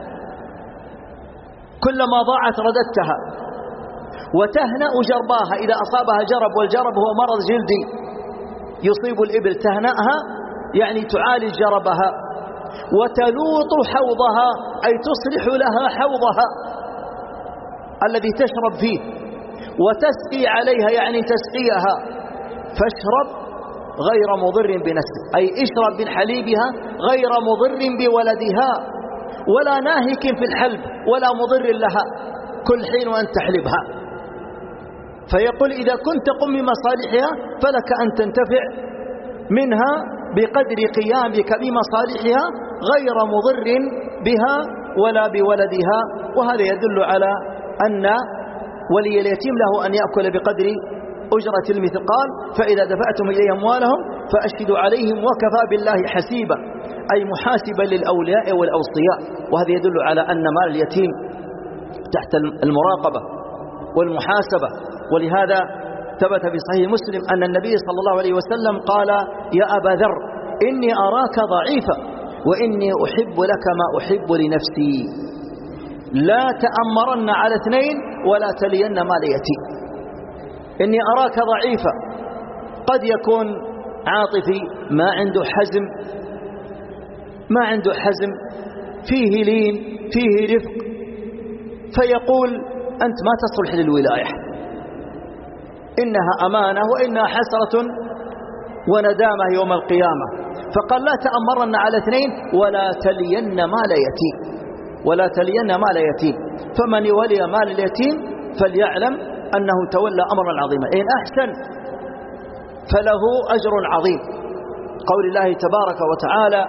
كلما ضاعت رددتها، وتهنأ جرباها إذا أصابها جرب، والجرب هو مرض جلدي يصيب الإبل، تهنأها يعني تعالج جربها، وتلوط حوضها أي تصلح لها حوضها الذي تشرب فيه، وتسقي عليها يعني تسقيها، فاشرب غير مضر بنسل، أي اشرب من حليبها غير مضر بولدها ولا ناهك في الحلب ولا مضر لها كل حين وأن تحلبها. فيقول إذا كنت تقوم بمصالحها فلك أن تنتفع منها بقدر قيامك بمصالحها غير مضر بها ولا بولدها. وهذا يدل على أن ولي اليتيم له أن يأكل بقدر أجرة المثقال، فإذا دفعتم إليه أموالهم فأشهدوا عليهم وكفى بالله حسيبا، أي محاسبا للأولياء والأوصياء. وهذا يدل على أن مال اليتيم تحت المراقبة والمحاسبة. ولهذا ثبت في صحيح مسلم أن النبي صلى الله عليه وسلم قال يا أبا ذر إني أراك ضعيفا وإني أحب لك ما أحب لنفسي، لا تأمرن على اثنين ولا تلين مال يتيم. إني أراك ضعيفا، قد يكون عاطفي، ما عنده حزم، ما عنده حزم، فيه لين، فيه رفق، فيقول أنت ما تصلح للولاية، إنها أمانة وإنها حسرة وندامة يوم القيامة. فقال لا تأمرن على اثنين ولا تلين مال يتيم، ولا تلين مال يتيم. فمن يولي مال اليتيم فليعلم أنه تولى أمرا عظيما، إن أحسن فله أجر عظيم. قول الله تبارك وتعالى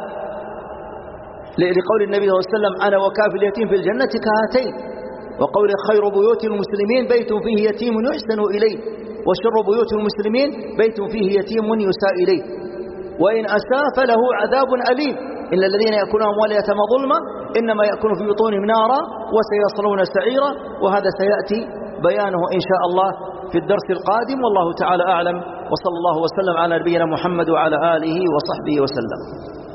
لقول النبي صلى الله عليه وسلم أنا وكافل اليتيم في الجنة كهاتين، وقول خير بيوت المسلمين بيت فيه يتيم يحسن إليه، وشر بيوت المسلمين بيت فيه يتيم يساء إليه، وإن أساء فله عذاب أليم. إن الذين يأكلون أموال اليتامى ظلما إنما يأكلون في بطونهم نارا وسيصلون سعيرا. وهذا سيأتي بيانه إن شاء الله في الدرس القادم، والله تعالى أعلم، وصلى الله وسلم على نبينا محمد وعلى آله وصحبه وسلم.